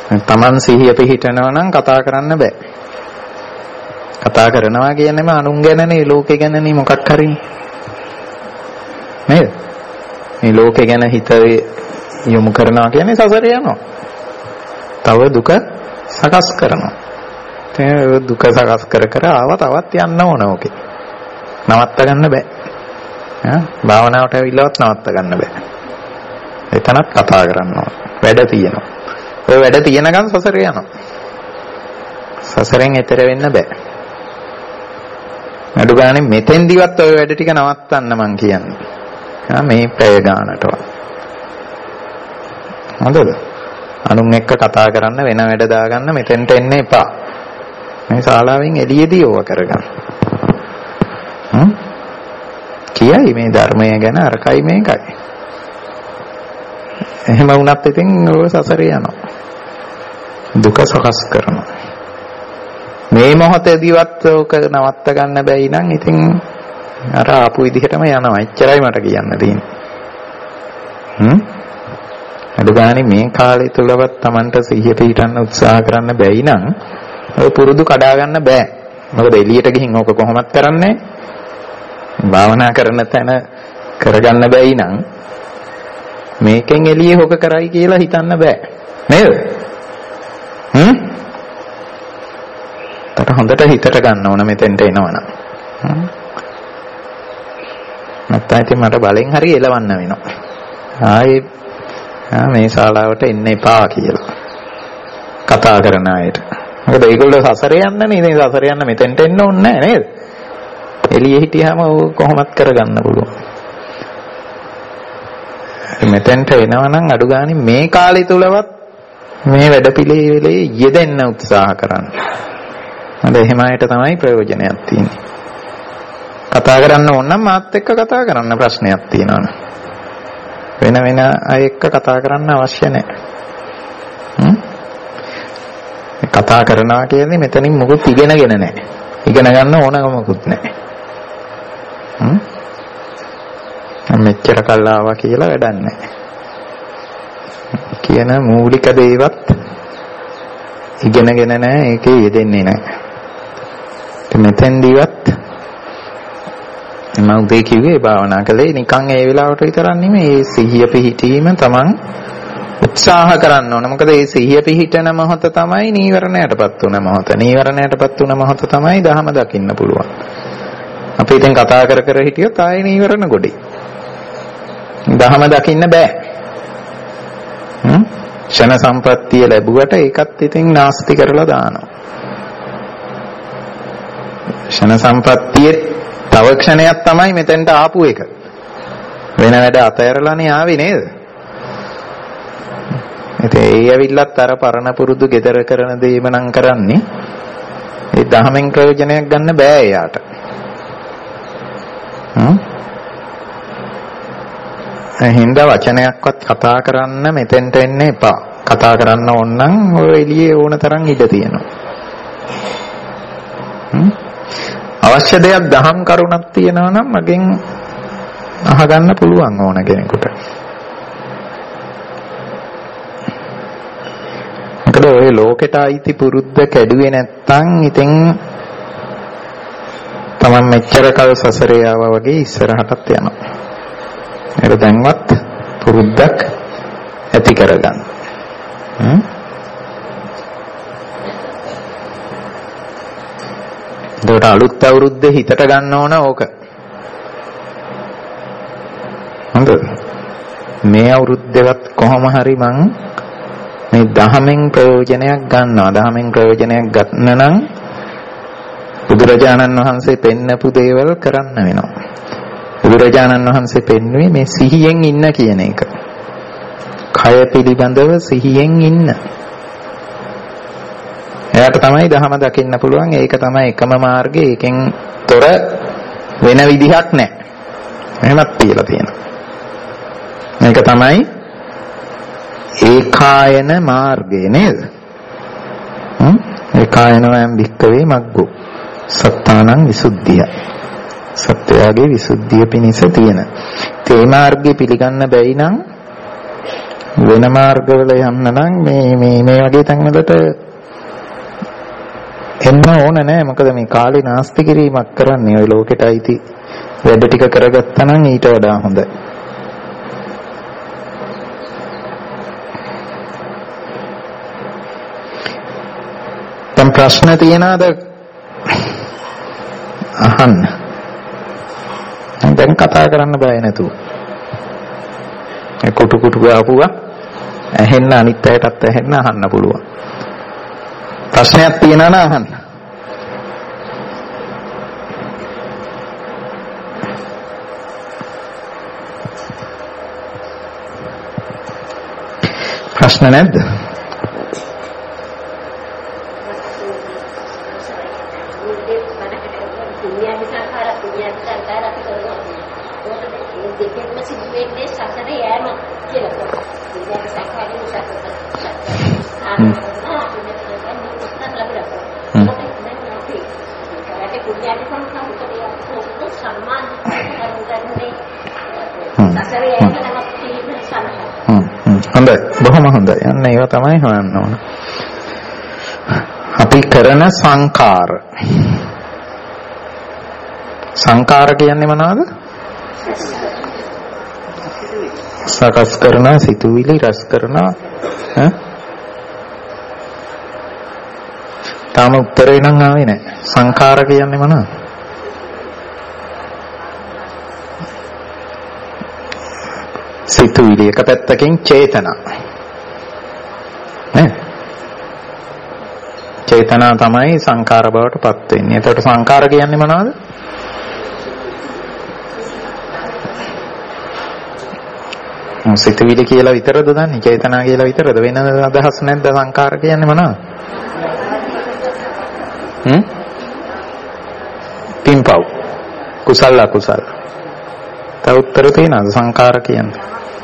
තමන් සිහිය පිහිටනවා නම් කතා කරන්න බෑ. කතා කරනවා කියන්නේම අනුන් ගැනනේ, ලෝකේ ගැනනේ, මොකක් හරි නේද? මේ ලෝකේ ගැන හිත යොමු කරනවා කියන්නේ සසරේ යනවා. තව දුක සකස් කරනවා. ඒ දුක සකස් කර කර තවත් යන්න ඕන ඕකේ. නවත්ත ගන්න බෑ. භාවනාවට ඇවිල්ලවත් නවත්ත ගන්න බෑ. එතනත් කතා කරන්න ඕන. වැඩ තියෙනවා. ඔය වැඩ තියෙනකන් සසරේ යනවා. සසරෙන් එතර වෙන්න බෑ. අඩු ගානේ මෙතෙන්දිවත් ඔය වැඩ ටික නවත්තන්න මං කියන්නේ. මේ පැය ගානටවත්. හොඳද? අනුන් එක්ක කතා කරන්න, වෙන වැඩ දාගන්න මෙතෙන්ට එන්න එපා. මේ ශාලාවෙන් එළියේදී ඕවා කරගන්න. කියයි මේ ධර්මය ගැන අරකයි මේකයි. එහෙම වුණත් ඉතින් ඔය සසරේ යනවා. දුක සකස් කරනවා. මේ මොහොතේදීවත් ඕක නවත්ත ගන්න බැයි නම් ඉතින් අර ආපු විදිහටම යනවා. එච්චරයි මට කියන්න තියෙන්නේ. අද ගානේ මේ කාලය තුලවත් Tamanට සිහිය පිහිටන්න උත්සාහ කරන්න බැයි නම් ඔය පුරුදු කඩා ගන්න බෑ. මොකද එළියට ගිහින් ඕක කොහොමත් කරන්නේ? භාවනා කරන තැන කරගන්න බැයි නම් මේකෙන් එළියේ හොක කරයි කියලා හිතන්න බෑ. නේද? හොඳට හිතට ගන්න ඕන මෙතෙන්ට එනවනම්. නැත්නම් ඉතින් මට බලෙන් හරි එලවන්න වෙනවා. ආයේ මේ ශාලාවට එන්න එපා කියලා කතා කරන අයට. මොකද ඒගොල්ලෝ සසරේ යන්නනේ. ඉතින් සසරේ යන්න මෙතෙන්ට එන්න ඕනේ නැහැ නේද? එළියේ හිටියාම කොහොමත් කරගන්න පුළුවන්. මෙතෙන්ට එනවනම් අඩු ගානේ මේ කාලය තුලවත් මේ වැඩපිළිවෙලේ යෙදෙන්න උත්සාහ කරන්න. හරි, එහෙම අයට තමයි ප්‍රයෝජනයක් තියෙන්නේ. කතා කරන්න ඕන නම් මාත් එක්ක කතා කරන්න, ප්‍රශ්නයක් තියෙනවනේ. වෙන අය එක්ක කතා කරන්න අවශ්‍ය නැහැ. කතා කරනවා කියන්නේ මෙතනින් මොකුත් ඉගෙනගෙන නැහැ. ඉගෙන ගන්න ඕනකමකුත් නැහැ. මෙච්චර කල් ආවා කියලා වැඩක් නැහැ. කියන මූලික දේවත් ඉගෙනගෙන නැහැ, ඒකේ යෙදෙන්නේ නැහැ. මෙතෙන්දිවත් මම උදේ කිව්වේ භාවනා කළේ නිකන් ඒ වෙලාවට විතරක් නෙමෙයි. ඒ සිහිය පිහිටීම තමන් උත්සාහ කරන්න ඕන. මොකද ඒ සිහිය පිහිටන මොහොත තමයි නීවරණයටපත් වුණ මොහොත. නීවරණයටපත් වුණ මොහොත තමයි ධහම දකින්න පුළුවන්. අපි ඉතින් කතා කර කර හිටියොත් ආයේ නීවරණ ගොඩේ. ධහම දකින්න බෑ. ක්ෂණ සම්පත්තිය ලැබුවට ඒකත් ඉතින් නාස්ති කරලා දානවා. ක්ෂණ සම්පත්තියේ තව ක්ෂණයක් තමයි මෙතෙන්ට ආපු එක. වෙන වැඩ අතහැරලානේ ආවේ නේද? ඉතින් ඒ ඇවිල්ලත් අර පරණ පුරුදු gedara කරන දේම නම් කරන්නේ. ඒ දහමෙන් ප්‍රයෝජනයක් ගන්න බෑ එයාට. හින්දා වචනයක්වත් කතා කරන්න මෙතෙන්ට එන්න එපා. කතා කරන්න ඕන නම් ඔය එළියේ ඕන තරම් ඉඩ තියෙනවා. අවශ්‍ය දෙයක් දහම් කරුණක් තියෙනවා නම් මගෙන් අහගන්න පුළුවන් ඕන කෙනෙකුට. මොකද ඔය ලෝකෙට ආйти පුරුද්ද කැඩුවේ නැත්තම් ඉතින් තමන් මෙච්චර කල් සසරේ ආවා වගේ ඉස්සරහටත් යනවා. ඒක දැන්වත් පුරුද්දක් ඇති කරගන්න. ඒකට අලුත් අවුරුද්දේ හිතට ගන්න ඕන ඕක. හොඳද? මේ අවුරුද්දේවත් කොහොම හරි මං මේ දහමෙන් ප්‍රයෝජනයක් ගන්නවා. දහමෙන් ප්‍රයෝජනයක් ගන්න නම් බුදුරජාණන් වහන්සේ පෙන්නපු දේවල් කරන්න වෙනවා. බුදුරජාණන් වහන්සේ පෙන්වුවේ මේ සිහියෙන් ඉන්න කියන එක. කය පිළිබඳව සිහියෙන් ඉන්න. එයාට තමයි ධහම දකින්න පුළුවන්. ඒක තමයි එකම මාර්ගය. ඒකෙන් තොර වෙන විදිහක් නැහැ. එහෙමත් කියලා තියෙනවා. මේක තමයි ඒකායන මාර්ගය නේද? ඒකායනවයන් භික්කවේ මග්ගෝ සත්තානං විසුද්ධිය. සත්‍යයේ විසුද්ධිය පිණිස තියෙන. ඒ මාර්ගය පිළිගන්න බැයි නම් වෙන මාර්ගවල යන්න නම් මේ වගේ තැන්වලට එන්න ඕන නෑ. මොකද මේ කාලේ නාස්ති කිරීමක් කරන්නේ. ඔය ලෝකෙට අයිති වැඩ ටික කරගත්තා නම් ඊට වඩා හොඳයි. දැන් ප්‍රශ්න තියනවාද? අහන්න. දැන් කතා කරන්න බෑ නේතු. කුටු ගාපුවා ඇහෙන්න, අනිත් අයටත් ඇහෙන්න, අහන්න පුළුවන්. ප්‍රශ්නයක් තියෙනවා නම් අහන්න. ප්‍රශ්න නැද්ද? හොඳයි, බොහොම හොඳයි. යන්න ඒවා තමයි හොයන්න ඕන. අපි කරන සංකාර කියන්නේ මොනවද? සකස් කරන සිතුවිලි, රස කරන තාම උත්තරේ නම් ආවේ නැහැ. සංකාර කියන්නේ මොනවද? සිතුවිලි එක පැත්තකින් චේතනා නේ? චේතනා තමයි සංකාර බවට පත් වෙන්නේ. එතකොට සංකාර කියන්නේ මොනවද? සිතුවිලි කියලා විතරද දන්නේ? චේතනා කියලා විතරද? වෙන අදහස් නැද්ද? සංකාර කියන්නේ මොනවද? පින්පව්, කුසල අකුසල. තව උත්තර තියෙනවද සංකාර කියන්නේ?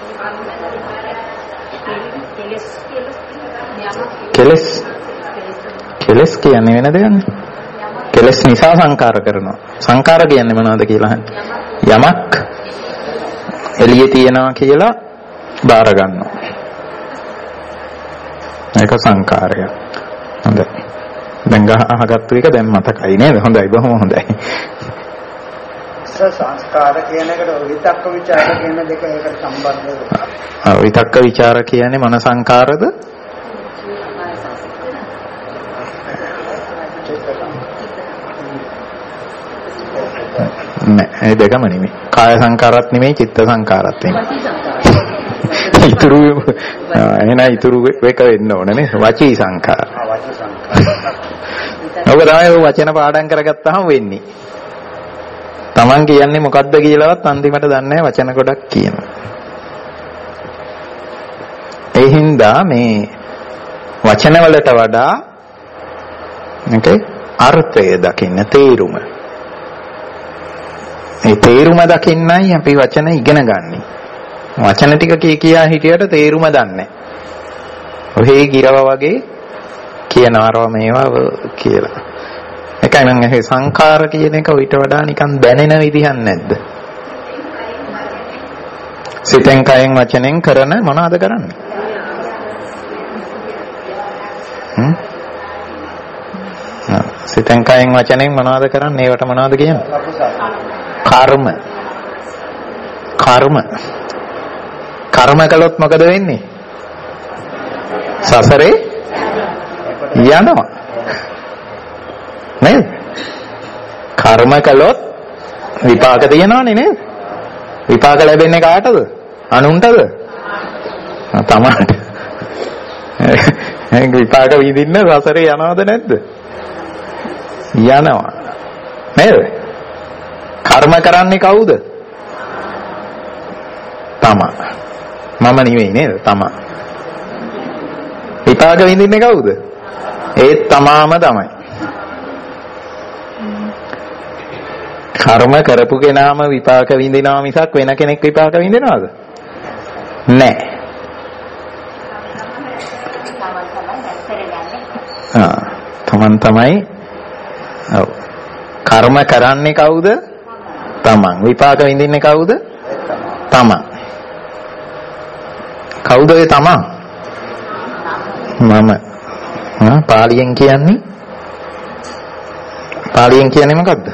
කෙලස් කියන්නේ වෙන දෙයක් නේ. කෙලස් නිසා සංකාර කරනවා. සංකාර කියන්නේ මොනවද කියලා අහන්නේ. යමක් එළියේ තියනවා කියලා බාර ගන්නවා. ඒක සංකාරය. හොඳයි. දැන් අහගත්තු එක දැන් මතකයි නේද? හොඳයි, බොහොම හොඳයි. සංස්කාර කියන එකට විතක්ක ਵਿਚාර කියන දෙක ඒකට සම්බන්ධද? විතක්ක ਵਿਚාර කියන්නේ මොන සංකාරද? නෑ, ඒ දෙකම නෙමෙයි. කාය සංකාරات නෙමෙයි, චිත්ත සංකාරات නෙමෙයි. ඉතුරු එක වෙන්න ඕන නේ. වචී සංකාර. වචී සංකාර. ඔබ තමයි වචන පාඩම් කරගත්තාම වෙන්නේ. Taman කියන්නේ මොකද්ද කියලාවත් අන්තිමට දන්නේ නැහැ, වචන ගොඩක් කියනවා. ඒ හින්දා මේ වචන වලට වඩා අර්ථය දකින්න, තේරුම. මේ තේරුම දකින්නයි අපි වචන ඉගෙන ගන්නෙ. වචන ටික කියා හිටියට තේරුම දන්නේ. ඔහේ ගිරව වගේ කියනවාරව මේවා කියලා. ඒකයි මම අහේ සංඛාර කියන එක ඊට වඩා නිකන් දැනෙන විදිහක් නැද්ද? සිතෙන් කයෙන් වචනෙන් කරන මොනවද කරන්නේ? සිතෙන් කයෙන් වචනෙන් මොනවද කරන්නේ? ඒවට මොනවද කියන්නේ? කර්ම කළොත් මොකද වෙන්නේ? සසරේ යනවා නේද? කර්ම කළොත් විපාක තියෙනවනේ නේද? විපාක ලැබෙන්නේ කාටද? අනුන්ටද? තමන්ට. ඒක විපාක විඳින්න සසරේ යනවද නැද්ද? යනවා නේද? කර්ම කරන්නේ කවුද? තමන්. මම නෙවෙයි නේද? තමන්. විපාක විඳින්නේ කවුද? ඒත් තමාම තමයි. කර්ම කරපු කෙනාම විපාක විඳිනවා මිසක් වෙන කෙනෙක් විපාක විඳිනවද? නැහැ. තමන් තමයි. ඔව්. කර්ම කරන්නේ කවුද? තමන්. විපාක විඳින්නේ කවුද? තමන්. කවුද ඒ තමා? මම. පාලියෙන් කියන්නේ මොකද්ද?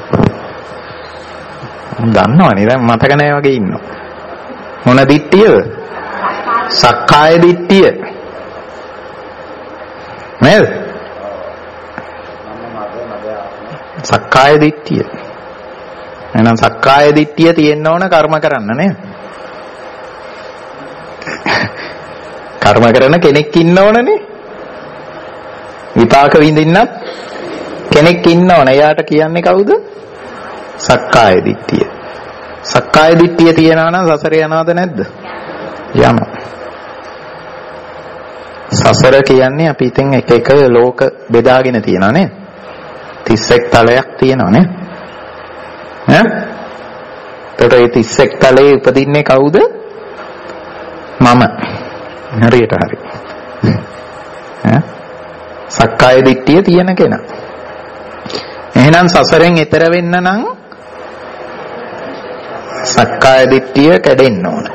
දන්නවනේ දැන් මතක නැහැ වගේ ඉන්නවා. මොන දිට්ඨියද? සක්කාය දිට්ඨිය. නේද? සක්කාය දිට්ඨිය. එහෙනම් සක්කාය දිට්ඨිය තියෙන්න ඕන කර්ම කරන්න නේද? කර්ම කරන කෙනෙක් ඉන්න ඕනනේ. විපාක විඳින්නත් කෙනෙක් ඉන්න ඕන. එයාට කියන්නේ කවුද? සක්කාය දිට්ඨිය. සක්කාය දිට්ඨිය තියනවා නම් සසර යනවද නැද්ද? යනවා. සසර කියන්නේ අපි ඉතින් එක එක ලෝක බෙදාගෙන තියනවා නේද? 31 තලයක් තියෙනවා නේ. ඈ? ඒතර ඒ 31 තලයේ උපදින්නේ කවුද? මම. හරියට හරි. ඈ? සක්කාය දිට්ඨිය තියෙන කෙනා. එහෙනම් සසරෙන් එතර වෙන්න නම් සක්කාය දිට්ඨිය කැඩෙන්න ඕන.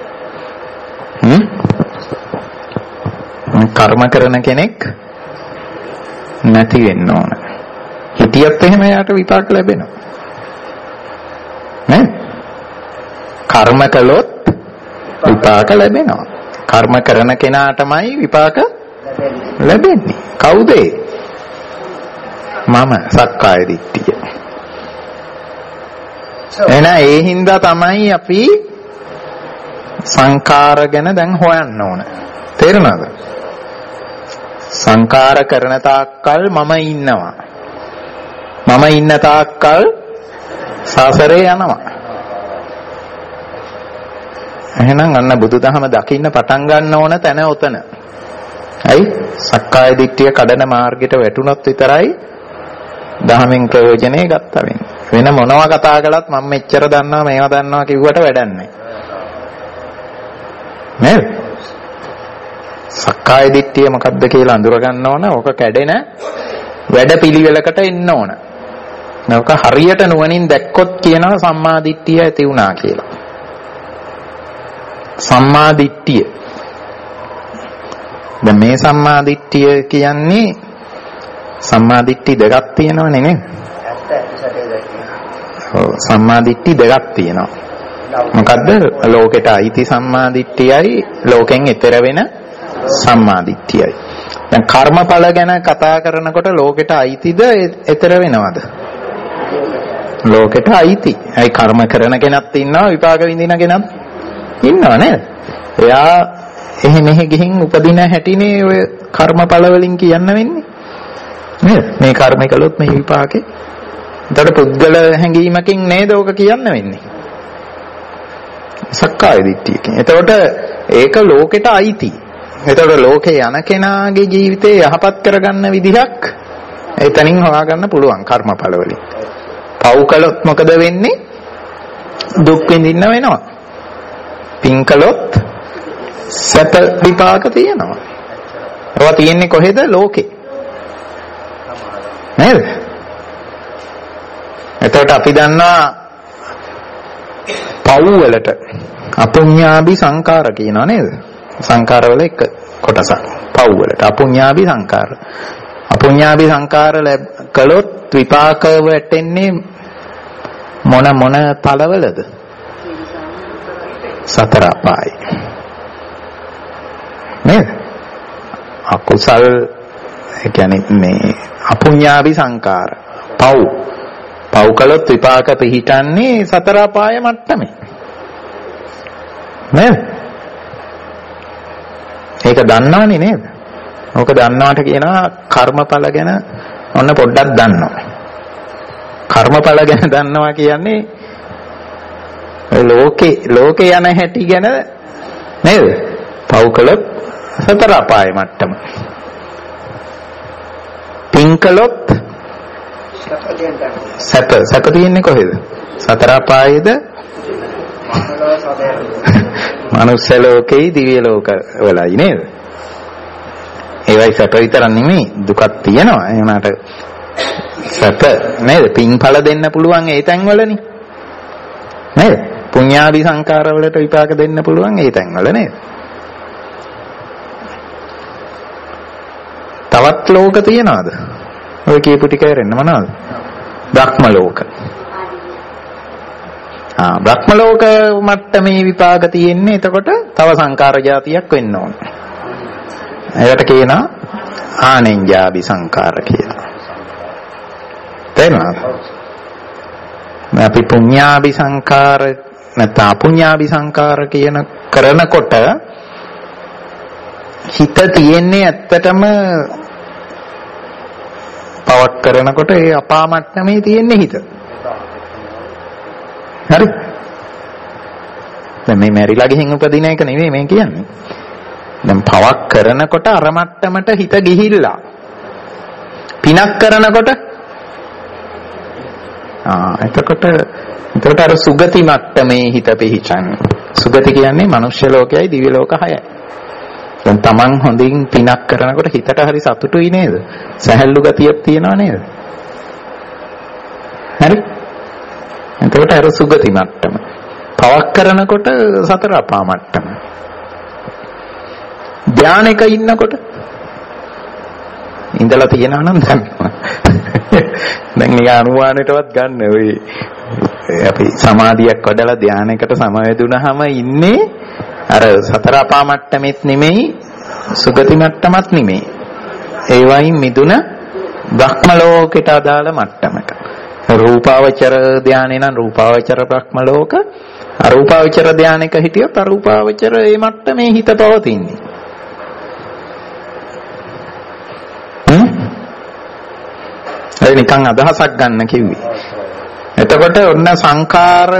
කර්ම කරන කෙනෙක් නැති වෙන්න ඕන. හිතියත් එහෙම යාට විපාක ලැබෙනවා. නේ? කර්ම කළොත් විපාක ලැබෙනවා. කර්ම කරන කෙනාටමයි විපාක ලැබෙන්නේ. කවුද? මම සක්කාය දිට්ඨිය. එහෙනම් ඒ හින්දා තමයි අපි සංඛාර ගැන දැන් හොයන්න ඕන. තේරුණාද? සංඛාර කරන තාක්කල් මම ඉන්නවා. මම ඉන්න තාක්කල් සසරේ යනවා. එහෙනම් අන්න බුදුදහම දකින්න පටන් ගන්න ඕන තැන ඔතන. ඇයි? සක්කාය දිට්ඨිය කඩන මාර්ගයට වැටුණොත් විතරයි දහමෙන් ප්‍රයෝජනෙ ගත්තා වෙන්නේ. වෙන මොනවා කතා කළත් මම මෙච්චර දන්නවා මේවා දන්නවා කිව්වට වැඩක් නැහැ. නේද? සක්කාය දිට්ඨිය මොකක්ද කියලා අඳුර ගන්න ඕන. ඕක කැඩෙන වැඩ පිළිවෙලකට එන්න ඕන. නෝක හරියට නුවණින් දැක්කොත් කියනවා සම්මා දිට්ඨිය ඇති වුණා කියලා. සම්මා දිට්ඨිය. දැන් මේ සම්මා දිට්ඨිය කියන්නේ සම්මා දිට්ඨි දෙකක් තියෙනවනේ නේද? ඔව් සම්මා දිට්ඨි දෙකක් තියෙනවා. මොකද්ද? ලෝකෙට අයිති සම්මා දිට්ඨියයි ලෝකෙන් ඈතර වෙන සම්මා දිට්ඨියයි. දැන් කර්මඵල ගැන කතා කරනකොට ලෝකෙට අයිතිද ඈතර වෙනවද? ලෝකෙට අයිති. ඒ කර්ම කරන කෙනත් ඉන්නවා විපාක විඳින කෙනත් ඉන්නව නේද? එයා එහෙ මෙහෙ ගිහින් උපදින හැටිනේ ඔය කර්මඵල වලින් කියන්න වෙන්නේ. නේද? මේ කර්ම කළොත් මේ විපාකේ. එතකොට පුද්ගල හැඟීමකින් නේද ඕක කියන්න වෙන්නේ. සක්කාය දිට්ඨියකින්. එතකොට ඒක ලෝකෙට අයිති. එතකොට ලෝකේ යන කෙනාගේ ජීවිතේ යහපත් කරගන්න විදිහක් එතනින් හොයාගන්න පුළුවන් කර්මඵල වලින්. පව් කළොත් මොකද වෙන්නේ? දුක් විඳින්න වෙනවා. පින් කළොත් සැප විපාක තියෙනවා. ඒවා තියෙන්නේ කොහෙද? ලෝකේ. නේද? එතකොට අපි දන්නා පව් වලට අපුඤ්ඤාභි සංකාර කියනවා නේද? සංකාර වල එක කොටසක්. පව් වලට අපුඤ්ඤාභි සංකාර. අපුඤ්ඤාභි සංකාර කළොත් විපාක වැටෙන්නේ මොන ඵලවලද? සතර අපායි. නේද? අකුසල් ඒ කියන්නේ මේ අපුඤ්ඤාභි සංකාර. පව් කළොත් විපාක පිහිටන්නේ සතර අපාය මට්ටමේ. නේද? ඒක දන්නවනේ නේද? ඕක දන්නවට කියනවා කර්මඵල ගැන ඔන්න පොඩ්ඩක් දන්නවා. කර්මඵල ගැන දන්නවා කියන්නේ ලෝකේ යන හැටි ගැන නේද? පව් කළොත් සතර අපාය මට්ටම. පින් කළොත් සැප තියෙන්නේ කොහෙද? සතර අපායේද? මනුස්ස ලෝකේ දිව්‍ය ලෝක වලයි නේද? ඒවයි සැප විතර නෙමෙයි දුකක් තියෙනවා. ඒ වුණාට සැප නේද? පින්ඵල දෙන්න පුළුවන් ඒ තැන්වලනේ. නේද? පුඤ්ඤාභි සංකාර වලට විපාක දෙන්න පුළුවන් ඒ තැන්වල නේද? තවත් ලෝක තියනවාද? ඔය කියපු ටික ඇරෙන්න මොනවද? බ්‍රහ්ම ලෝක. බ්‍රහ්ම ලෝක මට්ටමේ විපාක තියෙන්නේ. එතකොට තව සංකාර જાතියක් වෙන්න ඕන. ඒකට කියනවා ආනෙන්ජාබි සංකාර කියලා. තේරුණාද? අපි පුඤ්ඤාභි සංකාර නැත්නම් අපුඤ්ඤාභි සංකාර කියන කරනකොට හිත තියෙන්නේ ඇත්තටම පවක් කරනකොට ඒ අපා මට්ටමේ තියෙන්නේ හිත. හරි? දැන් මේ මැරිලා ගිහින් උපදින එක නෙවෙයි මේ කියන්නේ. දැන් පවක් කරනකොට අර මට්ටමට හිත ගිහිල්ලා. පිනක් කරනකොට එතකොට අර සුගති මට්ටමේ හිත පිහිටන්නේ. සුගති කියන්නේ මනුෂ්‍ය ලෝකයයි දිව්‍ය ලෝක 6යි. දැන් Taman හොඳින් පිනක් කරනකොට හිතට හරි සතුටුයි නේද? සැහැල්ලු ගතියක් තියෙනව නේද? හරි? එතකොට අර සුගති මට්ටම. පවක් කරනකොට සතර අපා මට්ටම. ධානයක ඉන්නකොට ඉඳලා තියෙනවා නම් දන්නවා. දැන් ඒක අනුමානෙටවත් ගන්න ඔය අපි සමාධියක් වඩලා ධානයකට සමවැදුනහම ඉන්නේ අර සතර අපා මට්ටමෙත් නෙමෙයි සුගති මට්ටමත් නෙමෙයි. ඒ වයින් මිදුන බ්‍රහ්ම ලෝකයට අදාළ මට්ටමක. රූපාවචර ධානය නම් රූපාවචර බ්‍රහ්ම ලෝක, අරූපාවචර ධානයක හිටියොත් අරූපාවචර මේ මට්ටමේ හිත පවතින්නේ. ඒ නිකන් අදහසක් ගන්න කිව්වේ. එතකොට ඔන්න සංඛාර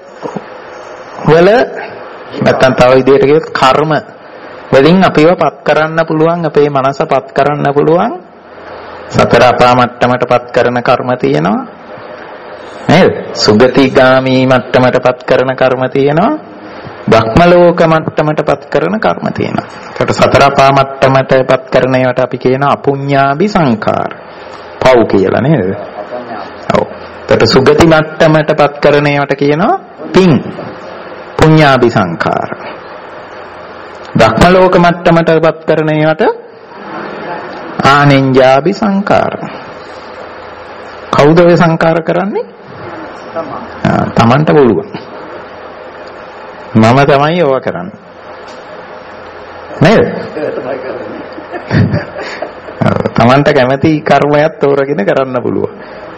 වල නැත්තම් තව විදිහට කියොත් කර්ම වලින් අපිව පත් කරන්න පුළුවන්, අපේ මනස පත් කරන්න පුළුවන්. සතර අපා මට්ටමට පත් කරන කර්ම තියෙනවා නේද? සුගතිගාමී මට්ටමට පත් කරන කර්ම තියෙනවා. බ්‍රහ්ම ලෝක මට්ටමට පත් කරන කර්ම තියෙනවා. ඒකට සතර අපා මට්ටමට පත් කරන ඒවාට අපි කියනවා අපුඤ්ඤාභි සංඛාර. පව් කියලා නේද? ඔව්. ඒකට සුගති මට්ටමට පත් කරන ඒවාට කියනවා පින්. පුඤ්ඤාභි සංඛාර. බ්‍රහ්ම ලෝක මට්ටමට පත් කරන ඒවාට ආනෙන්ජාභි සංඛාර. කවුද ඔය සංඛාර කරන්නේ? තමන්ට පුළුවන්. මම තමයි ඕවා කරන්නේ. නේද? තමන්ට කැමති කර්මයක් තෝරගෙන කරන්න පුළුවන්.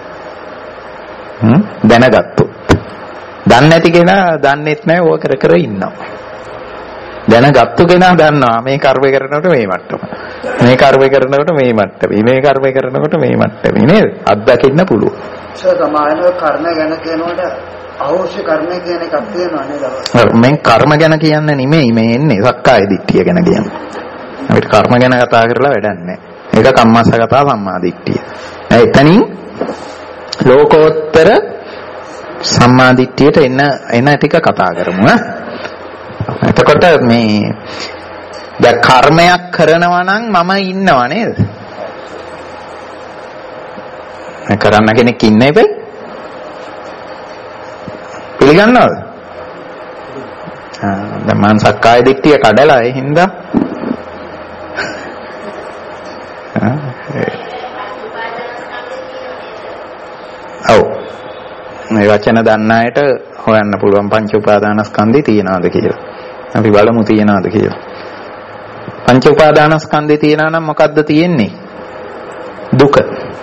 දැනගත්තොත්. දන්නේ නැති කෙනා දන්නේත් නැහැ ඕවා කර කර ඉන්නවා. දැනගත්තු කෙනා දන්නවා මේ කර්මය කරනකොට මේ මට්ටම. මේ කර්මය කරනකොට මේ මට්ටම. මේ කර්මය කරනකොට මේ මට්ටම. නේද? අත්දකින්න පුළුවන්. සමානව කර්ම ගැන කියනකොට අවශ්‍ය කර්මය කියන එකක් තියෙනවා නේද? මේ කර්ම ගැන කියන්නේ නෙමෙයි මේ එන්නේ සක්කාය දිට්ඨිය ගැන කියන්නේ. අපිට කර්ම ගැන කතා කරලා වැඩක් නැහැ. ඒක කම්මස්සගත සම්මා දිට්ඨිය. එතනින් ලෝකෝත්තර සම්මා දිට්ඨියට එන ටික කතා කරමු ඈ. එතකොට මේ දැන් කර්මයක් කරනවා නම් මම ඉන්නවා නේද? කරන්න කෙනෙක් ඉන්නේ බෑ. පිළිගන්නවද? දැන් මම සක්කාය දිට්ඨිය කඩලා ඒ හින්දා ඔව් මේ වචන දන්න අයට හොයන්න පුළුවන් පංච උපාදානස්කන්ධය තියනවාද කියලා. අපි බලමු තියනවාද කියලා. පංච උපාදානස්කන්ධය තියනවා නම් මොකද්ද තියෙන්නේ? දුක.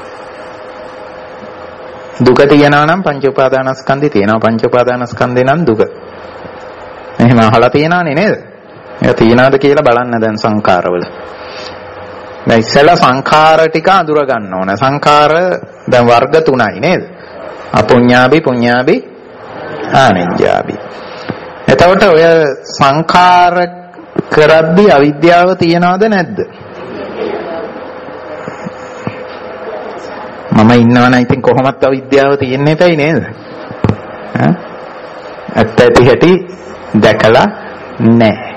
දුක තියනවා නම් පංච උපාදානස්කන්ධය තියෙනවා. පංච උපාදානස්කන්ධේ නම් දුක. එහෙම අහලා තියනවනේ නේද? ඒක තියනවාද කියලා බලන්න දැන් සංඛාරවල. දැන් ඉස්සෙල්ලා සංඛාර ටික අඳුර ගන්න ඕන. සංඛාර දැන් වර්ග 3යි නේද? අපුඤ්ඤාභි, පුඤ්ඤාභි, ආනෙන්ජාභි. එතකොට ඔය සංඛාර කරද්දී අවිද්‍යාව තියනවද නැද්ද? මම ඉන්නවනම් ඉතින් කොහොමත් අවිද්‍යාව තියෙන්නේ නැතයි නේද? ඇත්ත ඇති හැටි දැකලා නැහැ.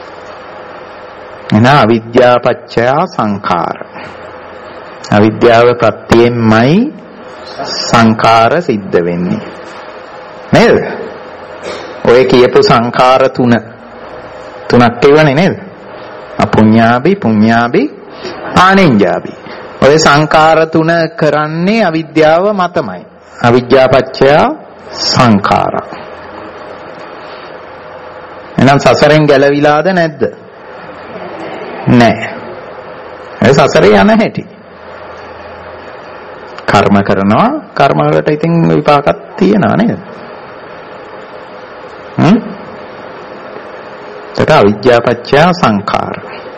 එන අවිද්‍යා පත්‍ය සංඛාර. අවිද්‍යාව ප්‍රත්‍යයෙන්මයි සංඛාර සිද්ධ වෙන්නේ. නේද? ඔය කියපු සංඛාර තුනක් ඒවනේ නේද? අපුඤ්ඤාභි, පුඤ්ඤාභි, ආනෙන්ජාපි. ඔය සංඛාර තුන කරන්නේ අවිද්‍යාව මතමයි. අවිද්‍යාපච්චය සංඛාරා. එහෙනම් සසරෙන් ගැලවිලාද නැද්ද? නැහැ. ඒ සසරේ යන හැටි. කර්ම කරනවා, කර්ම වලට ඉතින් විපාකක් තියෙනවා නේද? ඒක අවිද්‍යාපච්චය සංඛාර.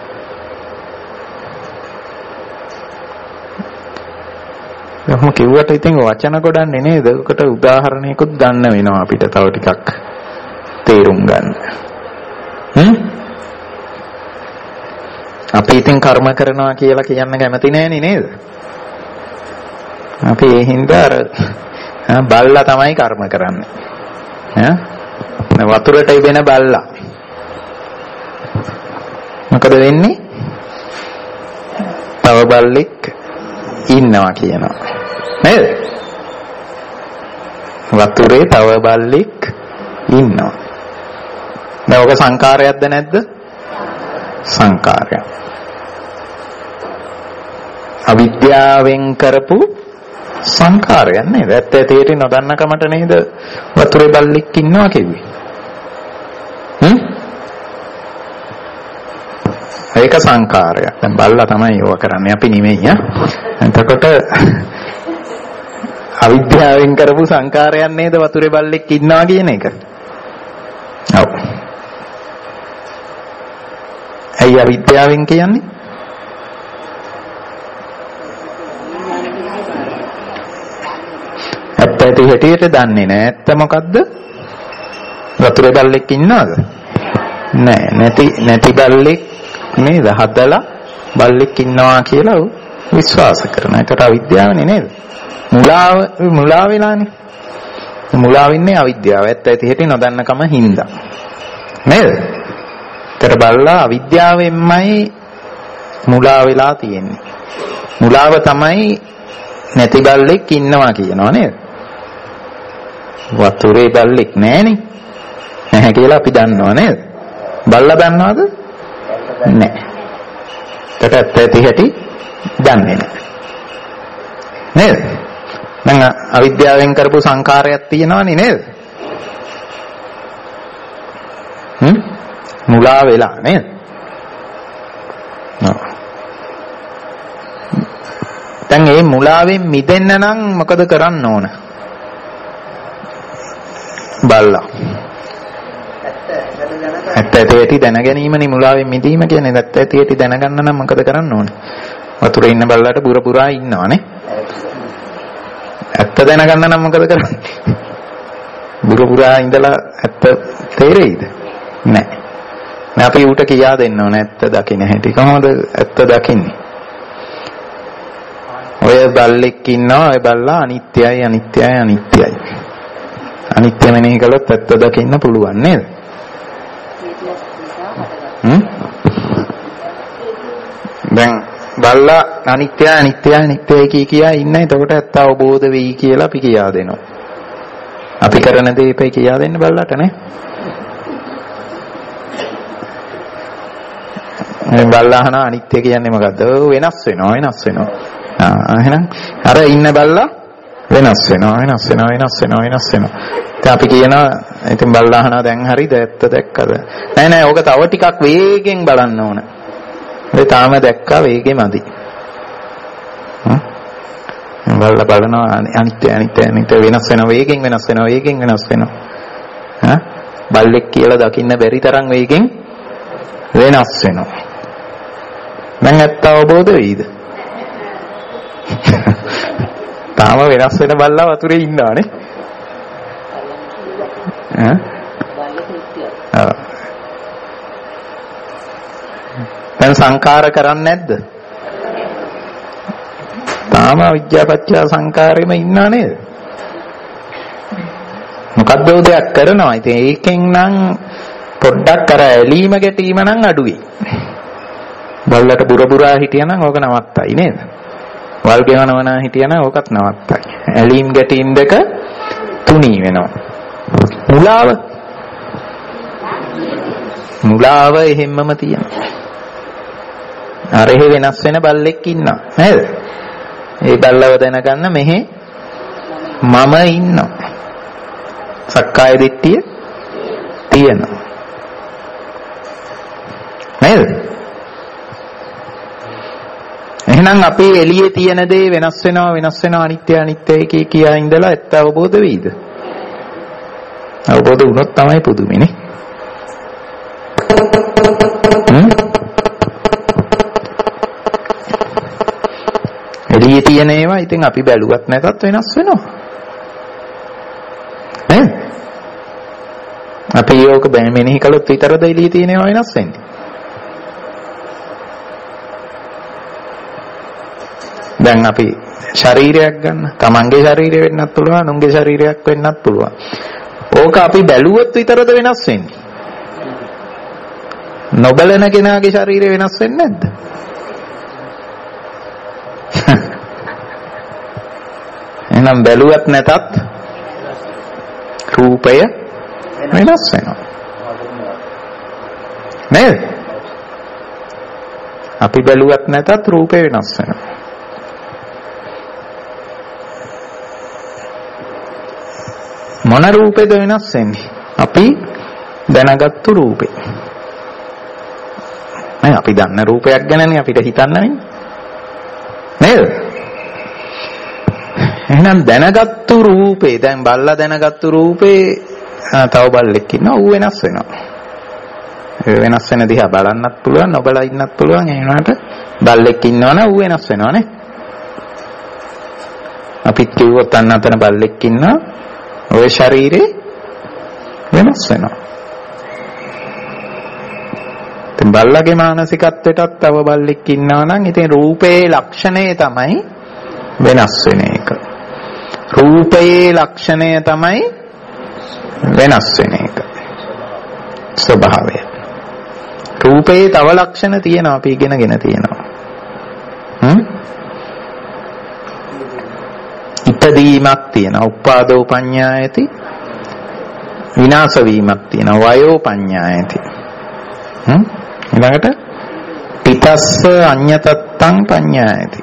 එහෙනම් කිව්වට ඉතින් වචන ගොඩන්නේ නේද? ඒකට උදාහරණයකුත් ගන්න වෙනවා අපිට තව ටිකක් තේරුම් ගන්න. අපි ඉතින් කර්ම කරනවා කියලා කියන්න කැමති නෑනේ නේද? අපි ඒ හින්දා අර බල්ලා තමයි කර්ම කරන්නේ. වතුරට ඉබෙන බල්ලා. මොකද වෙන්නේ? තව බල්ලෙක් ඉන්නවා කියනවා. නේද? වතුරේ තව බල්ලෙක් ඉන්නවා. දැන් ඔක සංකාරයක්ද නැද්ද? සංකාරයක්. අවිද්‍යාවෙන් කරපු සංකාරයක් නේද? ඇත්ත ඇතියට නොදන්න කමට නේද වතුරේ බල්ලෙක් ඉන්නවා කිව්වේ. ඒක සංකාරයක්. දැන් බල්ලා තමයි ඕක කරන්නේ අපි නෙමෙයි එතකොට අවිද්‍යාවෙන් කරපු සංකාරයක් නේද වතුරේ බල්ලෙක් ඉන්නවා කියන එක. ඔව්. ඇයි අවිද්‍යාවෙන් කියන්නේ? ඇත්ත ඇති හැටියට දන්නේ නැහැ. ඇත්ත මොකද්ද? වතුරේ බල්ලෙක් ඉන්නවද? නැහැ. නැති බල්ලෙක් නේද? හදලා බල්ලෙක් ඉන්නවා කියලා විශ්වාස කරනවා. ඒකට අවිද්‍යාවනේ නේද? මුලා වෙලානේ. මුලා වෙන්නේ අවිද්‍යාව. ඇත්ත ඇති හැටි නොදන්නකම හින්දා. නේද? ඒතර බල්ලා අවිද්‍යාවෙන්මයි මුලා වෙලා තියෙන්නේ. මුලාව තමයි නැති බල්ලෙක් ඉන්නවා කියනවා නේද? වතුරේ බල්ලෙක් නැහනේ. නැහැ කියලා අපි දන්නවා නේද? බල්ලා දන්නවද? නැහැ. ඒකට ඇත්ත ඇති හැටි දන්නේ නැහැ. නේද? දැන් අවිද්‍යාවෙන් කරපු සංකාරයක් තියෙනවනේ නේද? මුලා වෙලා නේද? දැන් මේ මුලාවෙන් මිදෙන්න නම් මොකද කරන්න ඕන? බල්ලා. ඇත්ත ඇති දැන ගැනීමනේ මුලාවෙන් මිදීම කියන්නේ. ඇත්ත ඇති දැනගන්න නම් මොකද කරන්න ඕන? වතුරේ ඉන්න බල්ලාට බුර පුරා ඉන්නවනේ. ඇත්ත දැනගන්න නම් මොකද කරන්නේ? බුර පුරා ඉඳලා ඇත්ත තේරෙයිද? නැහැ. මම අපි ඌට කියා දෙන්න ඕන ඇත්ත දකින්න හැටි. කොහොමද ඇත්ත දකින්නේ? ඔය බල්ලෙක් ඉන්නවා, ඔය බල්ලා අනිත්‍යයි අනිත්‍යයි අනිත්‍යයි. අනිත්‍ය මෙනෙහි කළොත් ඇත්ත දකින්න පුළුවන් නේද? දැන් බල්ලා අනිත්‍යයි අනිත්‍යයි අනිත්‍යයි කියා ඉන්න. එතකොට ඇත්ත අවබෝධ වෙයි කියලා අපි කියා දෙනවා. අපි කරන දේ ඉපේ කියා දෙන්න බල්ලාට නේ. බල්ලා අහන අනිත්‍ය කියන්නේ මොකද්ද? වෙනස් වෙනවා. එහෙනම් අර ඉන්න බල්ලා වෙනස් වෙනවා. ඉතින් අපි කියනවා ඉතින් බල්ලා අහනවා දැන් හරිද ඇත්ත දැක්කද? නෑ ඕක තව ටිකක් වේගෙන් බලන්න ඕන. ඒ තාම දැක්කා වේගෙමදි. බල්ලා බලනවා අනිත්‍ය වෙනස් වෙනවා වේගෙන් වෙනස් වෙනවා. බල්ලෙක් කියලා දකින්න බැරි තරම් වේගෙන් වෙනස් වෙනවා. දැන් ඇත්ත අවබෝධ වෙයිද? තාම වෙනස් වෙන බල්ලා වතුරේ ඉන්නවානේ. දැන් සංකාර කරන්නේ නැද්ද? තාම අවිද්‍යාපච්චය සංකාරෙම ඉන්නා නේද? මොකද්ද උදයක් කරනවා. ඉතින් ඒකෙන් නම් පොඩ්ඩක් අර ඇලීම ගැටීම නම් අඩුයි. බල්ලට බුරබුරා හිටියනම් ඕක නවත්තයි නේද? වල් ගෙවනවා හිටියනම් ඕකත් නවත්තයි. ඇලීම් ගැටීම් දෙක තුනී වෙනවා. මුලාව එහෙම්මම තියෙනවා. අරෙහි වෙනස් වෙන බල්ලෙක් ඉන්නවා නේද? ඒ බල්ලව දැනගන්න මෙහි මම ඉන්නවා. සක්කාය දිට්ඨිය තියෙනවා. නේද? එහෙනම් අපි එළියේ තියෙන දේ වෙනස් වෙනවා අනිත්‍ය අනිත්‍යයි කියා ඉඳලා ඇත්ත අවබෝධ වෙයිද? අවබෝධ වුණොත් තමයි පුදුමනේ. එළියේ තියෙන ඒවා ඉතින් අපි බැලුවත් නැතත් වෙනස් වෙනවා. නේද? අපි යෝක මෙනෙහි කළොත් විතරද එළියේ තියෙන ඒවා වෙනස් වෙන්නේ? දැන් අපි ශරීරයක් ගන්න. තමන්ගේ ශරීරය වෙන්නත් පුළුවන්, අනුන්ගේ ශරීරයක් වෙන්නත් පුළුවන්. ඕක අපි බැලුවොත් විතරද වෙනස් වෙන්නේ? නොබලන කෙනාගේ ශරීරය වෙනස් වෙන්නේ නැද්ද? එහෙනම් බැලුවත් නැතත් රූපය වෙනස් වෙනවා. නේද? අපි බැලුවත් නැතත් රූපය වෙනස් වෙනවා. මොන රූපෙද වෙනස් වෙන්නේ? අපි දැනගත්තු රූපේ. නේ අපි දන්න රූපයක් ගැනනේ අපිට හිතන්නනේ. නේද? එහෙනම් දැනගත්තු රූපේ දැන් බල්ලා දැනගත්තු රූපේ තව බල්ලෙක් ඉන්නවා ඌ වෙනස් වෙනවා. ඒ වෙනස් වෙන දිහා බලන්නත් පුළුවන් නොබලා ඉන්නත් පුළුවන්. ඒ වුණාට බල්ලෙක් ඉන්නවනේ ඌ වෙනස් වෙනවානේ. අපි කිව්වොත් අන්නතන බල්ලෙක් ඉන්නවා ඔය ශරීරේ වෙනස් වෙනවා. ඉතින් බල්ලගේ මානසිකත්වයටත් තව බල්ලෙක් ඉන්නවා නම් ඉතින් රූපේ ලක්ෂණය තමයි වෙනස් වෙන එක. රූපයේ ලක්ෂණය තමයි වෙනස් වෙන එක. ස්වභාවය. රූපයේ තව ලක්ෂණ තියෙනවා අපි ඉගෙනගෙන තියෙනවා. ඉපදීමක් තියෙනවා. උපාදෝ පඤ්ඤායති. විනාශ වීමක් තියෙනවා. වයෝ පඤ්ඤායති. ඊළඟට පිතස්ස අඤ්ඤතත්තං පඤ්ඤායති.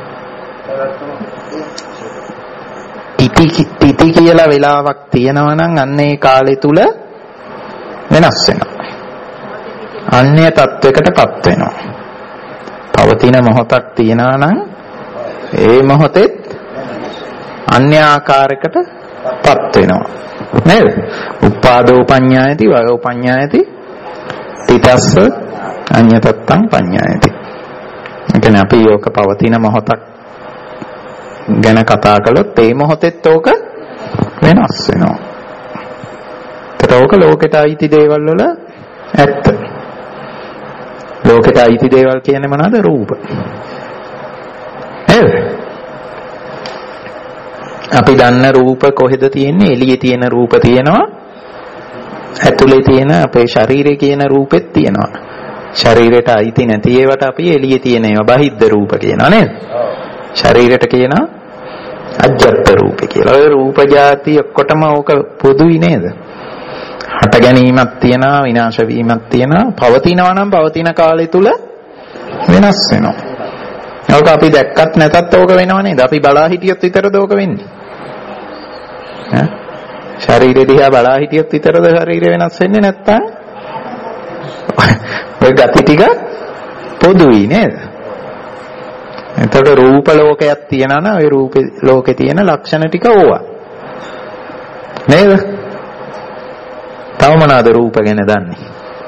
පිටි කියලා වෙලාවක් තියෙනවා නම් අන්න ඒ කාලය තුල වෙනස් වෙනවා. අන්‍ය තත්වයකටපත් වෙනවා. පවතින මොහොතක් තියෙනවා නම් ඒ මොහොතෙත් අන්‍ය ආකාරයකටපත් වෙනවා. නේද? උපාදෝ පඤ්ඤායති වයෝ පඤ්ඤායති පිතස්ස අඤ්ඤතත්තං පඤ්ඤායති. ඒ කියන්නේ අපි යෝක පවතින මොහොතක් ගැන කතා කළොත් ඒ මොහොතෙත් ඕක වෙනස් වෙනවා. ඒක ලෝකෙට අයිති දේවල් වල ඇත්ත. ලෝකෙට අයිති දේවල් කියන්නේ මොනවද? රූප. නේද? අපි දන්න රූප කොහෙද තියෙන්නේ? එළියේ තියෙන රූප තියෙනවා. ඇතුලේ තියෙන අපේ ශරීරයේ කියන රූපෙත් තියෙනවා. ශරීරයට අයිති නැති ඒවට අපි එළියේ තියෙන ඒවා බාහිද්ද රූප කියනවා නේද? ශරීරයට කියනවා අජ්ජත් රූප කියලා. ඔය රූප જાති ඔක්කොටම ඕක පොදුයි නේද? හට ගැනීමක් තියෙනවා, විනාශ වීමක් තියෙනවා. පවතිනවා නම් පවතින කාලය තුල වෙනස් වෙනවා. ඒක අපි දැක්කත් නැතත් ඕක වෙනව නේද? අපි බලා හිටියොත් විතරද ඕක වෙන්නේ? ඈ? ශරීරය දිහා බලා හිටියොත් විතරද ශරීරය වෙනස් වෙන්නේ නැත්තම්? ඔය gati ටික පොදුයි නේද? එතකොට රූප ලෝකයක් තියෙනවා නම් ওই රූප ලෝකේ තියෙන ලක්ෂණ ටික ඕවා. නේද? තව මොනවාද රූප ගැන දන්නේ?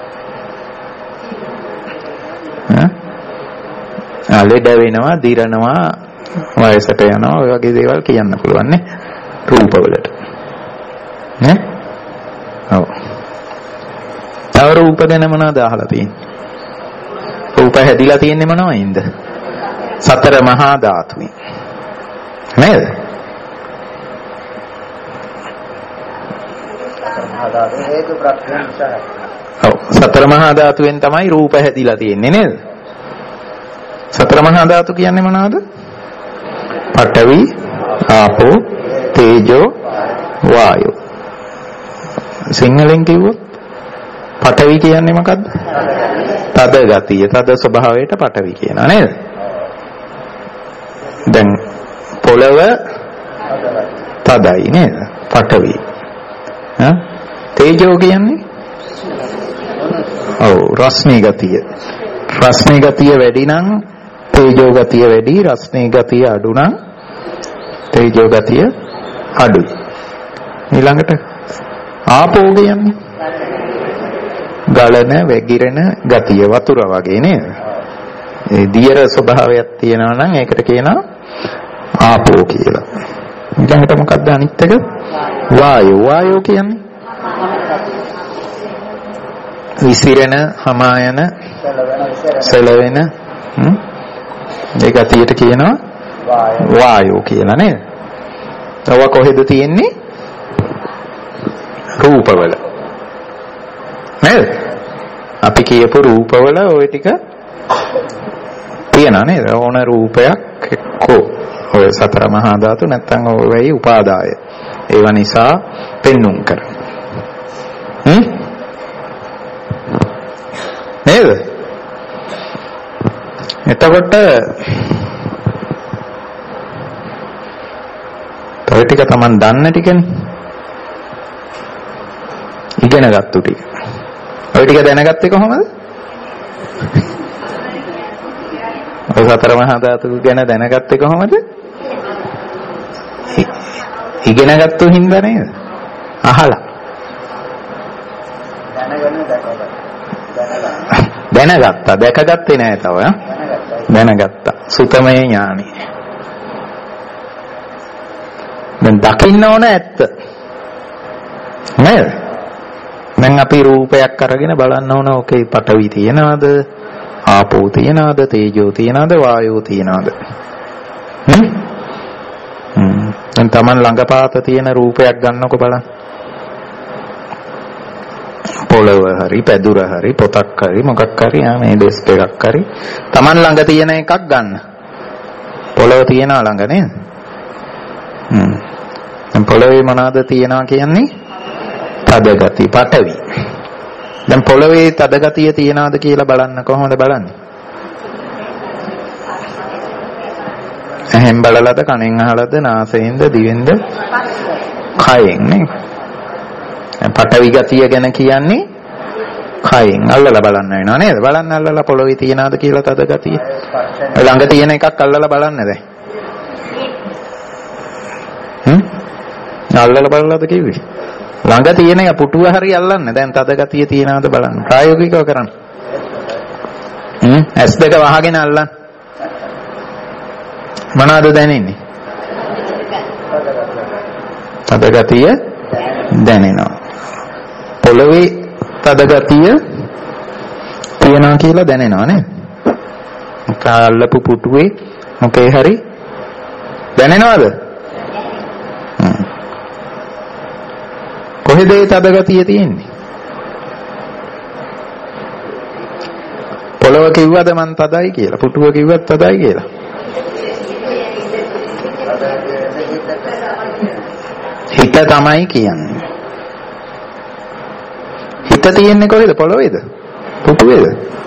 ලෙඩ වෙනවා, දිරනවා, වයසට යනවා, ඔය වගේ දේවල් කියන්න පුළුවන් නේ රූපවලට. නේ? ඔව්. තව රූප ගැන මොනවද අහලා තියෙන්නේ? රූප හැදිලා තියෙන්නේ මොනවයින්ද? සතර මහා ධාතුයි. නේද? ඔව්. සතර මහා ධාතුවෙන් තමයි රූප හැදිලා තියෙන්නේ නේද? සතර මහා ධාතු කියන්නේ මොනවද? පඨවි, ආපෝ, තේජෝ, වායෝ. සිංහලෙන් කිව්වොත් පඨවි කියන්නේ මොකද්ද? තද ගතිය, තද ස්වභාවයට පඨවි කියනවා නේද? දැන් පොළව තදයි නේද? පඨවි. තේජෝ කියන්නේ? ඔව් රස්නේ ගතිය. රස්නේ ගතිය වැඩි නම් තේජෝ ගතිය වැඩි, රස්නේ ගතිය අඩු නම් තේජෝ ගතිය අඩුයි. ඊළඟට ආපෝ කියන්නේ ගලන වැగిරෙන ගතිය, වතුර වගේ නේද? ඒ දියර ස්වභාවයක් තියෙනවා නම් ඒකට කියනවා ආපෝ කියලා. ඊළඟට මොකක්ද අනිත් එක? වායෝ. වායෝ කියන්නේ විසිරෙන, හමායන, සැලවෙන ඒ ගතියට කියනවා වායෝ කියලා නේද? තව කොහෙද තියෙන්නේ? රූපවල නේද? අපි කියපු රූපවල ওই ටික තියෙනවා නේද? ඕන රූපයක් එක්කෝ ඔය සතර මහා ධාතු නැත්තම් ඔය වෙයි උපාදාය. ඒව නිසා පෙන්눔 කර. නේද? එතකොට ඔය ටික Taman දන්න ටිකනේ. ඉගෙනගත්තු ටික. ඔය ටික දැනගත්තේ කොහොමද? ඔය සතර මහා ධාතු ගැන දැනගත්තේ කොහොමද? ඉගෙනගත්තු හින්දා නේද? අහලා. දැනගත්තා. දැකගත්තේ නෑ තව. දැනගත්තා. සුතමේ ඥානෙ. දැන් දකින්න ඕන ඇත්ත. නේද? දැන් අපි රූපයක් අරගෙන බලන්න ඕන ඕකේ පඨවි තියනවාද? ආපෝ තියනවාද? තේජෝ තියනවාද? වායෝ තියනවාද? දැන් Taman ළඟපාත තියෙන රූපයක් ගන්නකො බලන්න. පොළව හරි, පැදුර හරි, පොතක් හරි, මොකක් හරි මේ ඩෙස්ක් එකක් හරි Taman ළඟ තියෙන එකක් ගන්න. පොළව තියනා ළඟ නේද? දැන් පොළවේ මොනවාද තියනවා කියන්නේ? තද ගති, පඨවි. දැන් පොළවේ තද ගතිය තියනවාද කියලා බලන්න කොහොමද බලන්නේ? ඇහෙන් බලලාද, කනෙන් අහලාද, නාසයෙන්ද, දිවෙන්ද, කයෙන් නේ? පඨවි ගතිය ගැන කියන්නේ කයෙන් අල්ලලා බලන්න වෙනවා නේද? බලන්න අල්ලලා පොළවේ තියනවාද කියලා තද ගතිය. ළඟ තියෙන එකක් අල්ලලා බලන්න දැන්. අල්ලලා බලලාද කිව්වේ? ළඟ තියෙන එක පුටුව හරි අල්ලන්න. දැන් තද ගතිය තියනවාද බලන්න. ප්‍රායෝගිකව කරන්න. S2 වහගෙන අල්ලන්න. මොනවද දැනෙන්නේ? තද ගතිය දැනෙනවා. පොළවේ තද ගතිය තියනවා කියලා දැනෙනවා නේද? අල්ලපු පුටුවේ මොකේ හරි දැනෙනවද? කොහෙද ඒ තද ගතිය තියෙන්නේ? පොළව කිව්වද මං තදයි කියලා? පුටුව කිව්වත් තදයි කියලා? හිත තමයි කියන්නේ. හිත තියෙන්නේ කොහෙද? පොළවේද? පුටුවේද?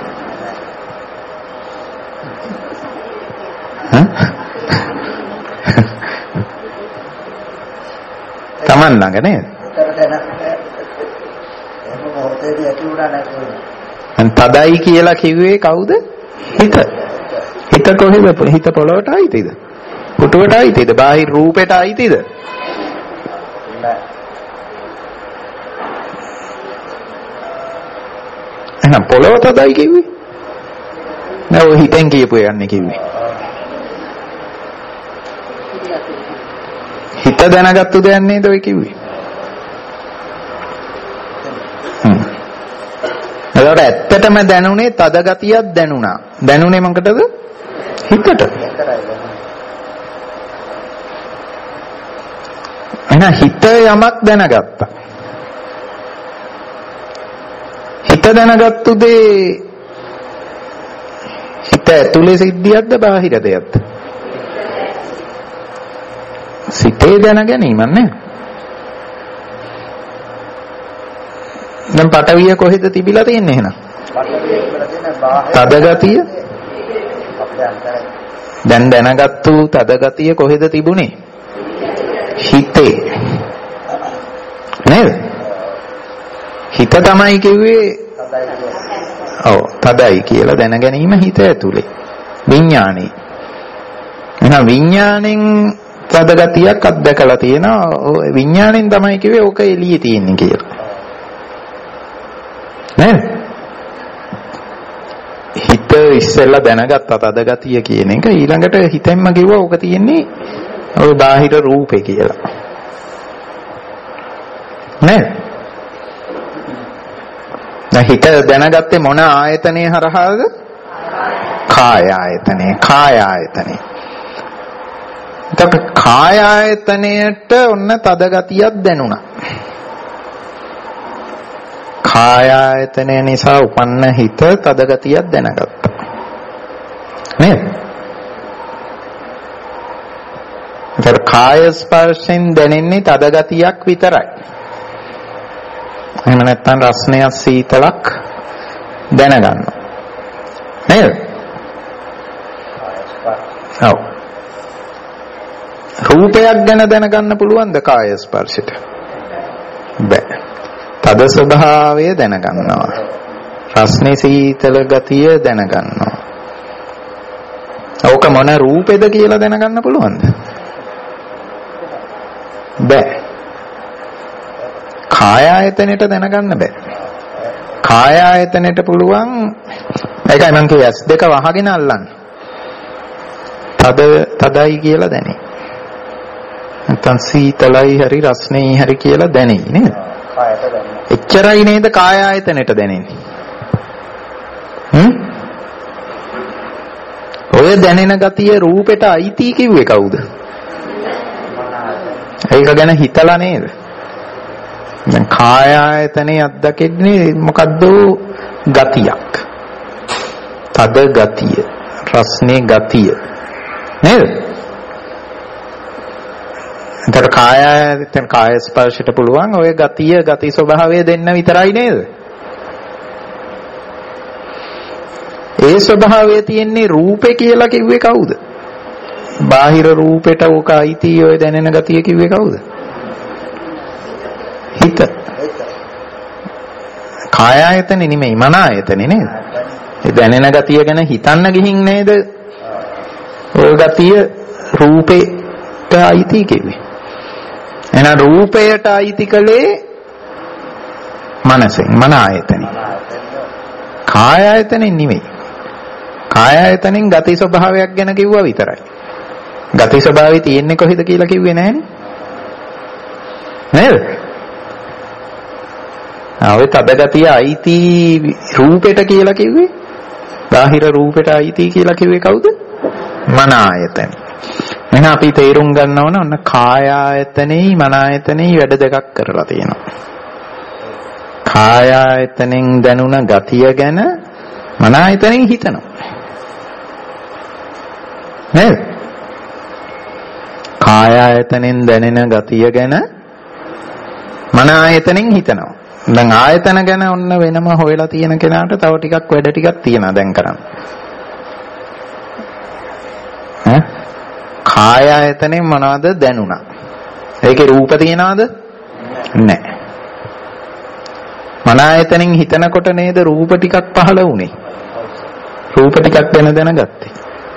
Taman ළඟ නේද? තදයි කියලා කිව්වේ කවුද? හිත. හිත කොහෙද? හිත පොළොවට ආයිතිද? පුටුවට ආයිතිද? බාහිර රූපෙට ආයිතිද? එහෙනම් පොළොව තදයි කිව්වේ? නෑ ඔය හිතෙන් කියපු යන්නේ කිව්වේ. හිත දැනගත්තු දෙයක් නේද ඔය කිව්වේ? ඒකට ඇත්තටම දැනුනේ තද ගතියක් දැනුණා. දැනුනේ මොකටද? හිතට. එහෙනම් හිත යමක් දැනගත්තා. හිත දැනගත්තු දේ හිත ඇතුලේ සිද්ධියක්ද බාහිර දෙයක්ද? සිතේ දැන ගැනීම නේ. දැන් පටවිය කොහෙද තිබිලා තියෙන්නේ එහෙනම්? තද ගතිය දැන් දැනගත්තු තද ගතිය කොහෙද තිබුණේ? හිතේ නේද? හිත තමයි කිව්වේ ඔව් තදයි කියලා දැන ගැනීම හිත ඇතුලේ විඥානේ. එහෙනම් විඥාණයෙන් තද ගතියක් අත්දකලා තියෙනවා. විඥාණයෙන් තමයි කිව්වේ ඕක එළියේ තියෙන්නේ කියලා. නේද? හිත ඉස්සෙල්ලා දැනගත්තා තද ගතිය කියන එක. ඊළඟට හිතෙන්ම කිව්වා ඕක තියෙන්නේ ඔය බාහිර රූපේ කියලා. නේද? දැන් හිත දැනගත්තේ මොන ආයතනයේ හරහාද? කාය ආයතනේ. කාය ආයතනේ. එතකොට කාය ආයතනයට ඔන්න තද ගතියක් දැනුණා. කාය ආයතනය නිසා උපන්න හිත තද ගතියක් දැනගත්තා. නේද? එතකොට කාය ස්පර්ශයෙන් දැනෙන්නේ තද ගතියක් විතරයි. එහෙම නැත්නම් රසණයක් සීතලක් දැනගන්නවා. නේද? ඔව්. රූපයක් ගැන දැනගන්න පුළුවන්ද කාය ස්පර්ශයට? බෑ. තද ස්වභාවය දැනගන්නවා. රසණේ සීතල ගතිය දැනගන්නවා. ඕක මොන රූපෙද කියලා දැනගන්න පුළුවන්ද? බෑ. කාය ආයතනෙට දැනගන්න බෑ. කාය ආයතනෙට පුළුවන් ඒකයි මම කිව්වේ S2 වහගෙන අල්ලන්න. තදයි කියලා දැනේ. නැත්නම් සීතලයි හරි රස්නේ හරි කියලා දැනේ නේද? කායට දැනෙන. එච්චරයි නේද කාය ආයතනෙට දැනෙන්නේ. ඔය දැනෙන ගතිය රූපෙට අයිති කිව්වේ කවුද? ඒක ගැන හිතලා නේද? දැන් කාය ආයතනේ අත්දකින්නේ මොකද්ද? ගතියක්. තද ගතිය, රස්නේ ගතිය. නේද? එතකොට කාය ස්පර්ශයට පුළුවන් ඔය ගති ස්වභාවය දෙන්න විතරයි නේද? ඒ ස්වභාවය තියෙන්නේ රූපේ කියලා කිව්වේ කවුද? බාහිර රූපෙට ඕක අයිති ඔය දැනෙන ගතිය කිව්වේ කවුද? හිත. කාය ආයතනෙ නෙමෙයි මන ආයතනෙ නේද? ඒ දැනෙන ගතිය ගැන හිතන්න ගිහින් නේද? ඔය ගතිය රූපේට අයිති කිව්වේ. එහෙනම් රූපයට අයිති කලේ මනසෙන් මන ආයතනෙ. කාය ආයතනෙ නෙමෙයි. කාය ආයතනෙන් ගති ස්වභාවයක් ගැන කිව්වා විතරයි. ගති ස්වභාවය තියෙන්නේ කොහෙද කියලා කිව්වේ නෑනේ. නේද? ආවේ තද ගතිය අයිති රූපෙට කියලා කිව්වේ. බාහිර රූපෙට අයිති කියලා කිව්වේ කවුද? මන ආයතන. එහෙනම් අපි තේරුම් ගන්න ඕන ඔන්න කාය ආයතනෙයි මන ආයතනෙයි වැඩ දෙකක් කරලා තියෙනවා. කාය ආයතනෙන් දැනුණ ගතිය ගැන මන ආයතනෙන් හිතනවා. නේද? කාය ආයතනෙන් දැනෙන ගතිය ගැන මන ආයතනෙන් හිතනවා. දැන් ආයතන ගැන ඔන්න වෙනම හොයලා තියෙන කෙනාට තව ටිකක් වැඩ ටිකක් තියෙනවා දැන් කරන්න. කාය ආයතනෙන් මොනවද දැනුණා? ඒකේ රූප තියනවද? නැහැ. මන ආයතනෙන් හිතනකොට නේද රූප ටිකක් පහළ වුනේ. රූප ටිකක් දැනගත්තේ.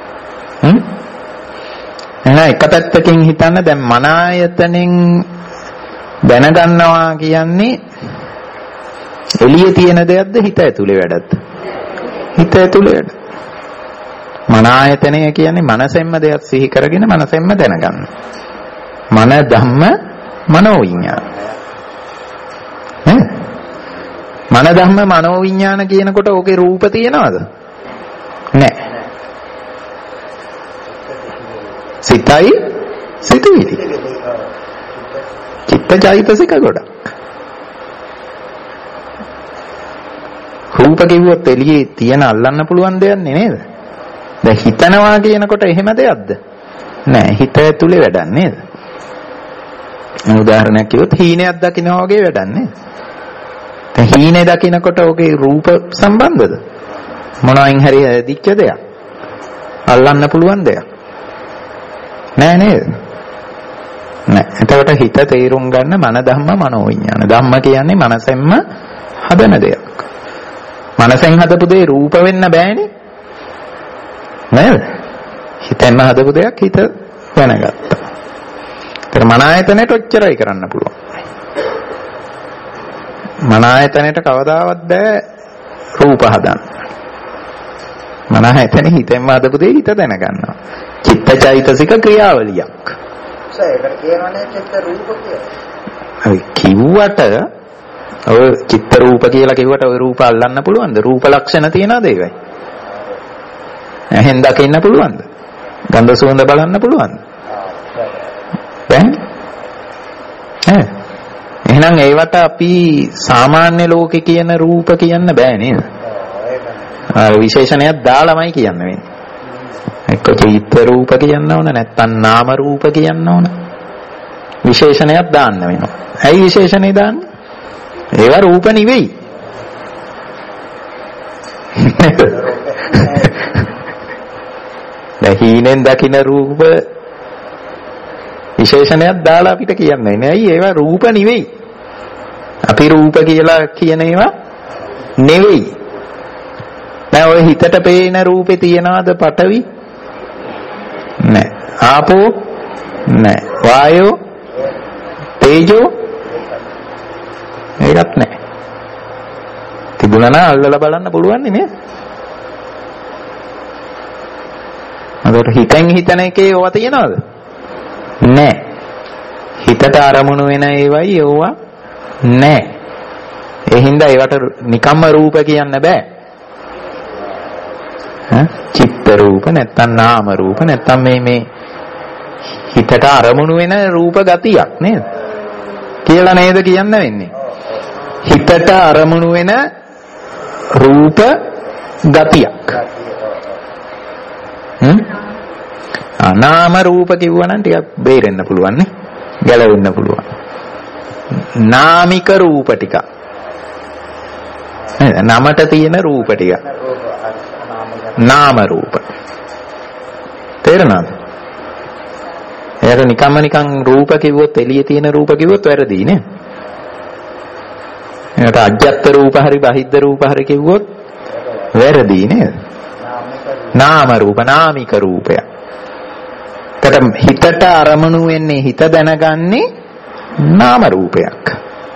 එහෙනම් එක පැත්තකින් හිතන්න දැන් මන ආයතනෙන් දැනගන්නවා කියන්නේ එළියේ තියෙන දෙයක්ද හිත ඇතුලේ වැඩක්ද? හිත ඇතුලේ වැඩ. මන ආයතනය කියන්නේ මනසෙන්ම දෙයක් සිහි කරගෙන මනසෙන්ම දැනගන්න. මන ධම්ම මනෝ විඥාන. මන ධම්ම මනෝ විඥාන කියනකොට ඕකේ රූප තියනවද? නැහැ. සිතයි සිතුවිලි. චිත්තචෛතසික ගොඩක්. රූප කිව්වොත් එළියේ තියෙන අල්ලන්න පුළුවන් දෙයක් නේද? දැන් හිතනවා කියනකොට එහෙම දෙයක්ද? නෑ, හිත ඇතුලේ වැඩක් නේද? උදාහරණයක් කිව්වොත් හීනයක් දකිනවා වගේ වැඩක් නේද? දැන් හීනේ දකින්නකොට ඔගේ රූප සම්බන්ධද? මොනවායින් හරි දිච්ච දෙයක්. අල්ලන්න පුළුවන් දෙයක්. නෑ නේද? නෑ. එතකොට හිත තේරුම් ගන්න මන ධම්ම මනෝවිඤ්ඤාණ. ධම්ම කියන්නේ මනසෙන්ම හදන දෙයක්. මනසෙන් හදපු දේ රූප වෙන්න බෑනේ. නේද? හිතෙන්ම හදපු දෙයක් හිත දැනගත්තා. ඒතර මන ආයතනෙට ඔච්චරයි කරන්න පුළුවන්. මන ආයතනෙට කවදාවත් බෑ රූප හදන්න. මන ආයතනෙ හිතෙන්ම හදපු දේ හිත දැනගන්නවා. චිත්තචෛතසික ක්‍රියාවලියක්. ඒකට කියනවනේ චිත්ත රූප කියලා. ඔය කිව්වට ඔය චිත්ත රූප කියලා කිව්වට ඔය රූප අල්ලන්න පුළුවන්ද? රූප ලක්ෂණ තියනද ඒකයි? එහෙන් දකින්න පුළුවන්ද? ගන්ධ සුවඳ බලන්න පුළුවන්ද? බැහැ. එහෙනම් ඒවට අපි සාමාන්‍ය ලෝකේ කියන රූප කියන්න බෑ නේද? විශේෂණයක් දාලාමයි කියන්න වෙන්නේ. එක්ක චිත්ත රූප කියන්න ඕන නැත්නම් නාම රූප කියන්න ඕන. විශේෂණයක් දාන්න වෙනවා. ඇයි විශේෂණේ දාන්නේ? ඒවා රූප නෙවෙයි. දැන් හීනෙන් දකින්න රූප විශේෂණයක් දාලා අපිට කියන්නේ නෑ. ඇයි ඒවා රූප නෙවෙයි. අපි රූප කියලා කියන ඒවා නෙවෙයි. දැන් ඔය හිතට පේන රූපේ තියනවාද පඨවි? නෑ. ආපෝ? නෑ. වායෝ? තේජෝ? ඒකත් නෑ. තිබුණා නම් අල්ලලා බලන්න පුළුවන් නේ. අදට හිතෙන් හිතන එකේ ඕවා තියනවද? නෑ. හිතට අරමුණු වෙන ඒවයි ඕවා නෑ. ඒ හින්දා ඒවට නිකම්ම රූප කියන්න බෑ. චිත්ත රූප නැත්තම් නාම රූප නැත්තම් මේ හිතට අරමුණු වෙන රූප ගතියක් නේද? කියලා නේද කියන්න වෙන්නේ. හිතට අරමුණු වෙන රූප ගතියක්. නාම රූප කිව්වනම් ටිකක් බේරෙන්න පුළුවන් නේ. ගැලවෙන්න පුළුවන්. නාමික රූප ටික. නමට තියෙන රූප ටික. නාම රූප. තේරෙනවද? එයාට නිකන් රූප කිව්වොත් එළියේ තියෙන රූප කිව්වොත් වැරදි නේ. එයාට අජ්ජත් රූප හරි බහිද්ද රූප හරි කිව්වොත් වැරදි නේද? නාම රූප නාමික රූපය. හිතට අරමුණු වෙන්නේ හිත දැනගන්නේ නාම රූපයක්.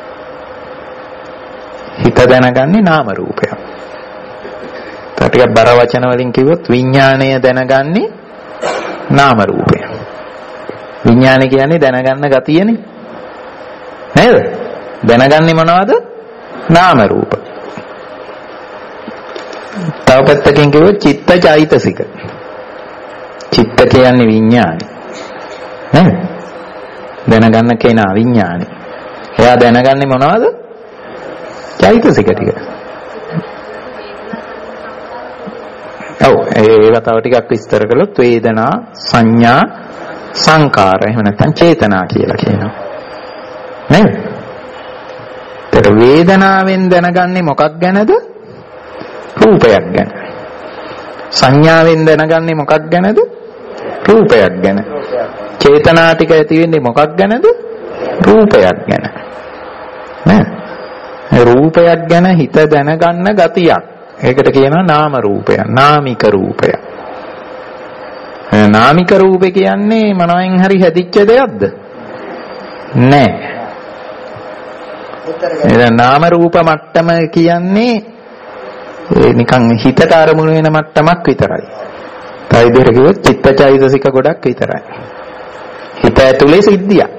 හිත දැනගන්නේ නාම රූපයක්. ටිකක් බර වචන වලින් කිව්වොත් විඥාණය දැනගන්නේ නාම රූපය. විඥාණය කියන්නේ දැනගන්න ගතියනේ. නේද? දැනගන්නේ මොනවද? නාම රූප. තව පැත්තකින් කිව්වොත් චිත්තචෛතසික. චිත්ත කියන්නේ විඥානි. නේද? දැනගන්න කෙනා විඥානි. එයා දැනගන්නේ මොනවද? චෛතසික ටික. ඔව් ඒවා තව ටිකක් විස්තර කළොත් වේදනා සංඥා සංකාර එහෙම නැත්නම් චේතනා කියලා කියනවා. නේද? ඒතර වේදනාවෙන් දැනගන්නේ මොකක් ගැනද? රූපයක් ගැන. සංඥාවෙන් දැනගන්නේ මොකක් ගැනද? රූපයක් ගැන. චේතනා ටික ඇති වෙන්නේ මොකක් ගැනද? රූපයක් ගැන. නේද? රූපයක් ගැන හිත දැනගන්න ගතියක්. ඒකට කියනවා නාම රූපය, නාමික රූපය. නාමික රූපේ කියන්නේ මොනවෙන් හරි හැදිච්ච දෙයක්ද? නෑ. එහෙනම් නාම රූප මට්ටම කියන්නේ නිකන් හිතට අරමුණු වෙන මට්ටමක් විතරයි. තව විදිහට කිව්වොත් චිත්තචෛතසික ගොඩක් විතරයි. හිත ඇතුලේ සිද්ධියක්.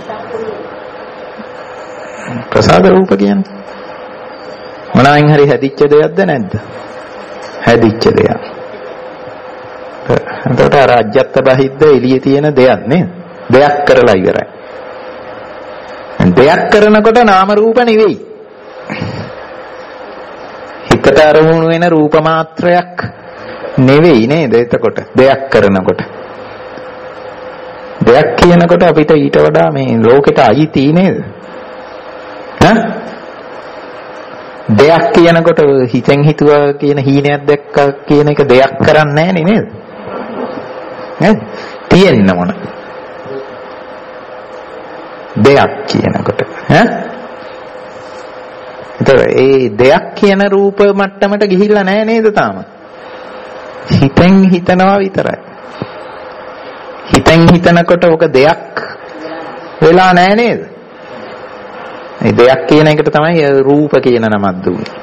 ප්‍රසාද රූප කියන්නේ මොනවෙන් හරි හැදිච්ච දෙයක්ද නැද්ද? හැදිච්ච දෙයක්. එතකොට අර අජ්ජත් බහිද්ද එළියේ තියෙන දෙයක් නේද? දෙයක් කරලා ඉවරයි. දෙයක් කරනකොට නාම රූප නෙවෙයි. හිතට අරමුණු වෙන රූප මාත්‍රයක් නෙවෙයි නේද? එතකොට දෙයක් කරනකොට. දෙයක් කියනකොට අපිට ඊට වඩා මේ ලෝකෙට අයිති නේද? දෙයක් කියනකොට හිතෙන් හිතුවා කියන හීනයක් දැක්කා කියන එක දෙයක් කරන්නේ නැහැ නේද? නේද? තියෙන්න මොන දෙයක් කියනකොට ඈ ඒ දෙයක් කියන රූප මට්ටමට ගිහිල්ලා නැහැ නේද තාම? හිතෙන් හිතනවා විතරයි. හිතෙන් හිතනකොට ඔක දෙයක් වෙලා නැහැ නේද? මේ දෙයක් කියන එකට තමයි රූප කියන නමක් දුන්නේ.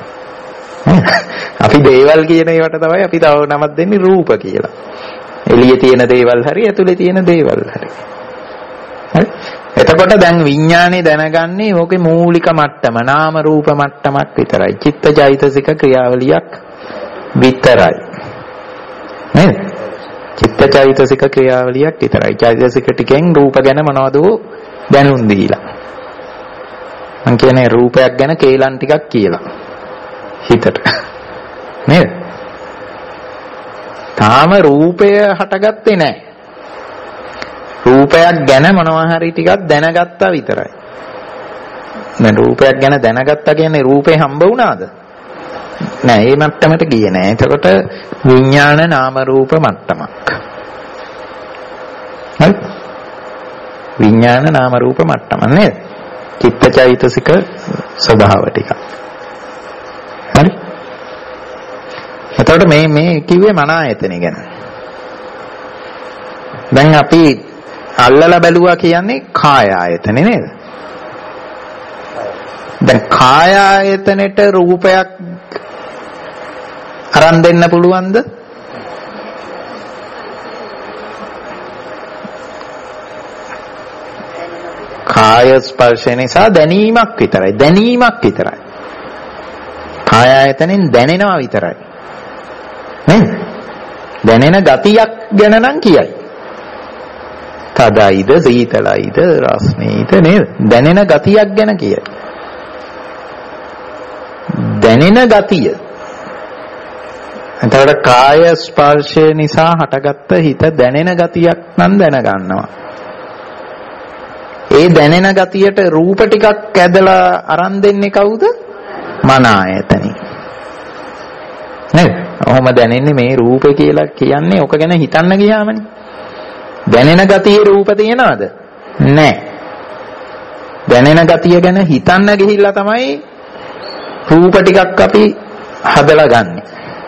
අපි දේවල් කියන ඒවට තමයි අපි තව නමක් දෙන්නේ රූප කියලා. එළියේ තියෙන දේවල් හරි ඇතුලේ තියෙන දේවල් හරි. හරි? එතකොට දැන් විඥානේ දැනගන්නේ ඕකේ මූලික මට්ටම නාම රූප මට්ටමක් විතරයි. චිත්තචෛතසික ක්‍රියාවලියක් විතරයි. නේද? චිත්තචෛතසික ක්‍රියාවලියක් විතරයි. චෛතසික ටිකෙන් රූප ගැන මොනවද දැනුම් දීලා. මං කියන්නේ රූපයක් ගැන කේලම් ටිකක් කියලා. හිතට. නේද? තාම රූපය හටගත්තේ නැහැ. රූපයක් ගැන මොනවා හරි ටිකක් දැනගත්තා විතරයි. දැන් රූපයක් ගැන දැනගත්තා කියන්නේ රූපේ හම්බ වුණාද? නෑ, ඒ මට්ටමට ගියේ නෑ. එතකොට විඥාන නාම රූප මට්ටමක්. හරි? විඥාන නාම රූප මට්ටම නේද? චිත්තචෛතසික ස්වභාව ටික. හරි? එතකොට මේ කිව්වේ මන ආයතනෙ ගැන. දැන් අපි අල්ලලා බැලුවා කියන්නේ කාය ආයතනෙ නේද? දැන් කාය ආයතනෙට රූපයක් අරන් දෙන්න පුළුවන්ද? කාය ස්පර්ශය නිසා දැනීමක් විතරයි. දැනීමක් විතරයි. කාය ආයතනෙන් දැනෙනවා විතරයි. නේද? දැනෙන ගතියක් ගැන නම් කියයි. තදයිද සීතලයිද රස්නේයිද නේද? දැනෙන ගතියක් ගැන කියයි. දැනෙන ගතිය. එතකොට කාය ස්පර්ශය නිසා හටගත්ත හිත දැනෙන ගතියක් නම් දැනගන්නවා. ඒ දැනෙන ගතියට රූප ටිකක් ඇදලා අරන් දෙන්නේ කවුද? මන ආයතනෙ. නේද? ඔහොම දැනෙන්නේ මේ රූපේ කියලා කියන්නේ ඔක ගැන හිතන්න ගියාමනේ. දැනෙන ගතියේ රූප තියනවද? නැහැ. දැනෙන ගතිය ගැන හිතන්න ගිහිල්ලා තමයි රූප ටිකක් අපි හදලා ගන්නෙ.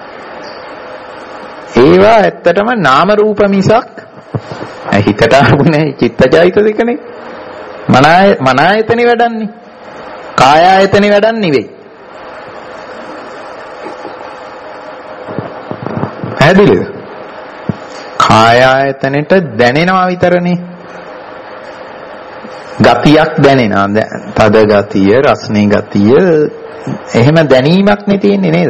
ඒවා ඇත්තටම නාම රූප මිසක් හිතට ආපුනේ චිත්තචෛතසිකනේ. මන ආයතනෙ වැඩන්නේ. කාය ආයතනෙ වැඩන්නේ නෙවෙයි. හැදිලද? කාය ආයතනෙට දැනෙනවා විතරනේ. ගතියක් දැනෙනවා. තද ගතිය, රස්නේ ගතිය, එහෙම දැනීමක් නේ තියෙන්නේ නේද?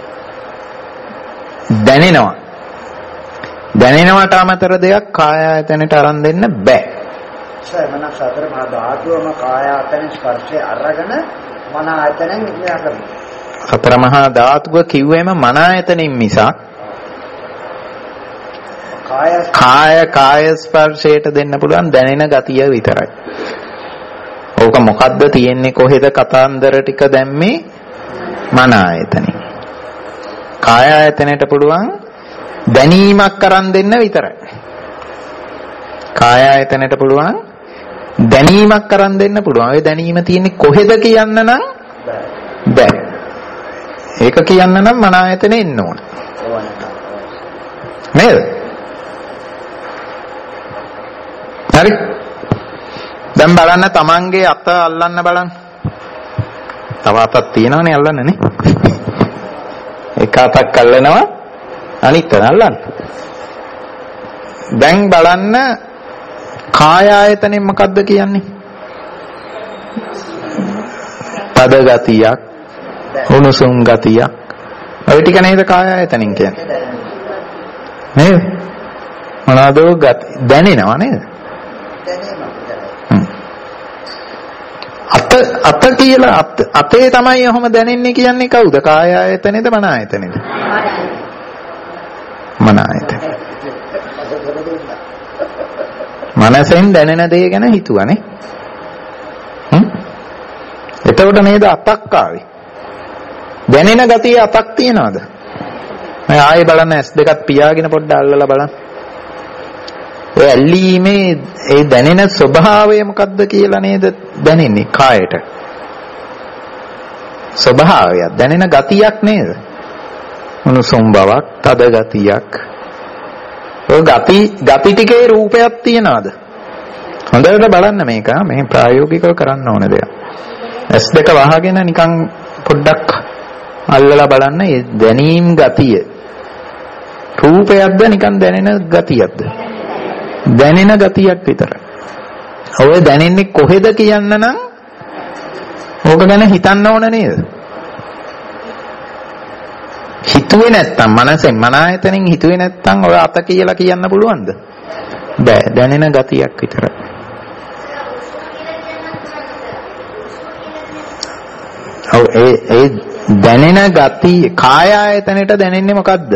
දැනෙනවා. දැනෙනවට අමතර දෙයක් කාය ආයතනෙට අරන් දෙන්න බෑ. මන සතර මහා ධාතුවම කාය ආයතන ස්පර්ශය අරගෙන මන ආයතනෙන් විඥාන කරනවා. සතර මහා ධාතුව කිව්වෙම මන ආයතනෙන් මිසක් කාය ස්පර්ශයට දෙන්න පුළුවන් දැනෙන ගතිය විතරයි. ඕක මොකද්ද තියෙන්නේ කොහෙද කතාන්දර ටික දැම්මේ මන ආයතනෙ. කාය ආයතනයට පුළුවන් දැනීමක් කරන් දෙන්න විතරයි. කාය ආයතනයට පුළුවන් දැනීමක් කරන් දෙන්න පුළුවන්. ඒ දැනීම තියෙන්නේ කොහෙද කියන්න නම් බෑ. ඒක කියන්න නම් මන ආයතනෙ එන්න ඕන. නේද? හරි? දැන් බලන්න තමන්ගේ අත අල්ලන්න බලන්න. තව අතක් තියෙනවනේ අල්ලන්න නේ. එක අතක් අල්ලනවා අනිත් අත අල්ලන්න. දැන් බලන්න කාය ආයතනෙන් මොකද්ද කියන්නේ? තද ගතියක්, උණුසුම් ගතියක්. ඔය ටික නේද කාය ආයතනෙන් කියන්නේ? නේද? මොනවාද ගති දැනෙනවා නේද? අත කියලා අතේ තමයි ඔහොම දැනෙන්නේ කියන්නේ කවුද? කාය ආයතනේද මන ආයතනේද? මන ආයතන. මනසෙන් දැනෙන දේ ගැන හිතුවානේ. එතකොට නේද අතක් ආවේ? දැනෙන ගතිය අතක් තියනවාද? මම ආයෙ බලන්න S2ත් පියාගෙන පොඩ්ඩක් අල්ලලා බලන්න. ඔය ඇල්ලීමේ ඒ දැනෙන ස්වභාවය මොකද්ද කියලා නේද දැනෙන්නේ කායට? ස්වභාවයක් දැනෙන ගතියක් නේද? උණුසුම් බවක්, තද ගතියක්. ඔය ගති ටිකේ රූපයක් තියනවාද? හොඳට බලන්න මේක. මේ ප්‍රායෝගිකව කරන්න ඕන දෙයක්. S2 වහගෙන නිකන් පොඩ්ඩක් අල්ලලා බලන්න මේ දැනීම් ගතිය. රූපයක්ද නිකන් දැනෙන ගතියක්ද? දැනෙන ගතියක් විතරයි. ඔය දැනෙන්නේ කොහෙද කියන්න නම් ඕක ගැන හිතන්න ඕන නේද? හිතුවේ නැත්තම් මනසෙන් මන ආයතනෙන් හිතුවේ නැත්තම් ඔය අත කියලා කියන්න පුළුවන්ද? බෑ. දැනෙන ගතියක් විතරයි. ඔව් ඒ දැනෙන ගති කාය ආයතනෙට දැනෙන්නේ මොකද්ද?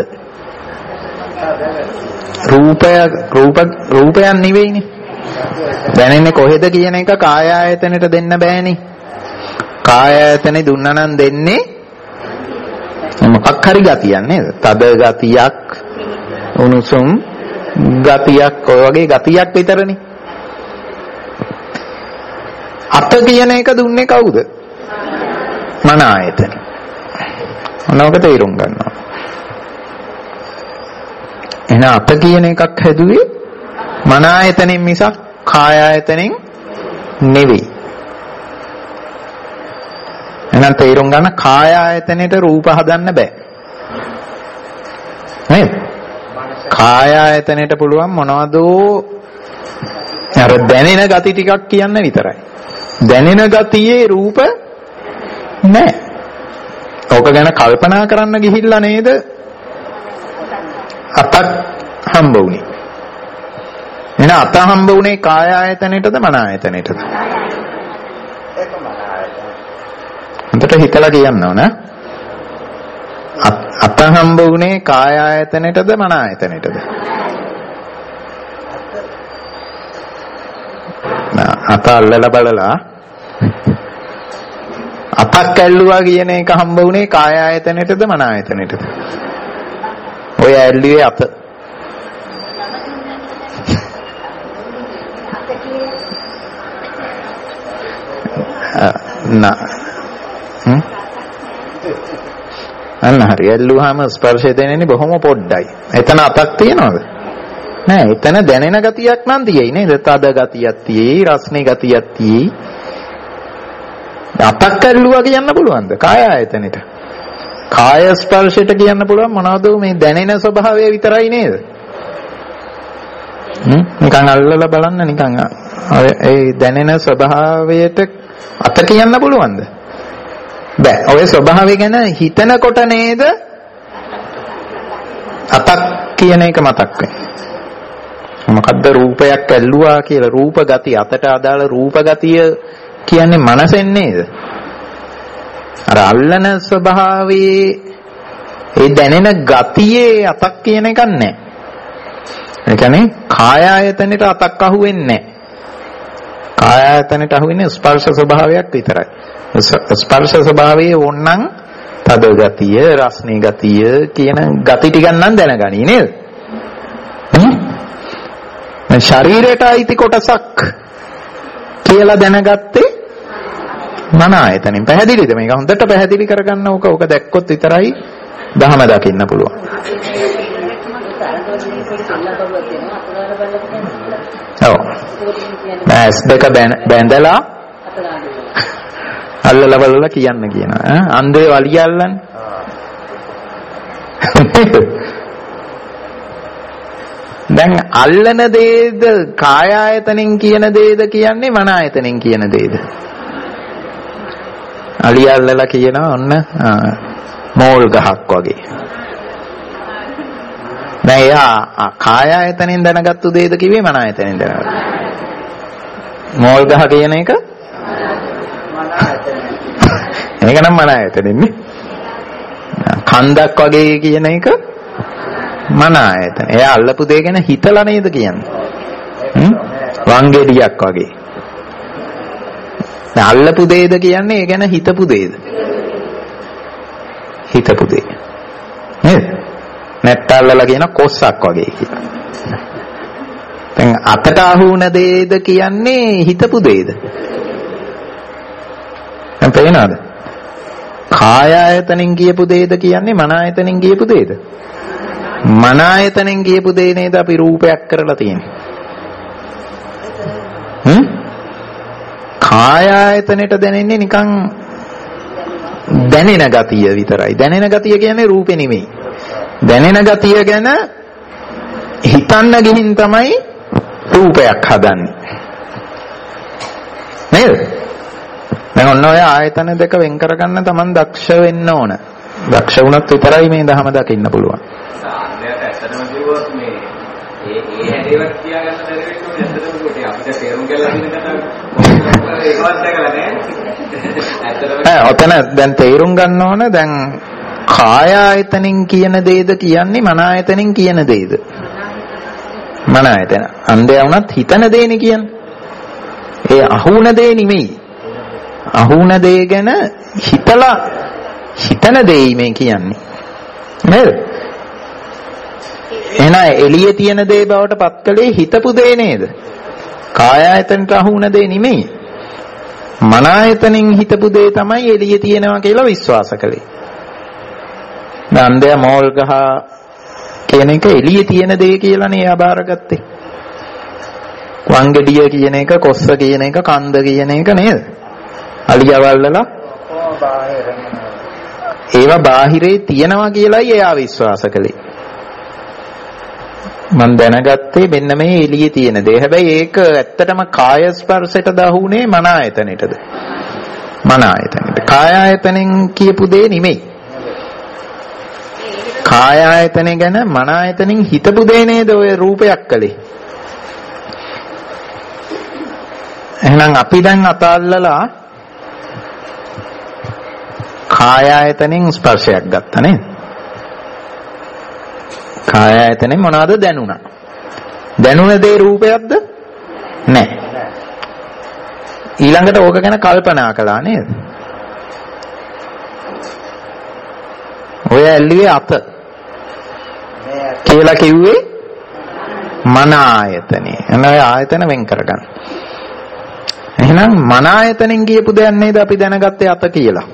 රූපයන් නෙවෙයිනේ. දැනෙන්නේ කොහෙද කියන එක කාය ආයතනෙට දෙන්න බෑනේ. කාය ආයතනෙ දුන්නා නම් දෙන්නේ මොකක් හරි ගතියක් නේද? තද ගතියක්, උණුසුම් ගතියක්, ඔය වගේ ගතියක් විතරනේ. අත කියන එක දුන්නේ කවුද? මන ආයතන. මොනවද තේරුම් ගන්නවා. එහෙනම් අත කියන එකක් හැදුවේ මන ආයතනෙන් මිසක් කාය ආයතනෙන් නෙවෙයි. එහෙනම් තේරුම් ගන්න කාය ආයතනෙට රූප හදන්න බෑ. නේද? කාය ආයතනෙට පුළුවන් මොනවද අර දැනෙන ගති ටිකක් කියන්න විතරයි. දැනෙන ගතියේ රූප නෑ. ඕක ගැන කල්පනා කරන්න ගිහිල්ලා නේද අතක් හම්බ වුනේ. එහෙනම් අත හම්බ වුනේ කාය ආයතනෙටද මන ආයතනෙටද? හොඳට හිතලා කියන්න ඕන. අත හම්බ වුනේ කාය ආයතනෙටද මන ආයතනෙටද? අත අල්ලලා බලලා අතක් ඇල්ලුවා කියන එක හම්බ වුනේ කාය ආයතනෙටද මන ආයතනෙටද? ඔය ඇල්ලුවේ අත. අන්න හරි. ඇල්ලුවාම ස්පර්ශය දැනෙන්නේ බොහොම පොඩ්ඩයි. එතන අතක් තියනවද? නෑ. එතන දැනෙන ගතියක් නම් තියෙයි නේද? තද ගතියක් තියෙයි, රස්නේ ගතියක් තියෙයි. අතක් ඇල්ලුවා කියන්න පුළුවන්ද? කාය ආයතනෙට. කාය ස්පර්ශයට කියන්න පුළුවන් මොනවද මේ දැනෙන ස්වභාවය විතරයි නේද? නිකන් අල්ලලා බලන්න නිකන් ඒ දැනෙන ස්වභාවයට අත කියන්න පුළුවන්ද? බෑ. ඔය ස්වභාවය ගැන හිතනකොට නේද අතක් කියන එක මතක් වෙන්නේ. මොකද්ද රූපයක් ඇල්ලුවා කියලා? රූප ගතිය, අතට අදාළ රූප ගතිය කියන්නේ මනසෙන් නේද? අර අල්ලන ස්වභාවයේ ඒ දැනෙන ගතියේ අතක් කියන එකක් නැහැ. ඒ කියන්නේ කාය ආයතනෙට අතක් අහුවෙන්නේ නැහැ. කාය ආයතනෙට අහුවෙන්නේ ස්පර්ශ ස්වභාවයක් විතරයි. ස්පර්ශ ස්වභාවයේ ඕනනම් තද ගතිය, රස්නේ ගතිය කියන ගති ටිකක් නම් දැනගනි නේද? ශරීරයට අයිති කොටසක් කියලා දැනගත්තේ මන ආයතනෙන්. පැහැදිලිද? මේක හොඳට පැහැදිලි කරගන්න ඕක. ඕක දැක්කොත් විතරයි ධහම දකින්න පුළුවන්. ඔව්. බෑස් දෙක බැඳලා අල්ලලා බලලා කියන්න කියනවා. අන්දේ වලිය අල්ලන්නේ. දැන් අල්ලන දේද කාය ආයතනෙන් කියන දේද කියන්නේ මන ආයතනෙන් කියන දේද? අලිය අල්ලලා කියනවා ඔන්න මෝල් ගහක් වගේ. දැන් එයා කාය ආයතනෙන් දැනගත්තු දේද කිව්වේ මන ආයතනෙන් දැනගත්තු? මෝල් ගහ කියන එක ඒක නම් මන ආයතනෙන් නේ. කන්දක් වගේ කියන එක මන ආයතන. එයා අල්ලපු දේ ගැන හිතලා නේද කියන්නේ? වංගෙඩියක් වගේ. දැන් අල්ලපු දේද කියන්නේ ඒ ගැන හිතපු දේද? හිතපු දේ. නේද? නැත්තල්ලලා කියන කොස්සක් වගේ කියලා. දැන් අතට අහු වුණ දේද කියන්නේ හිතපු දේද? දැන් පේනවද? කාය ආයතනෙන් කියපු දේද කියන්නේ මන ආයතනෙන් කියපු දේද? මන ආයතනෙන් කියපු දේ නේද අපි රූපයක් කරලා තියෙන්නේ. කාය ආයතනෙට දැනෙන්නේ නිකන් දැනෙන ගතිය විතරයි. දැනෙන ගතිය කියන්නේ රූපේ නෙමෙයි. දැනෙන ගතිය ගැන හිතන්න ගිහින් තමයි රූපයක් හදන්නේ. නේද? දැන් ඔන්න ඔය ආයතන දෙක වෙන් කරගන්න තමන් දක්ෂ වෙන්න ඕන. දක්ෂ වුණොත් විතරයි මේ ධහම දකින්න පුළුවන්. සාන්දයට ඇත්තටම කිව්වොත් මේ ඒ හැදේවත් කියාගන්න බැරි වෙන්නේ ඇත්තටම කොට අපිට තේරුම් ගන්න හිතන ඒකවත් දැකලා නැහැ. ඔතන දැන් තේරුම් ගන්න ඕන දැන් කාය ආයතනෙන් කියන දේද කියන්නේ මන ආයතනෙන් කියන දේද? මන ආයතන. අන්දය වුණත් හිතන දේනේ කියන්නේ. ඒ අහුණ දේ නෙමෙයි. අහුණ දේ ගැන හිතලා හිතන දෙයි මේ කියන්නේ. නේද? එහෙනම් එළියේ තියෙන දේ බවට පත් කළේ හිතපු දේ නේද? කාය ආයතනට අහුණ දේ නෙමෙයි. මන ආයතනෙන් හිතපු දේ තමයි එළියේ තියෙනවා කියලා විශ්වාස කළේ. නන්දය මෝල් ගහ කියන එක එළියේ තියෙන දේ කියලානේ එයා බාරගත්තේ. වංගෙඩිය කියන එක, කොස්ස කියන එක, කන්ද කියන එක නේද? අලියවල්ලලා ඒවා බාහිරේ තියෙනවා කියලායි එයා විශ්වාස කළේ. මම දැනගත්තේ මෙන්න මේ එළියේ තියෙන දේ. හැබැයි ඒක ඇත්තටම කාය ස්පර්ශයට දහුනේ මන ආයතනෙටද? මන ආයතනෙට. කාය ආයතනෙන් කියපු දේ නෙමෙයි. කාය ආයතනය ගැන මන ආයතනෙන් හිතපු දේ නේද ඔය රූපයක් කළේ. එහෙනම් අපි දැන් අතල්ලලා කාය ආයතනෙන් ස්පර්ශයක් ගත්තා නේද? කාය ආයතනෙන් මොනවද දැනුණා? දැනුණ දේ රූපයක්ද? නැහැ. ඊළඟට ඕක ගැන කල්පනා කළා නේද? ඔය ඇල්ලුවේ අත කියලා කිව්වේ මන ආයතනේ. එන ඔය ආයතන වෙන් කරගන්න. එහෙනම් මන ආයතනෙන් කියපු දෙයක් නේද අපි දැනගත්තේ අත කියලා.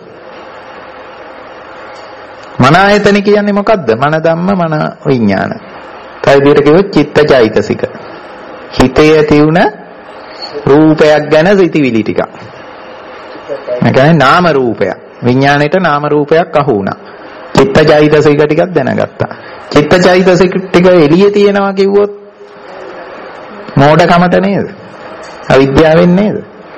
මන ආයතන කියන්නේ මොකද්ද? මන ධම්ම මන විඥාන. තව විදිහට කිව්වොත් චිත්තචෛතසික. හිතේ ඇති වුණ රූපයක් ගැන සිතිවිලි ටිකක්. ඒ කියන්නේ නාම රූපයක්. විඥාණයට නාම රූපයක් අහු වුණා. චිත්තචෛතසික ටිකක් දැනගත්තා. චිත්තචෛතසික ටික එළියේ තියෙනවා කිව්වොත් මෝඩකමට නේද? අවිද්‍යාවෙන් නේද?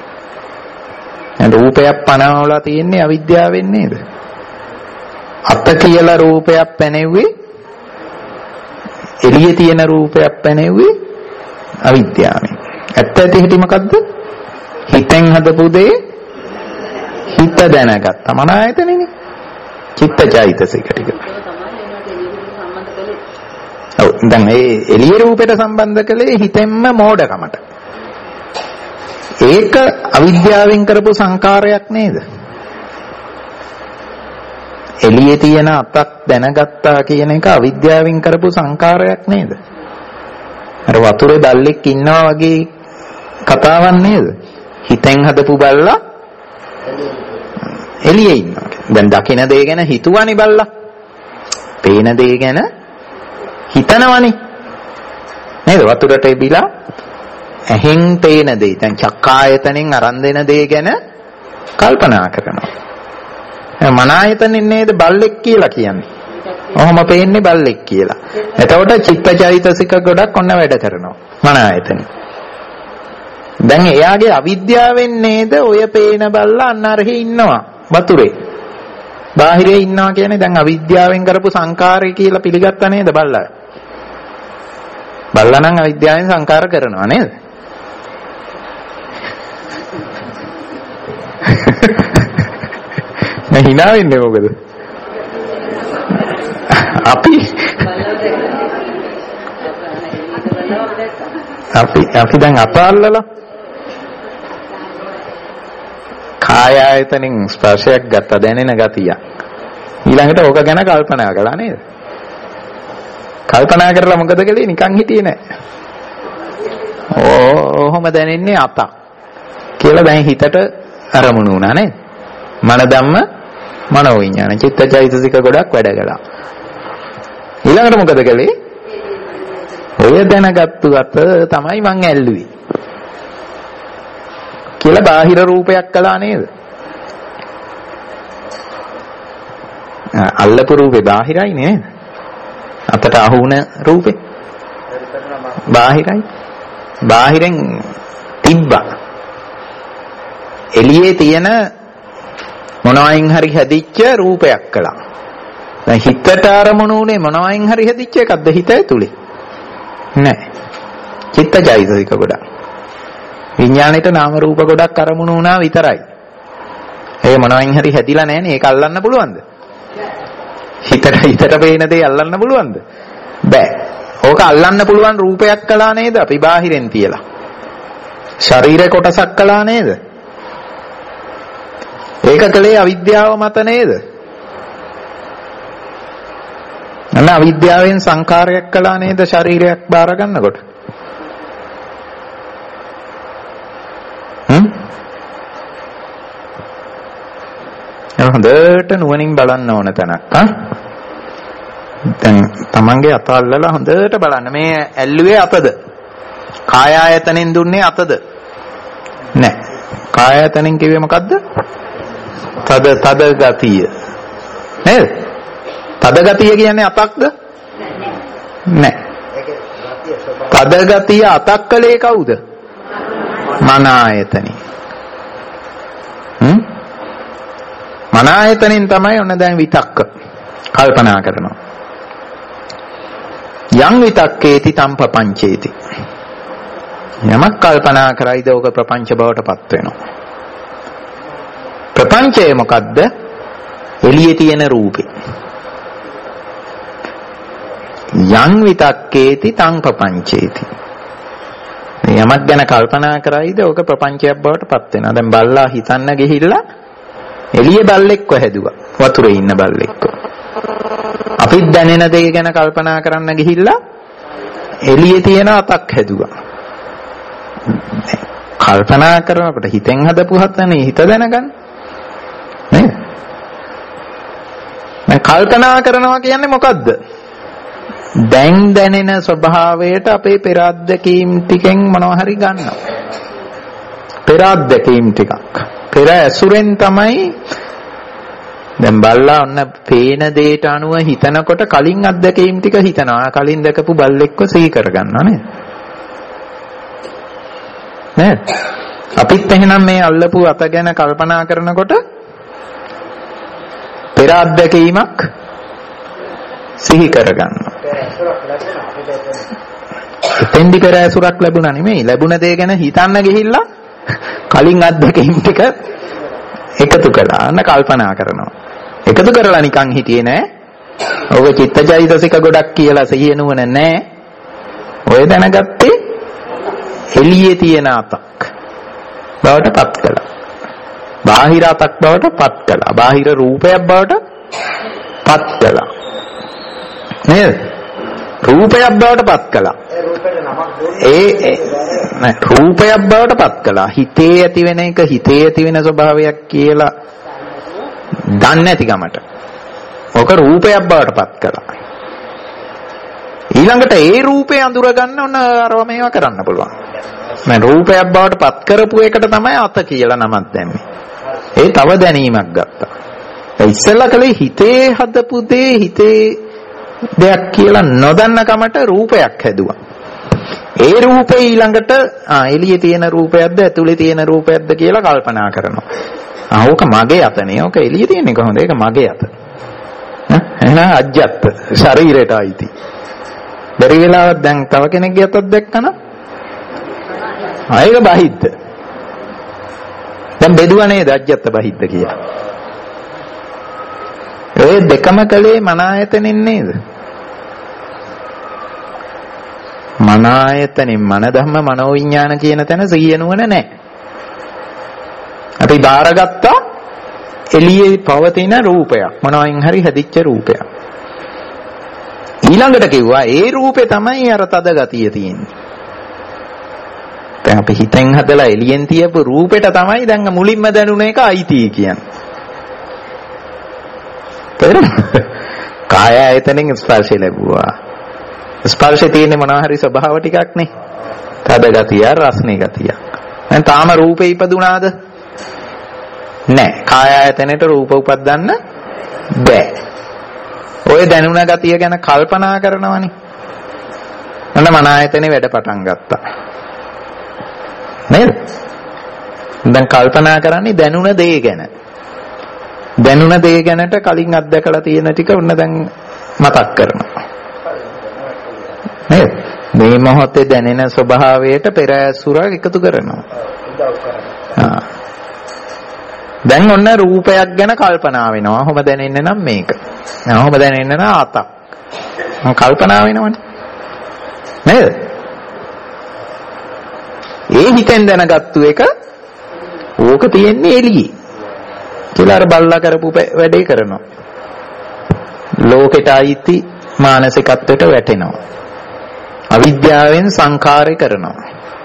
රූපයක් පනවලා තියෙන්නේ අවිද්‍යාවෙන් නේද? අත කියලා රූපයක් පැනෙව්වේ එළියේ තියෙන රූපයක් පැනෙව්වේ අවිද්‍යාවෙන්. ඇත්ත ඇති හිටි මොකද්ද? හිතෙන් හදපු දේ හිත දැනගත්තා. මන ආයතනෙනේ. චිත්තචෛතසික ටික. ඔව් දැන් මේ එළියේ රූපයට සම්බන්ධ කළේ හිතෙන්ම මෝඩකමට. ඒක අවිද්‍යාවෙන් කරපු සංකාරයක් නේද? එළියේ තියෙන අතක් දැනගත්තා කියන එක අවිද්‍යාවෙන් කරපු සංකාරයක් නේද? අර වතුරේ බල්ලෙක් ඉන්නවා වගේ කතාවක් නේද? හිතෙන් හදපු බල්ලා එළියේ ඉන්නවා. දැන් දකින දේ ගැන හිතුවනේ බල්ලා. පේන දේ ගැන හිතනවනේ. නේද? වතුරට එබිලා ඇහෙන් පේන දේ දැන් චක්කායතනෙන් අරන් දෙන දේ ගැන කල්පනා කරනවා. මන ආයතනෙන් නේද බල්ලෙක් කියලා කියන්නේ. ඔහොම පේන්නේ බල්ලෙක් කියලා. එතකොට චිත්තචෛතසික ගොඩක් ඔන්න වැඩ කරනවා. මන ආයතනෙ. දැන් එයාගේ අවිද්‍යාවෙන් නේද ඔය පේන බල්ලා අන්න අරහේ ඉන්නවා වතුරේ. බාහිරේ ඉන්නවා කියන්නේ දැන් අවිද්‍යාවෙන් කරපු සංකාරය කියලා පිළිගත්තා නේද බල්ලා? බල්ලා නම් අවිද්‍යාවෙන් සංකාර කරනවා නේද? මම hina වෙන්නේ මොකද? අපි දැන් අතල්ලලා කාය ආයතනෙන් ස්පර්ශයක් ගත්ත දැනෙන ගතිය. ඊළඟට ඕක ගැන කල්පනා කළා නේද? කල්පනා කරලා මොකද කළේ? නිකන් හිටියේ නෑ. ඔහොම දැනෙන්නේ අතක් කියලා දැන් හිතට අරමුණු වුණා නේද? මන ධම්ම මනෝ විඥාන චිත්තචෛතසික ගොඩක් වැඩ කළා. ඊළඟට මොකද කළේ? ඔය දැනගත්තු අත තමයි මං ඇල්ලුවේ කියලා බාහිර රූපයක් කළා නේද? අල්ලපු රූපේ බාහිරයි නේද? අතට අහු වුණ රූපේ බාහිරයි. බාහිරෙන් තිබ්බා. එළියේ තියෙන මොනවායින් හරි හැදිච්ච රූපයක් කළා. දැන් හිතට අරමුණු උනේ මොනවායින් හරි හැදිච්ච එකක්ද හිත ඇතුලේ? නෑ. චිත්තචෛතසික ගොඩක්. විඥාණයට නාම රූප ගොඩක් අරමුණු වුණා විතරයි. ඒ මොනවායින් හරි හැදිලා නෑනේ. ඒක අල්ලන්න පුළුවන්ද? හිතට පේන දේ අල්ලන්න පුළුවන්ද? බෑ. ඕක අල්ලන්න පුළුවන් රූපයක් කළා නේද? අපි බාහිරෙන් තියලා. ශරීරේ කොටසක් කළා නේද? ඒක කලේ අවිද්‍යාව මත නේද? අන්න අවිද්‍යාවෙන් සංකාරයක් කළා නේද ශරීරයක් බාර ගන්නකොට? හොඳට නුවණින් බලන්න ඕන තැනක්. දැන් තමන්ගේ අත අල්ලලා හොඳට බලන්න. මේ ඇල්ලුවේ අතද? කාය ආයතනෙන් දුන්නේ අතද? නෑ. කාය ආයතනෙන් කිව්වේ මොකද්ද? තද ගතිය. නේද? තද ගතිය කියන්නේ අතක්ද? නෑ. තද ගතිය අතක් කලේ කවුද? මන ආයතනෙ. මන ආයතනෙන් තමයි ඔන්න දැන් විතක්ක කල්පනා කරනවා. යං විතක්කේති තම් ප්‍රපංචේති. යමක් කල්පනා කරයිද ඕක ප්‍රපංච බවට පත් වෙනවා. ප්‍රපංචය මොකද්ද? එළියේ තියෙන රූපේ. යං විතක්කේති තං ප්‍රපංචේති. යමක් ගැන කල්පනා කරයිද ඕක ප්‍රපංචයක් බවට පත් වෙනවා. දැන් බල්ලා හිතන්න ගිහිල්ලා එළියේ බල්ලෙක්ව හැදුවා. වතුරේ ඉන්න බල්ලෙක්ව. අපිත් දැනෙන දේ ගැන කල්පනා කරන්න ගිහිල්ලා එළියේ තියෙන අතක් හැදුවා. කල්පනා කරනකොට හිතෙන් හදපු හතනේ හිත දැනගන්න. නේද? දැන් කල්පනා කරනවා කියන්නේ මොකද්ද? දැන් දැනෙන ස්වභාවයට අපේ පෙර අත්දැකීම් ටිකෙන් මොනවා හරි ගන්නවා. පෙර අත්දැකීම් ටිකක්. පෙර ඇසුරෙන් තමයි දැන් බල්ලා ඔන්න පේන දෙයට අනුව හිතනකොට කලින් අත්දැකීම් ටික හිතනවා. කලින් දැකපු බල්ලෙක්ව සිහි කරගන්නවා නේද? නේද? අපිත් එහෙනම් මේ අල්ලපු අත ගැන කල්පනා කරනකොට පෙර අත්දැකීමක් සිහි කරගන්නවා. එතෙන්දි පෙර ඇසුරක් ලැබුණා නෙමෙයි. ලැබුණ දේ ගැන හිතන්න ගිහිල්ලා කලින් අත්දැකීම් ටික එකතු කළා. අන්න කල්පනා කරනවා. එකතු කරලා නිකන් හිටියේ නෑ. ඔබ චිත්තචෛතසික ගොඩක් කියලා සිහිය නුවණ නෑ. ඔය දැනගත්තේ එළියේ තියෙන අතක් බවට පත් කළා. බාහිර අතක් බවට පත් කළා. බාහිර රූපයක් බවට පත් කළා. නේද? රූපයක් බවට පත් කළා. රූපයක් බවට පත් කළා. හිතේ ඇති වෙන එක හිතේ ඇති වෙන ස්වභාවයක් කියලා දන්නේ නැති ගමට. ඔක රූපයක් බවට පත් කළා. ඊළඟට ඒ රූපේ අඳුර ගන්න ඕන අරව මේවා කරන්න පුළුවන්. මම රූපයක් බවට පත් කරපු එකට තමයි අත කියලා නමක් දැම්මේ. ඒ තව දැනීමක් ගත්තා. ඒ ඉස්සෙල්ලා කලේ හිතේ හදපු දේ හිතේ දෙයක් කියලා නොදන්න කමට රූපයක් හැදුවා. ඒ රූපේ ඊළඟට එළියේ තියෙන රූපයක්ද ඇතුලේ තියෙන රූපයක්ද කියලා කල්පනා කරනවා. ඕක මගේ අතනේ. ඕක එළියේ තියෙන්නේ කොහොමද? ඒක මගේ අත. එහෙනම් අජ්ජත් ශරීරයට අයිති. බැරි වෙලාවක් දැන් තව කෙනෙක්ගේ අතක් දැක්කම ආයෙක බහිද්ද. දැන් බෙදුවා නේද අජ්ජත් බහිද්ද කියලා. ඒ දෙකම කලේ මන ආයතනෙන් නේද? මන ආයතනෙන් මන ධම්ම මනෝ විඥාන කියන තැන සිහිය නුවණ නැහැ. අපි බාරගත්තා එළියේ පවතින රූපයක්. මොනවායින් හරි හැදිච්ච රූපයක්. ඊළඟට කිව්වා ඒ රූපේ තමයි අර තද ගතිය තියෙන්නේ. දැන් අපි හිතෙන් හදලා එළියෙන් තියපු රූපෙට තමයි දැන් මුලින්ම දැනුන එක අයිති කියන්නේ. තේරුණාද? කාය ආයතනෙන් ස්පර්ශය ලැබුවා. ස්පර්ශය තියෙන්නේ මොනවා හරි ස්වභාව ටිකක් නේ. තද ගතිය, රස්නේ ගතිය. දැන් තාම රූපේ ඉපදුනාද? නෑ. කාය ආයතනෙට රූප උපදින්න බෑ. ඔය දැනුණ ගතිය ගැන කල්පනා කරනවනේ. අන්න මන ආයතනේ වැඩ පටන් ගත්තා. නේද? දැන් කල්පනා කරන්නේ දැනුණ දේ ගැන. දැනුණ දේ ගැනට කලින් අත්දැකලා තියෙන ටික ඔන්න දැන් මතක් කරනවා. නේද? මේ මොහොතේ දැනෙන ස්වභාවයට පෙර ඇසුර එකතු කරනවා. දැන් ඔන්න රූපයක් ගැන කල්පනා වෙනවා. ඔහොම දැනෙන්න නම් මේක. ඔහොම දැනෙන්න නම් ආතක්. කල්පනා වෙනවනේ. නේද? ඒ හිතෙන් දැනගත්තු එක ඕක තියෙන්නේ එළියේ. කියලා අර බල්ලා කරපු වැඩේ කරනවා. ලෝකෙට අයිති මානසිකත්වයට වැටෙනවා. අවිද්‍යාවෙන් සංඛාරය කරනවා.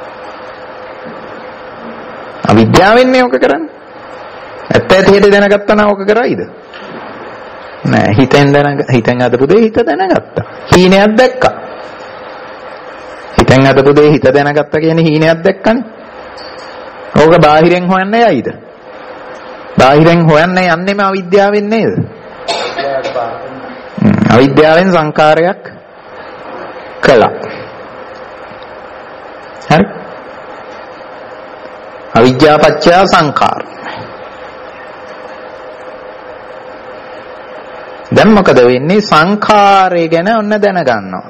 අවිද්‍යාවෙන් මේ ඔක කරන්නේ. ඇත්ත ඇහිට දැනගත්තා නම් ඔක කරයිද? නෑ. හිතෙන් අදපු දේ හිත දැනගත්තා. හීනයක් දැක්කා. හිතෙන් අදපු දේ හිත දැනගත්තා කියන්නේ හීනයක් දැක්කනේ. ඕක බාහිරෙන් හොයන්න යයිද? බාහිරෙන් හොයන්න යන්නේම අවිද්‍යාවෙන් නේද? අවිද්‍යාවෙන් සංකාරයක් කළා. හරි? අවිද්‍යා පත්‍ය සංකාර. දැන් මොකද වෙන්නේ? සංඛාරය ගැන ඔන්න දැනගන්නවා.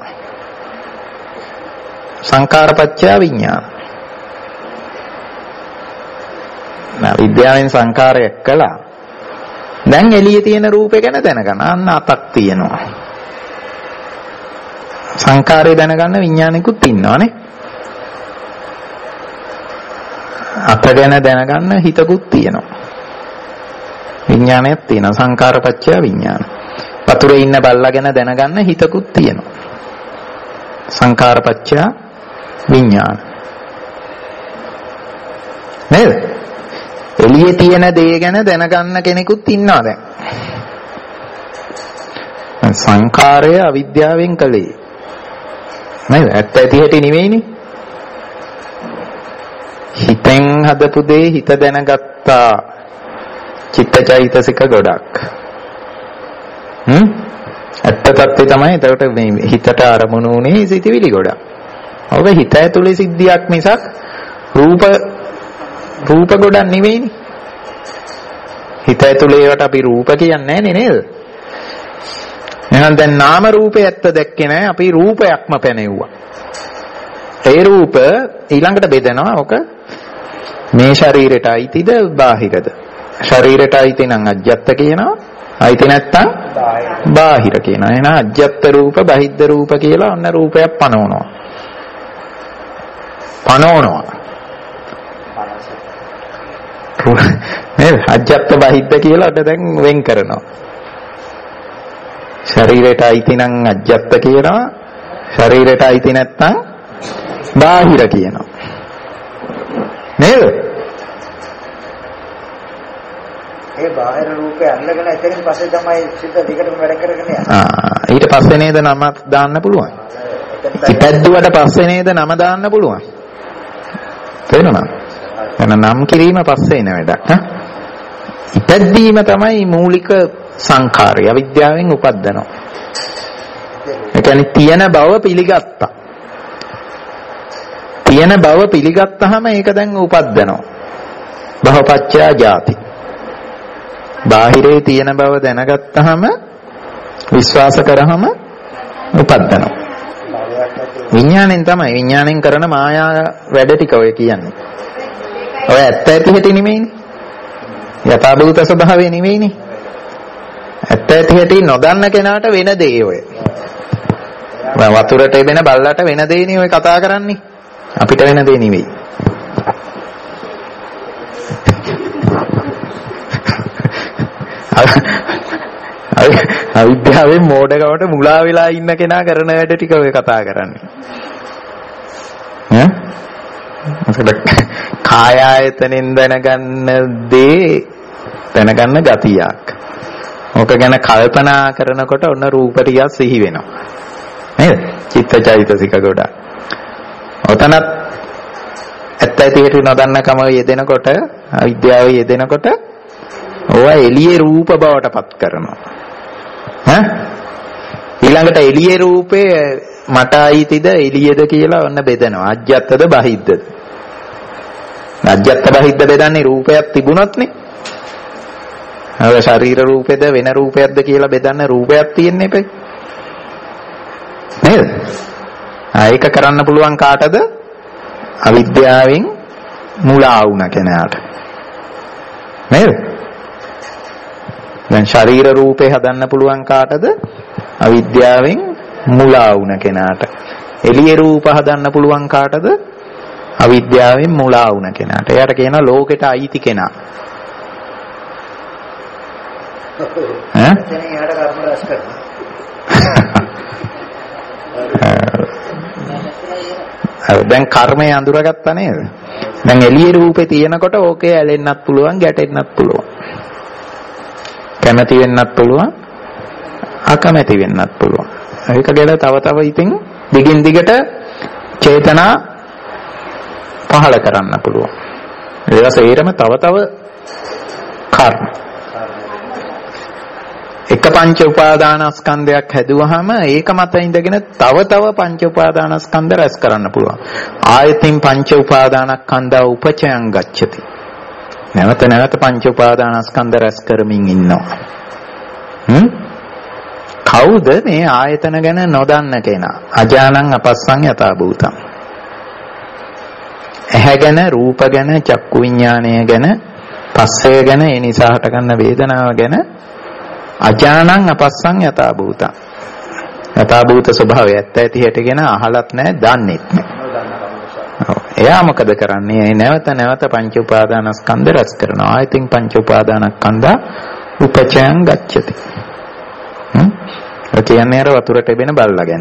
සංඛාර පත්‍ය විඥාන. විද්‍යාවෙන් සංඛාරයක් කළා. දැන් එළියේ තියෙන රූපේ ගැන දැනගන්න. අන්න අතක් තියෙනවා. සංඛාරය දැනගන්න විඥානිකුත් ඉන්නවනේ. අත ගැන දැනගන්න හිතකුත් තියෙනවා. විඥානයක් තියෙනවා. සංඛාර පත්‍ය විඥාන. වතුරේ ඉන්න බල්ලා ගැන දැනගන්න හිතකුත් තියෙනවා. සංඛාර පත්‍ය විඥාන. නේද? එළියේ තියෙන දේ ගැන දැනගන්න කෙනෙකුත් ඉන්නවා දැන්. සංඛාරය අවිද්‍යාවෙන් කලේ. නේද? ඇත්ත ඇති හැටි නෙවෙයිනේ. හිතෙන් හදපු දේ හිත දැනගත්තා. චිත්තචෛතසික ගොඩක්. ඇත්ත තත්ත්වය තමයි එතකොට මේ හිතට අරමුණු උනේ සිතිවිලි ගොඩක්. ඔබ හිත ඇතුලේ සිද්ධියක් මිසක් රූප ගොඩක් නෙවෙයිනේ. හිත ඇතුලේ ඒවට අපි රූප කියන්නේ නැහැ නේද? එහෙනම් දැන් නාම රූපේ ඇත්ත දැක්කේ නැහැ. අපි රූපයක්ම පැනෙව්වා. ඒ රූප ඊළඟට බෙදනවා. ඔක මේ ශරීරයට අයිතිද බාහිරද? ශරීරයට අයිති නම් අජ්ජත් කියනවා. අයිති නැත්නම් බාහිර කියනවා. එහෙනම් අජ්ජත් රූප බහිද්ද රූප කියලා ඔන්න රූපයක් පනවනවා. නේද? අජ්ජත් බහිද්ද කියලා ඔන්න දැන් වෙන් කරනවා. ශරීරයට අයිති නම් අජ්ජත් කියනවා. ශරීරයට අයිති නැත්නම් බාහිර කියනවා. නේද? ඒ බාහිර රූපේ අල්ලගෙන එතනින් පස්සේ තමයි සිත දිගටම වැඩ කරගෙන යන්නේ. ඊට පස්සේ නේද නම දාන්න පුළුවන්. ඉපැද්දුවට පස්සේ නේද නම දාන්න පුළුවන්. තේරුණා? එන නම් කිරීම පස්සේ එන වැඩක්. ඉපැද්දීම තමයි මූලික සංඛාරය. අවිද්‍යාවෙන් උපද්දනවා. ඒ කියන්නේ තියෙන බව පිළිගත්තා. තියෙන බව පිළිගත්තාම ඒක දැන් උපද්දනවා. භවපච්චය ජාති. බාහිරේ තියෙන බව දැනගත්තාම විශ්වාස කරාම උපද්දනවා. විඥාණයෙන් තමයි විඥාණයෙන් කරන මායා වැඩ ටික ඔය කියන්නේ. ඔය ඇත්ත ඇති හැටි නෙමෙයිනේ. යථාභූත ස්වභාවය නෙමෙයිනේ. ඇත්ත ඇති හැටි නොදන්න කෙනාට වෙන දේ ඔය. වතුරට එබෙන බල්ලට වෙන දේනේ ඔය කතා කරන්නේ. අපිට වෙන දේ නෙවෙයි. අවිද්‍යාවෙන් මෝඩකමට මුලා වෙලා ඉන්න කෙනා කරන වැඩ ටික ඔය කතා කරන්නේ. කාය ආයතනෙන් දැනගන්න දේ දැනගන්න ගතියක්. ඕක ගැන කල්පනා කරනකොට ඔන්න රූප ටිකක් සිහි වෙනවා. නේද? චිත්තචෛතසික ගොඩක්. ඔතනත් ඇත්ත ඇතිට නොදන්නකම යෙදෙනකොට අවිද්‍යාව යෙදෙනකොට ඕවා එළියේ රූප බවට පත් කරනවා. ඊළඟට එළියේ රූපේ මට අයිතිද එළියේද කියලා ඔන්න බෙදනවා. අජ්ජත්තද බහිද්දද? අජ්ජත්ත බහිද්ද බෙදන්නේ රූපයක් තිබුණොත්නේ. අර ශරීර රූපෙද වෙන රූපයක්ද කියලා බෙදන්න රූපයක් තියෙන්න එපේ. නේද? ඒක කරන්න පුළුවන් කාටද? අවිද්‍යාවෙන් මුලා වුණ කෙනාට. නේද? දැන් ශරීර රූපේ හදන්න පුළුවන් කාටද? අවිද්‍යාවෙන් මුලා වුණ කෙනාට. එළියේ රූප හදන්න පුළුවන් කාටද? අවිද්‍යාවෙන් මුලා වුණ කෙනාට. එයාට කියනවා ලෝකෙට අයිති කෙනා. දැන් කර්මය අඳුරගත්තා නේද? දැන් එළියේ රූපේ තියෙනකොට ඕකේ ඇලෙන්නත් පුළුවන්, ගැටෙන්නත් පුළුවන්. කැමැති වෙන්නත් පුළුවන්, අකමැති වෙන්නත් පුළුවන්. ඒක ගැන තව ඉතින් දිගින් දිගට චේතනා පහළ කරන්න පුළුවන්. ඒක සේරම තව කර්ම. එක පංච උපාදානස්කන්ධයක් හැදුවහම ඒක මත ඉඳගෙන තව පංච උපාදානස්කන්ධ රැස් කරන්න පුළුවන්. ආයතින් පංච උපාදානස්කන්ධා උපචයං ගච්ඡති. නැවත පංච උපාදානස්කන්ධ රැස් කරමින් ඉන්නවා. කවුද මේ ආයතන ගැන නොදන්න කෙනා? අජානං අපස්සං යථා භූතං. ඇහැ ගැන, රූප ගැන, චක්කු විඥානය ගැන, පස්සය ගැන, ඒ නිසා හටගන්න වේදනාව ගැන අජානං අපස්සං යථා භූතං. යථා භූත ස්වභාවය ඇත්ත ඇති හැටගෙන අහලත් නැහැ, දන්නෙත් නැහැ. එයා මොකද කරන්නේ? නැවත පංච උපාදානස්කන්ධ රැස් කරනවා. ආයතින් පංච උපාදානස්කන්ධා උපචයං ගච්ඡති. ඒ කියන්නේ අර වතුරට එබෙන බල්ලා ගැන.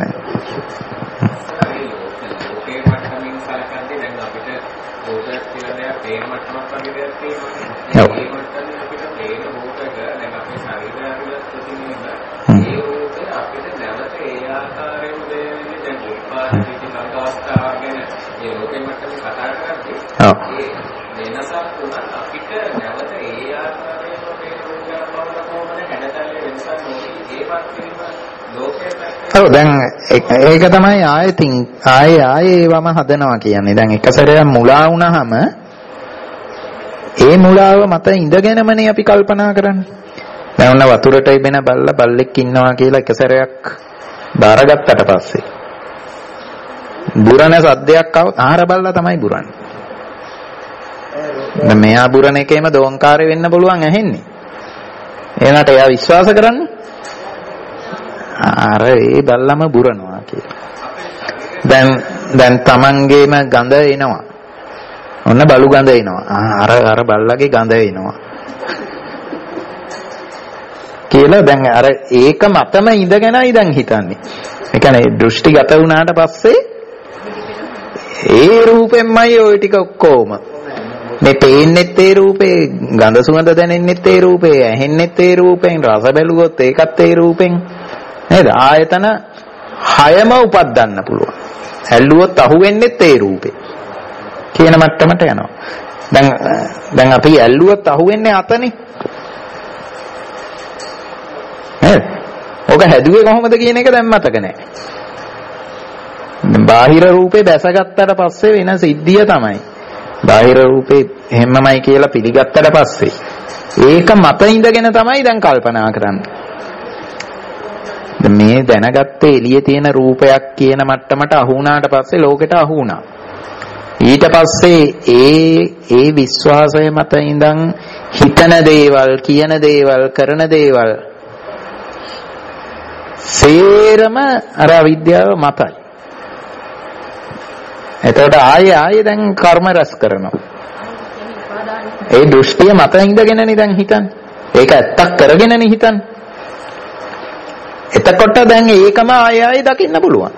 දැන් ඒක තමයි ආයතින් ආයේවම හදනවා කියන්නේ. දැන් එක සැරයක් මුලා වුණාම ඒ මුලාව මත ඉඳගෙනමනේ අපි කල්පනා කරන්නේ. දැන් ඔන්න වතුරට ඉබෙන බල්ලෙක් ඉන්නවා කියලා එක සැරයක් බාරගත්තට පස්සේ බුරණ සද්දයක් ආහාර බල්ලා තමයි බුරන්නේ. දැන් මෙයා බුරණ එකේම දෝංකාරය වෙන්න පුළුවන් ඇහෙන්නේ. එනකට එයා විශ්වාස කරන්නේ අර ඒ බල්ලම බුරනවා කියලා. දැන් තමන්ගේම ගඳ එනවා. ඔන්න බලු ගඳ එනවා. අර බල්ලගේ ගඳ එනවා. කියලා දැන් අර ඒක මතම ඉඳගෙනයි දැන් හිතන්නේ. ඒ කියන්නේ දෘෂ්ටිගත වුණාට පස්සේ ඒ රූපෙන්මයි ওই ටික ඔක්කොම. මේ පේන්නෙත් ඒ රූපේ, ගඳ සුවඳ දැනෙන්නෙත් ඒ රූපේ, ඇහෙන්නෙත් ඒ රූපෙන්, රස බැලුවොත් ඒකත් ඒ රූපෙන්. නේද? ආයතන 6ම උපදින්න පුළුවන්. ඇල්ලුවොත් අහුවෙන්නෙත් ඒ රූපේ. කියන මට්ටමට යනවා. දැන් අපි ඇල්ලුවොත් අහුවෙන්නේ අතනේ. නේද? ඔක හැදුවේ කොහොමද කියන එක දැන් මතක නැහැ. බාහිර රූපේ දැසගත්තට පස්සේ වෙන සිද්ධිය තමයි. බාහිර රූපේ හැමමයි කියලා පිළිගත්තට පස්සේ ඒක මත ඉඳගෙන තමයි දැන් කල්පනා කරන්නේ. මේ දැනගත්තේ එළියේ තියෙන රූපයක් කියන මට්ටමට අහු වුණාට පස්සේ ලෝකෙට අහු වුණා. ඊට පස්සේ ඒ විශ්වාසය මත ඉඳන් හිතන දේවල්, කියන දේවල්, කරන දේවල් සේරම අර අවිද්‍යාව මතයි. එතකොට ආයේ දැන් කර්ම රැස් කරනවා. ඒ දෘෂ්ටිය මත ඉඳගෙනනේ දැන් හිතන්නේ. ඒක ඇත්තක් කරගෙනනේ හිතන්නේ. එතකොට දැන් ඒකම ආයෙ ආයෙ දකින්න පුළුවන්.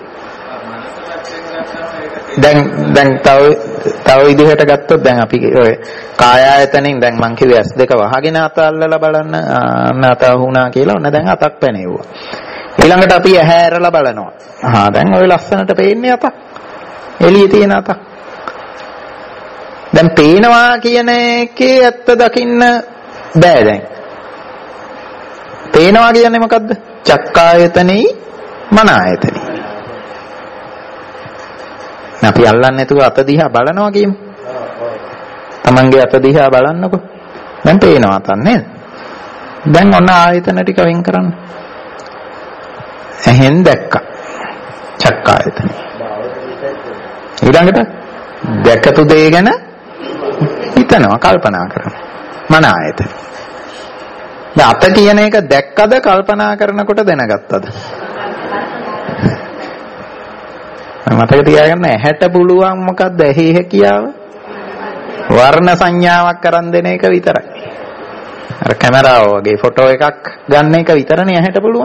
දැන් තව විදිහට ගත්තොත් දැන් අපි ඔය කාය ආයතනෙන් දැන් මං කිව්වේ S2 වහගෙන අත අල්ලලා බලන්න අත වුණා කියලා. ඔන්න දැන් අතක් පැනෙවුවා. ඊළඟට අපි ඇහැ ඇරලා බලනවා. දැන් ඔය ලස්සනට පේන්නේ අතක්. එළියේ තියෙන අතක්. දැන් පේනවා කියන එකේ ඇත්ත දකින්න බෑ දැන්. පේනවා කියන්නේ මොකද්ද? චක්කායතනෙයි මන ආයතනෙයි. අපි අල්ලන්නේ නැතුව අත දිහා බලනවා කියමු. Tamange අත දිහා බලන්නකො. දැන් පේනවා අතක් නේද? දැන් ඔන්න ආයතන ටික වෙන් කරන්න. ඇහෙන් දැක්කා. චක්කායතනෙ. ඊළඟට දැකපු දේ ගැන හිතනවා කල්පනා කරනවා. මන ආයතනෙ. දැන් අත කියන එක දැක්කද කල්පනා කරනකොට දැනගත්තද? මතක තියාගන්න ඇහැට පුළුවන් මොකක්ද ඇහි හැකියාව? වර්ණ සංඥාවක් කරන් දෙන එක විතරයි. අර කැමරාව වගේ ෆොටෝ එකක් ගන්න එක විතරනේ ඇහැට පුළුවන්.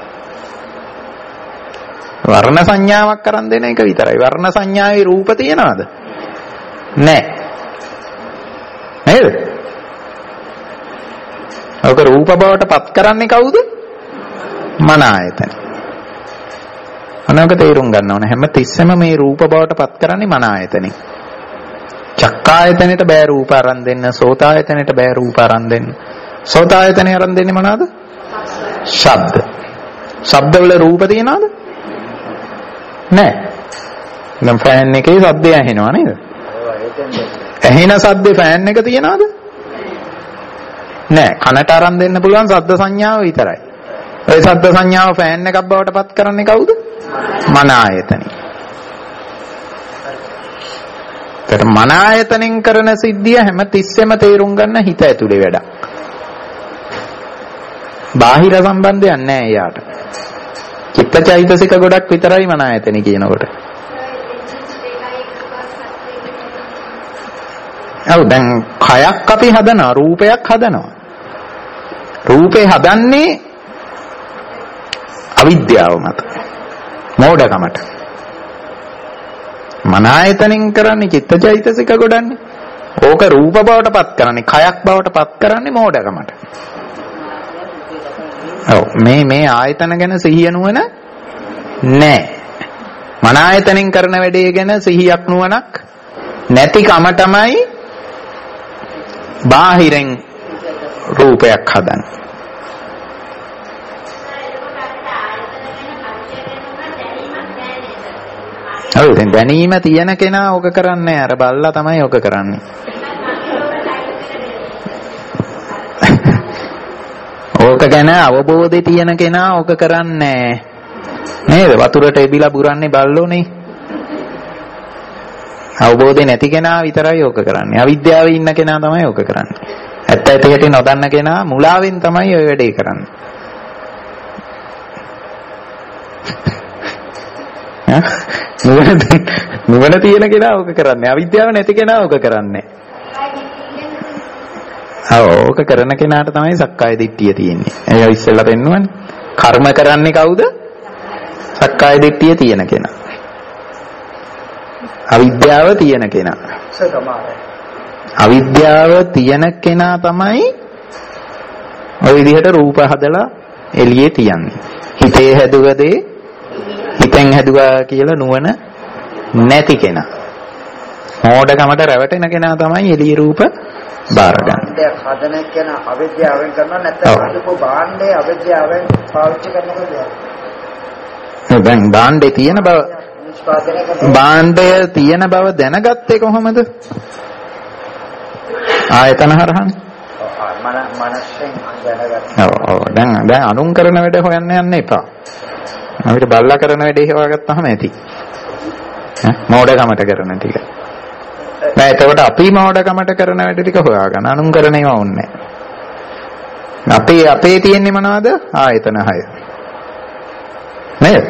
වර්ණ සංඥාවක් කරන් දෙන එක විතරයි. වර්ණ සංඥාවේ රූප තියනවද? නැහැ. නේද? ඔක රූප බවට පත් කරන්නේ කවුද? මන ආයතන. අනක තේරුම් ගන්න ඕන හැම තිස්සෙම මේ රූප බවට පත් කරන්නේ මන ආයතනෙ. චක්කායතනෙට බෑ රූප අරන් දෙන්න, සෝතායතනෙට බෑ රූප අරන් දෙන්න. සෝතායතනෙ අරන් දෙන්නේ මොනවාද? ශබ්ද. ශබ්දවල රූප තියනවද? නෑ. නම් ෆෑන් එකේ ශබ්දය ඇහෙනවා නේද? ඇහෙන ශබ්දේ ෆෑන් එක තියනවද? නෑ. කනට අරන් දෙන්න පුළුවන් ශබ්ද සංඥාව විතරයි. ඒ ශබ්ද සංඥාව ෆෑන් එකක් බවට පත් කරන්නේ කවුද? මන ආයතනෙ. ඒතර මන ආයතනෙන් කරන සිද්ධිය හැම තිස්සෙම තේරුම් ගන්න හිත ඇතුලේ වැඩක්. බාහිර සම්බන්ධයක් නැහැ එයාට. චිත්තචෛතසික ගොඩක් විතරයි මන ආයතනෙ කියනකොට. ඔව් දැන් කයක් අපි හදනවා, රූපයක් හදනවා. රූපේ හදන්නේ අවිද්‍යාව මත. මෝඩකමට. මන ආයතනෙන් කරන්නේ චිත්තචෛතසික ගොඩන්නේ. ඕක රූප බවට පත් කරන්නේ, කයක් බවට පත් කරන්නේ මෝඩකමට. ඔව් මේ ආයතන ගැන සිහිය නුවණ නැහැ. මන ආයතනෙන් කරන වැඩේ ගැන සිහියක් නුවණක් නැති කම තමයි බාහිරෙන් රූපයක් හදන්නේ. ඔව් දැන් දැනීම තියෙන කෙනා ඕක කරන්නේ අර බල්ලා තමයි ඕක කරන්නේ. ඕක ගැන අවබෝධය තියෙන කෙනා ඕක කරන්නේ නේද? වතුරට එබිලා බුරන්නේ බල්ලෝනේ. අවබෝධය නැති කෙනා විතරයි ඕක කරන්නේ. අවිද්‍යාවේ ඉන්න කෙනා තමයි ඕක කරන්නේ. ඇත්ත ඇති හැටි නොදන්න කෙනා මුලාවෙන් තමයි ඔය වැඩේ කරන්නේ. නුවණ තියෙන කෙනා ඕක කරන්නේ. අවිද්‍යාව නැති කෙනා ඕක කරන්නේ. ඕක කරන කෙනාට තමයි සක්කාය දිට්ඨිය තියෙන්නේ. එයා ඉස්සෙල්ලා පෙන්නුවනේ. කර්ම කරන්නේ කවුද? සක්කාය දිට්ඨිය තියෙන කෙනා. අවිද්‍යාව තියෙන කෙනා. අවිද්‍යාව තියෙන කෙනා තමයි ඔය විදිහට රූප හදලා එළියේ තියන්නේ. හිතේ හැදුවදේ හිතෙන් හැදුවා කියලා නුවණ නැති කෙනා. මෝඩකමට රැවටෙන කෙනා තමයි එළියේ රූප බාරගන්නේ. හදන කෙනා අවිද්‍යාවෙන් කරනවා නැත්නම් අදපු භාණ්ඩේ අවිද්‍යාවෙන් පාවිච්චි කරනකොට දැන් භාණ්ඩේ තියෙන බව භාණ්ඩය තියෙන බව දැනගත්තේ කොහොමද? ආයතන හරහානේ. මනසෙන් දැනගත්තා. ඔව් දැන් අනුන් කරන වැඩ හොයන්න යන්න එපා. අපිට බල්ලා කරන වැඩේ හොයාගත්තාම ඇති. මෝඩකමට කරන ටික. නෑ එතකොට අපි මෝඩකමට කරන වැඩ ටික හොයාගන්න. අනුන් කරන ඒවා ඕනේ නෑ. අපේ තියෙන්නේ මොනවද? ආයතන 6. නේද?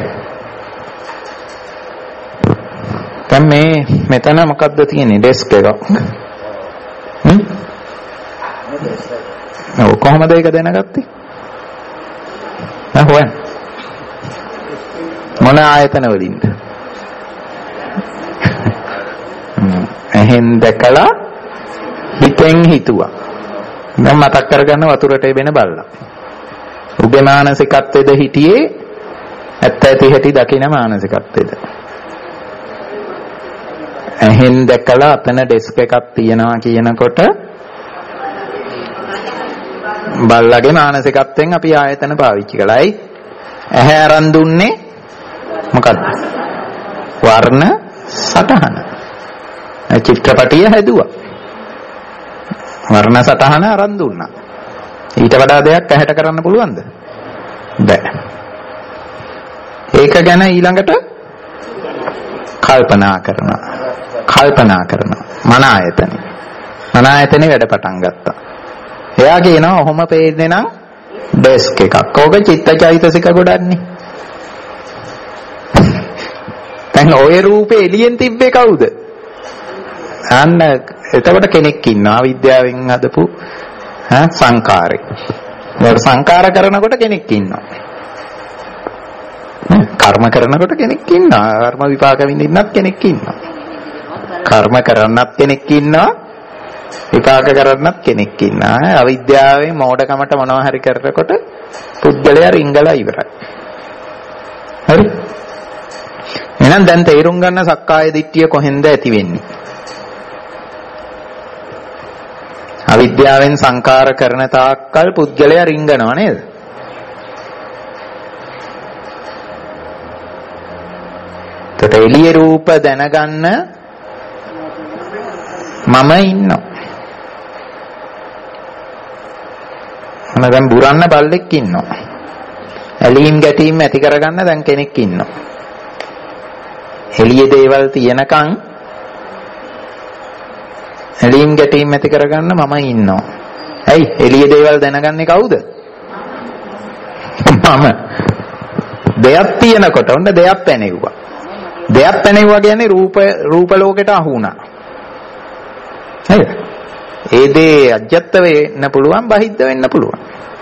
දැන් මෙතන මොකද්ද තියෙන්නේ? ඩෙස්ක් එකක්. ඔව් කොහොමද ඒක දැනගත්තේ? හොයන් මොන ආයතන වලින්ද? එහෙන් දැකලා හිතෙන් හිතුවා. මම මතක් කරගන්න වතුරට එබෙන බල්ලා. උගේ මානසිකත්වයේද හිටියේ ඇත්ත ඇති හැටි දකින මානසිකත්වයේද? එහෙන් දැකලා අතන ඩෙස්ක් එකක් තියෙනවා කියනකොට බල්ලාගේ මානසිකත්වයෙන් අපි ආයතන පාවිච්චි කළායි. ඇහැ අරන් දුන්නේ මොකද්ද? වර්ණ සටහන. චිත්‍රපටිය හැදුවා. වර්ණ සටහන අරන් දුන්නා. ඊට වඩා දෙයක් ඇහැට කරන්න පුළුවන්ද? බෑ. ඒක ගැන ඊළඟට කල්පනා කරනවා. මන ආයතනේ වැඩ පටන් ගත්තා. එයා කියනවා ඔහොම පේන්නේ නම් ඩෙස්ක් එකක්. ඕක චිත්තචෛතසික ගොඩන්නේ. දැන් ඔය රූපේ එළියෙන් තිබ්බේ කවුද? අන්න එතකොට කෙනෙක් ඉන්නවා විද්‍යාවෙන් හදපු සංකාරේ. ඒක සංකාර කරනකොට කෙනෙක් ඉන්නවා. කර්ම කරනකොට කෙනෙක් ඉන්නවා. කර්ම විපාක විඳින්නත් කෙනෙක් ඉන්නවා. කර්ම කරන්නත් කෙනෙක් ඉන්නවා. විපාක කරන්නත් කෙනෙක් ඉන්නවා. අවිද්‍යාවෙන් මෝඩකමට මොනවා හරි කරනකොට පුද්ගලයා රිංගලා ඉවරයි. හරි? එහෙනම් දැන් තේරුම් ගන්න සක්කාය දිට්ඨිය කොහෙන්ද ඇති වෙන්නේ? අවිද්‍යාවෙන් සංකාර කරන තාක්කල් පුද්ගලයා රිංගනවා නේද? ඒකට එළිය රූප දැනගන්න මම ඉන්නවා. මම දැන් බුරන්න බල්ලෙක් ඉන්නවා. ඇලීම් ගැටීම් ඇති කරගන්න දැන් කෙනෙක් ඉන්නවා. එළිය දේවල් තියනකන් ඇලීම් ගැටීම් ඇති කරගන්න මම ඉන්නවා. ඇයි? එළිය දේවල් දැනගන්නේ කවුද? මම. දෙයක් තියනකොට ඔන්න දෙයක් පැනෙව්වා. දෙයක් පැනෙව්වා කියන්නේ රූප ලෝකෙට අහු වුණා. නේද? ඒ දේ අජ්ජත් වෙන්න පුළුවන්, බහිද්ද වෙන්න පුළුවන්.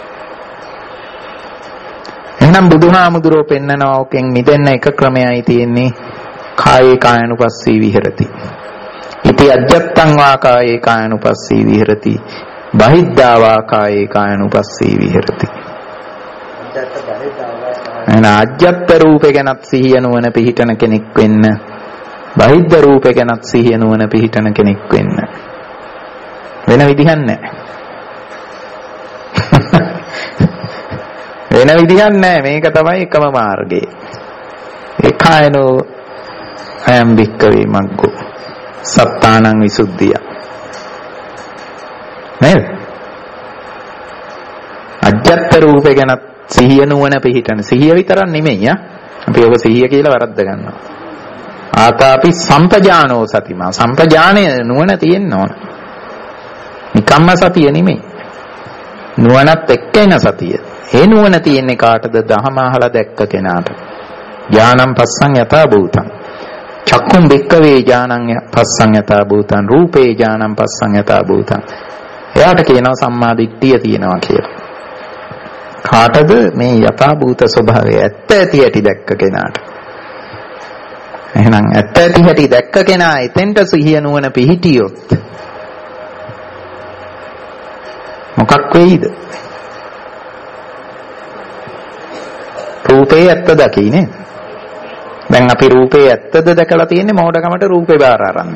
එහෙනම් බුදුහාමුදුරුවෝ පෙන්නනවා ඔකෙන් මිදෙන්න එක ක්‍රමයයි තියෙන්නේ. කායේ කායනුපස්සී විහෙරති. ඉති අජ්ජත්තං වා කායේ කායනුපස්සී විහෙරති. බහිද්ධා වා කායේ කායනුපස්සී විහෙරති. එහෙනම් අජ්ජත් රූපේ ගැනත් සිහිය නුවණ පිහිටන කෙනෙක් වෙන්න. බහිද්ධ රූපේ ගැනත් සිහිය නුවණ පිහිටන කෙනෙක් වෙන්න. වෙන විදිහක් නැහැ. වෙන විදිහක් නැහැ. මේක තමයි එකම මාර්ගය. ඒකායනෝ අයම් භික්ඛවේ මග්ගෝ සත්තානං විසුද්ධිය. නේද? අජ්ජත් රූපේ ගැන සිහිය නුවණ පිහිටන. සිහිය විතරක් නෙමෙයි අපි ඔබ සිහිය කියලා වරද්ද ගන්නවා. ආතාපි සම්පජානෝ සතිමා. සම්පජානය නුවණ තියෙන්න ඕන. නිකම්ම සතිය නෙමෙයි. නුවණත් එක්ක එන සතිය. ඒ නුවණ තියෙන්නේ කාටද? දහම අහලා දැක්ක කෙනාට. ඥානං පස්සං යථා භූතං. චක්කුම් බික්කවේ ඥානං පස්සං යථා භූතං. රූපේ ඥානං පස්සං යථා භූතං. එයාට කියනවා සම්මා දිට්ඨිය තියෙනවා කියලා. කාටද? මේ යථා භූත ස්වභාවය ඇත්ත ඇති හැටි දැක්ක කෙනාට. එහෙනම් ඇත්ත ඇති හැටි දැක්ක කෙනා එතෙන්ට සිහිය නුවණ පිහිටියොත් මොකක් වෙයිද? රූපේ ඇත්ත දකින්නේ. දැන් අපි රූපේ ඇත්තද දැකලා තියෙන්නේ මෝඩකමට රූපේ බාර අරන්ද?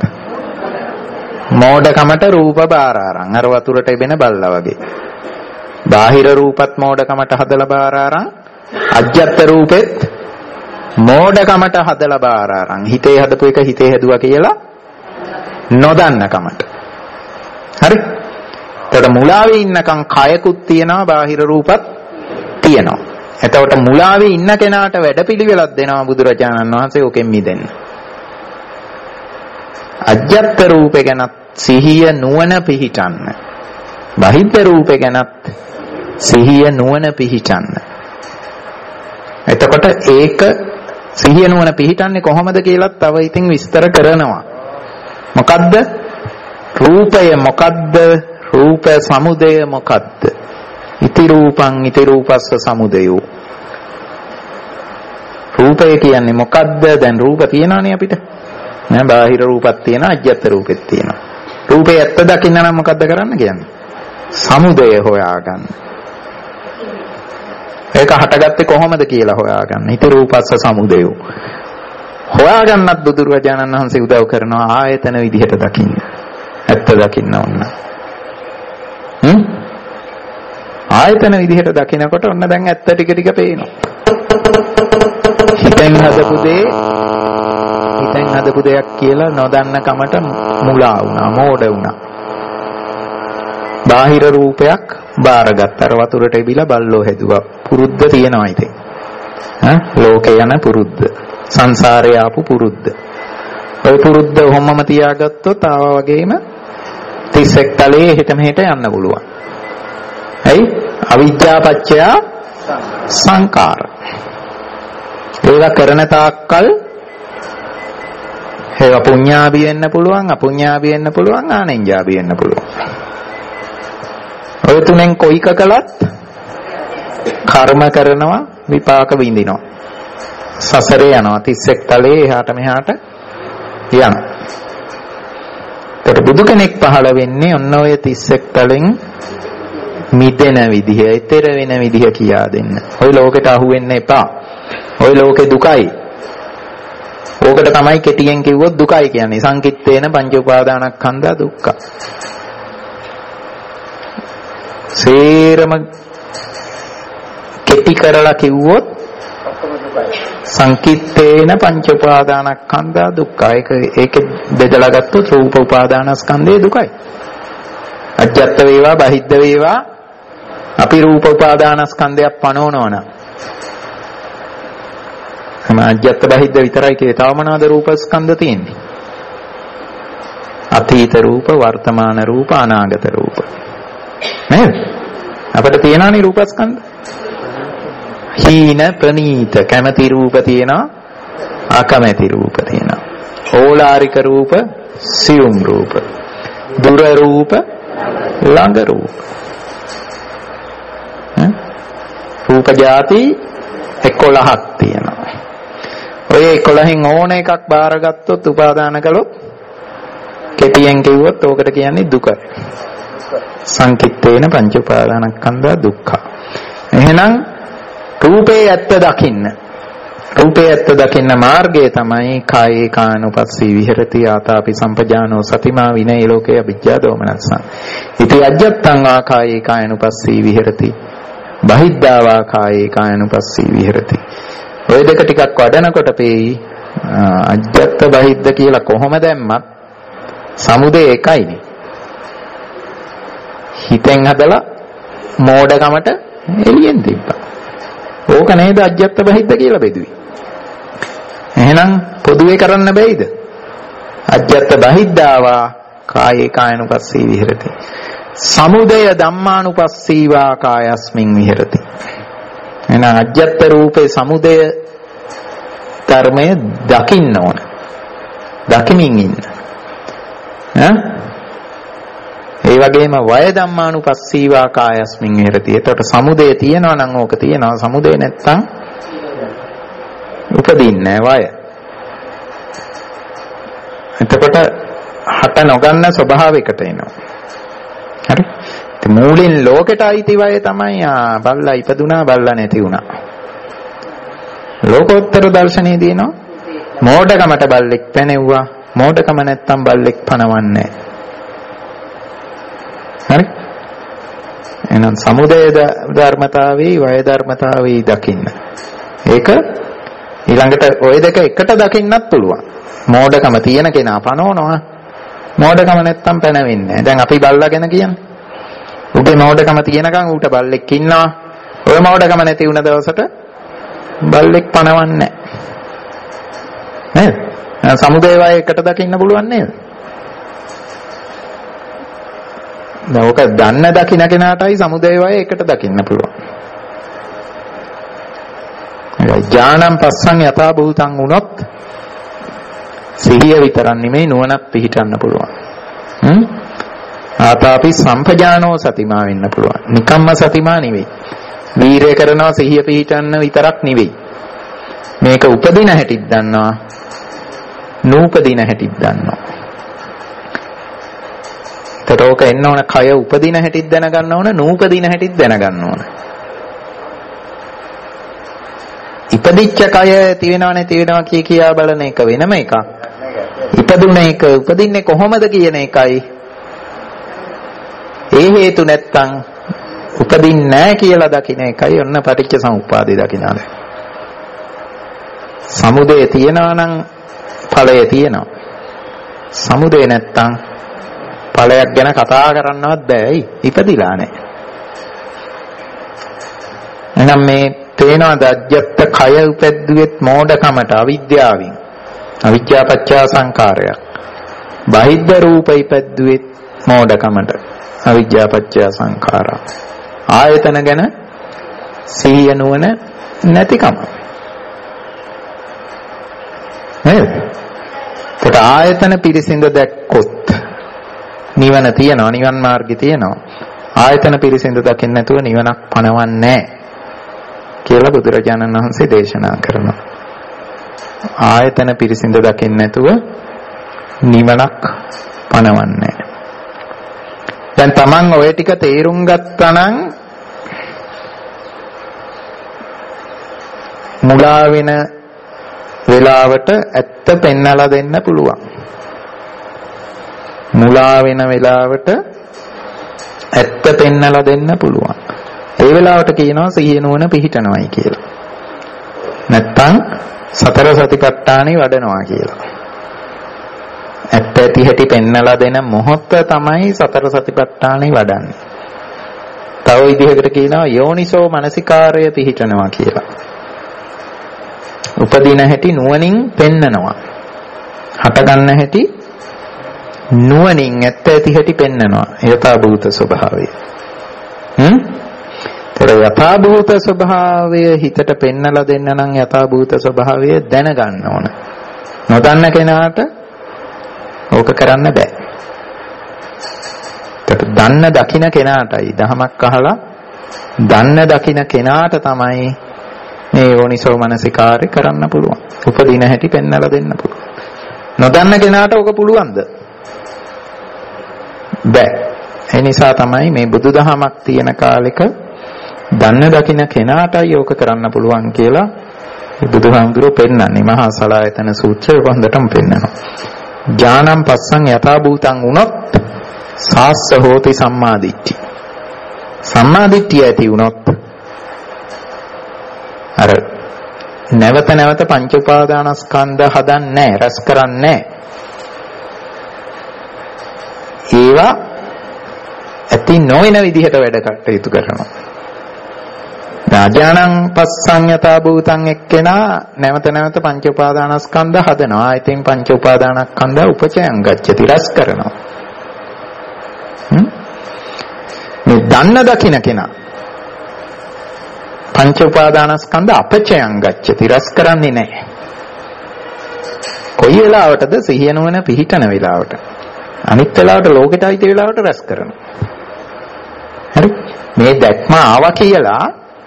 මෝඩකමට රූප බාර අරන්. අර වතුරට එබෙන බල්ලා වගේ. බාහිර රූපත් මෝඩකමට හදලා බාර අරන්. අජ්ජත් රූපෙත් මෝඩකමට හදලා බාර අරන්. හිතේ හදපු එක හිතේ හැදුවා කියලා නොදන්නකමට. හරි? එතකොට මුලාවේ ඉන්නකම් කයකුත් තියෙනවා, බාහිර රූපත් තියෙනවා. එතකොට මුලාවේ ඉන්න කෙනාට වැඩපිළිවෙලක් දෙනවා බුදුරජාණන් වහන්සේ ඕකෙන් මිදෙන්න. අජ්ජත් රූපේ ගැන සිහිය නුවණ පිහිටන්න. බහිද්ධ රූපේ ගැනත් සිහිය නුවණ පිහිටන්න. එතකොට ඒක සිහිය නුවණ පිහිටන්නේ කොහොමද කියලා තව ඉතින් විස්තර කරනවා. මොකද්ද? රූපය මොකද්ද? රූප සමුදය මොකද්ද? ඉති රූපං ඉති රූපස්ස සමුදයෝ. රූපය කියන්නේ මොකද්ද? දැන් රූප තියෙනවනේ අපිට. නෑ බාහිර රූපත් තියෙනවා, අජ්ජත් රූපෙත් තියෙනවා. රූපේ ඇත්ත දකින්න නම් මොකද්ද කරන්න කියන්නේ? සමුදය හොයාගන්න. ඒක හටගත්තේ කොහොමද කියලා හොයාගන්න. ඉති රූපස්ස සමුදයෝ. හොයාගන්නත් බුදුරජාණන් වහන්සේ උදව් කරනවා ආයතන විදිහට දකින්න. ඇත්ත දකින්න ඕන. ආයතන විදිහට දකිනකොට ඔන්න දැන් ඇත්ත ටික ටික පේනවා. හිතෙන් හදපු දෙයක් කියලා නොදන්න කමට මුලා වුණා, මෝඩ වුණා. බාහිර රූපයක් බාරගත්ත අර වතුරට එබිලා බල්ලෝ හැදුවා. පුරුද්ද තියෙනවා ඉතින්. ලෝකේ යන පුරුද්ද. සංසාරේ ආපු පුරුද්ද. ඔය පුරුද්ද ඔහොමම තියාගත්තොත් ආවා වගේම 31 තලයේ හිට මෙහෙට යන්න පුළුවන්. ඇයි? අවිද්‍යා පත්‍ය සංකාර. ඒක කරන තාක්කල් ඒක පුඤ්ඤාභි වෙන්න පුළුවන්, අපුඤ්ඤාභි වෙන්න පුළුවන්, ආනෙන්ජාභි වෙන්න පුළුවන්. ඔය තුනෙන් කොයික කළත් කර්ම කරනවා, විපාක විඳිනවා. සසරේ යනවා 31 තලයේ එහාට මෙහාට යනවා. ඒකට බුදු කෙනෙක් පහළ වෙන්නේ ඔන්න ඔය 31 තලෙන් මිදෙන විදිහ, ඊතර වෙන විදිහ කියා දෙන්න. ඔය ලෝකෙට අහු වෙන්න එපා. ඔය ලෝකේ දුකයි. ඕකට තමයි කෙටියෙන් කිව්වොත් දුකයි කියන්නේ. සංකිට්ඨේන පංච උපාදානස්කන්ධා දුක්ඛ. සේරම කෙටි කරලා කිව්වොත් සංකිට්ඨේන පංච උපාදානස්කන්ධා දුක්ඛ. ඒක බෙදලා ගත්තොත් රූප උපාදානස්කන්ධේ දුකයි. අජ්ජත් වේවා බහිද්ද වේවා අපි රූප උපාදානස්කන්ධයක් පනවනවන. අජ්ජත් බහිද්ද විතරයි කියේ. තව මොනවාද රූපස්කන්ධ තියෙන්නේ? අතීත රූප, වර්තමාන රූප, අනාගත රූප. නේද? අපිට තියෙනවනේ රූපස්කන්ධ. හීන ප්‍රනීත කැමැති රූප තියෙනවා, අකමැති රූප තියෙනවා. ඕලාරික රූප, සියුම් රූප. දුර රූප, ළඟ රූප. රූප જાති 11ක් තියෙනවා. ඔය 11න් ඕන එකක් බාරගත්තොත් උපාදාන කළොත් කෙටියෙන් කිව්වොත් ඕකට කියන්නේ දුක. සංකිට්ඨේන පංච උපාදානස්කන්ධා දුක්ඛ. එහෙනම් රූපේ ඇත්ත දකින්න. රූපේ ඇත්ත දකින්න මාර්ගය තමයි කායේ කානුපස්සී විහෙරති ආතාපි සම්පජානෝ සතිමා විනේ ලෝකේ අවිජ්ජා දෝමනස්සං. ඉති අජ්ජත්තං ආකායේ කායනුපස්සී විහෙරති. බහිද්ධාවා කායේ කායනුපස්සී විහෙරති. ඔය දෙක ටිකක් වඩනකොට පේයි අජ්ජත් බහිද්ධ කියලා කොහොම දැම්මත් සමුදේ එකයිනේ. හිතෙන් හදලා මෝඩකමට එළියෙන් තිබ්බා. ඕක නේද අජ්ජත් බහිද්ධ කියලා බෙදුවේ. එහෙනම් පොදුවේ කරන්න බැයිද? අජ්ජත් බහිද්ධාවා කායේ කායනුපස්සී විහෙරති. සමුදය ධම්මානුපස්සීවා කායස්මින් විහෙරති. එහෙනම් අජ්ජත් රූපේ සමුදය ධර්මය දකින්න ඕන. දකිමින් ඉන්න. ඒ වගේම වය ධම්මානුපස්සීවා කායස්මින් විහෙරති. එතකොට සමුදය තියෙනවා නම් ඕක තියෙනවා. සමුදය නැත්තම් උපදින්නේ නැහැ වය. එතකොට හට නොගන්න ස්වභාවයකට එනවා. හරි? ඉතින් මූලින් ලෝකෙට අයිති වය තමයි බල්ලා ඉපදුනා බල්ලා නැති වුණා. ලෝකෝත්තර දර්ශනේ දිනනවා මෝඩකමට බල්ලෙක් පැනෙව්වා. මෝඩකම නැත්තම් බල්ලෙක් පනවන්නේ නැහැ. හරි? එහෙනම් සමුදය ධර්මතාවේ වය ධර්මතාවේ දකින්න. ඒක ඊළඟට ওই දෙක එකට දකින්නත් පුළුවන්. මෝඩකම තියෙන කෙනා පනවනවා. මෝඩකම නැත්තම් පැනවෙන්නේ නැහැ. දැන් අපි බල්ලා ගැන කියන්නේ. උගේ මෝඩකම තියෙනකන් ඌට බල්ලෙක් ඉන්නවා. ඔය මෝඩකම නැති වුණ දවසට බල්ලෙක් පනවන්නේ නැහැ. නේද? සමුදය වය එකට දකින්න පුළුවන් නේද? දැන් ඔක දන්න දකින්න කෙනාටයි සමුදය වය එකට දකින්න පුළුවන්. ඥානම් පස්සන් යථා භූතං වුණොත් සිහිය විතරක් නෙමෙයි නුවණක් පිහිටන්න පුළුවන්. ආතාපි සම්පජානෝ සතිමා වෙන්න පුළුවන්. නිකම්ම සතිමා නෙවෙයි. වීරය කරනවා සිහිය පිහිටන්න විතරක් නෙවෙයි. මේක උපදින හැටිත් දන්නවා. නූපදින හැටිත් දන්නවා. ඒතරෝක එන්න ඕන කය උපදින හැටිත් දැනගන්න ඕන, නූපදින හැටිත් දැනගන්න ඕන. ඉපදිච්ච කය තියෙනව නැති වෙනවා කියා බලන එක වෙනම එකක්. ඉපදුන එක උපදින්නේ කොහොමද කියන එකයි. ඒ හේතු නැත්තම් උපදින්නේ නැහැ කියලා දකින්න එකයි ඔන්න පටිච්ච සමුප්පාදේ දකින්නාද. සමුදය තියනවා නම් ඵලය තියෙනවා. සමුදය නැත්තම් ඵලයක් ගැන කතා කරන්නවත් බෑයි. ඉපදිලා නැහැ. එහෙනම් මේ තේනවාද අජ්ජත් කය උපැද්දුවෙත් මෝඩකමට අවිද්‍යාවෙන්. අවිද්‍යා පත්‍ය සංඛාරයක්. බාහිද්ද රූප ඉපැද්දුවෙත් මෝඩකමට. අවිද්‍යා පත්‍ය සංඛාරා. ආයතන ගැන සිහිය නුවණ නැතිකම. නේද? ඒකට ආයතන පිරිසිඳ දැක්කොත් නිවන තියනවා, නිවන් මාර්ගය තියනවා. ආයතන පිරිසිඳ දකින්න නැතුව නිවනක් පණවන්නේ නැහැ කියලා බුදුරජාණන් වහන්සේ දේශනා කරනවා. ආයතන පිරිසිඳ දකින්න නැතුව නිවනක් පණවන්නේ නැහැ. දැන් Taman ඔය ටික තේරුම් ගත්තා නම් මුලා වෙන වෙලාවට ඇත්ත පෙන්නලා දෙන්න පුළුවන්. මුලා වෙන වෙලාවට ඇත්ත පෙන්නලා දෙන්න පුළුවන්. ඒ වෙලාවට කියනවා සිහිය නුවණ පිහිටනවායි කියලා. නැත්තම් සතර සතිපට්ඨානෙ වඩනවා කියලා. ඇත්ත ඇති හැටි පෙන්නලා දෙන මොහොත තමයි සතර සතිපට්ඨානෙ වඩන්නේ. තව විදිහකට කියනවා යෝනිසෝ මනසිකාරය පිහිටනවා කියලා. උපදින හැටි නුවණින් පෙන්නනවා. හට ගන්න හැටි නුවණින් ඇත්ත ඇති හැටි පෙන්නනවා. යථා භූත ස්වභාවය. යථා භූත ස්වභාවය හිතට පෙන්නලා දෙන්න නම් යථා භූත ස්වභාවය දැනගන්න ඕන. නොදන්න කෙනාට ඕක කරන්න බෑ. ඒකට දන්න දකින්න කෙනාටයි දහමක් අහලා දන්න දකින්න කෙනාට තමයි මේ යෝනිසෝ මනසිකාරය කරන්න පුළුවන්. උපදින හැටි පෙන්නලා දෙන්න පුළුවන්. නොදන්න කෙනාට ඕක පුළුවන්ද? බෑ. ඒ නිසා තමයි මේ බුදුදහමක් තියෙන කාලෙක දන්න දකින්න කෙනාටයි ඕක කරන්න පුළුවන් කියලා බුදුහාමුදුරුවෝ පෙන්නන්නේ. මහා සලායතන සූත්‍රය වන්දටම පෙන්නනවා. ඥානම් පස්සං යථා භූතං උනොත් සාස්ස හෝති සම්මාදිට්ඨි. සම්මාදිට්ඨිය ඇති උනොත් අර නැවත නැවත පංච උපාදානස්කන්ධ හදන්නේ නැහැ, රැස් කරන්නේ නැහැ. ඒවා ඇති නොවන විදිහට වැඩ කටයුතු කරනවා. ඥානං පස්සං යථා භූතං එක්කෙනා නැවත නැවත පංච උපාදානස්කන්ධ හදනවා. ආයතෙන් පංච උපාදානස්කන්ධ උපචයං ගච්ඡති, රැස් කරනවා. මේ දන්න දකින්න කෙනා පංච උපාදානස්කන්ධ අපචයං ගච්ඡති, රැස් කරන්නේ නැහැ. කොයි වෙලාවටද? සිහිය නුවණ පිහිටන වෙලාවට. අනිත් වෙලාවට ලෝකෙට අයිති වෙලාවට රැස් කරනවා. හරි? මේ දැක්ම ආවා කියලා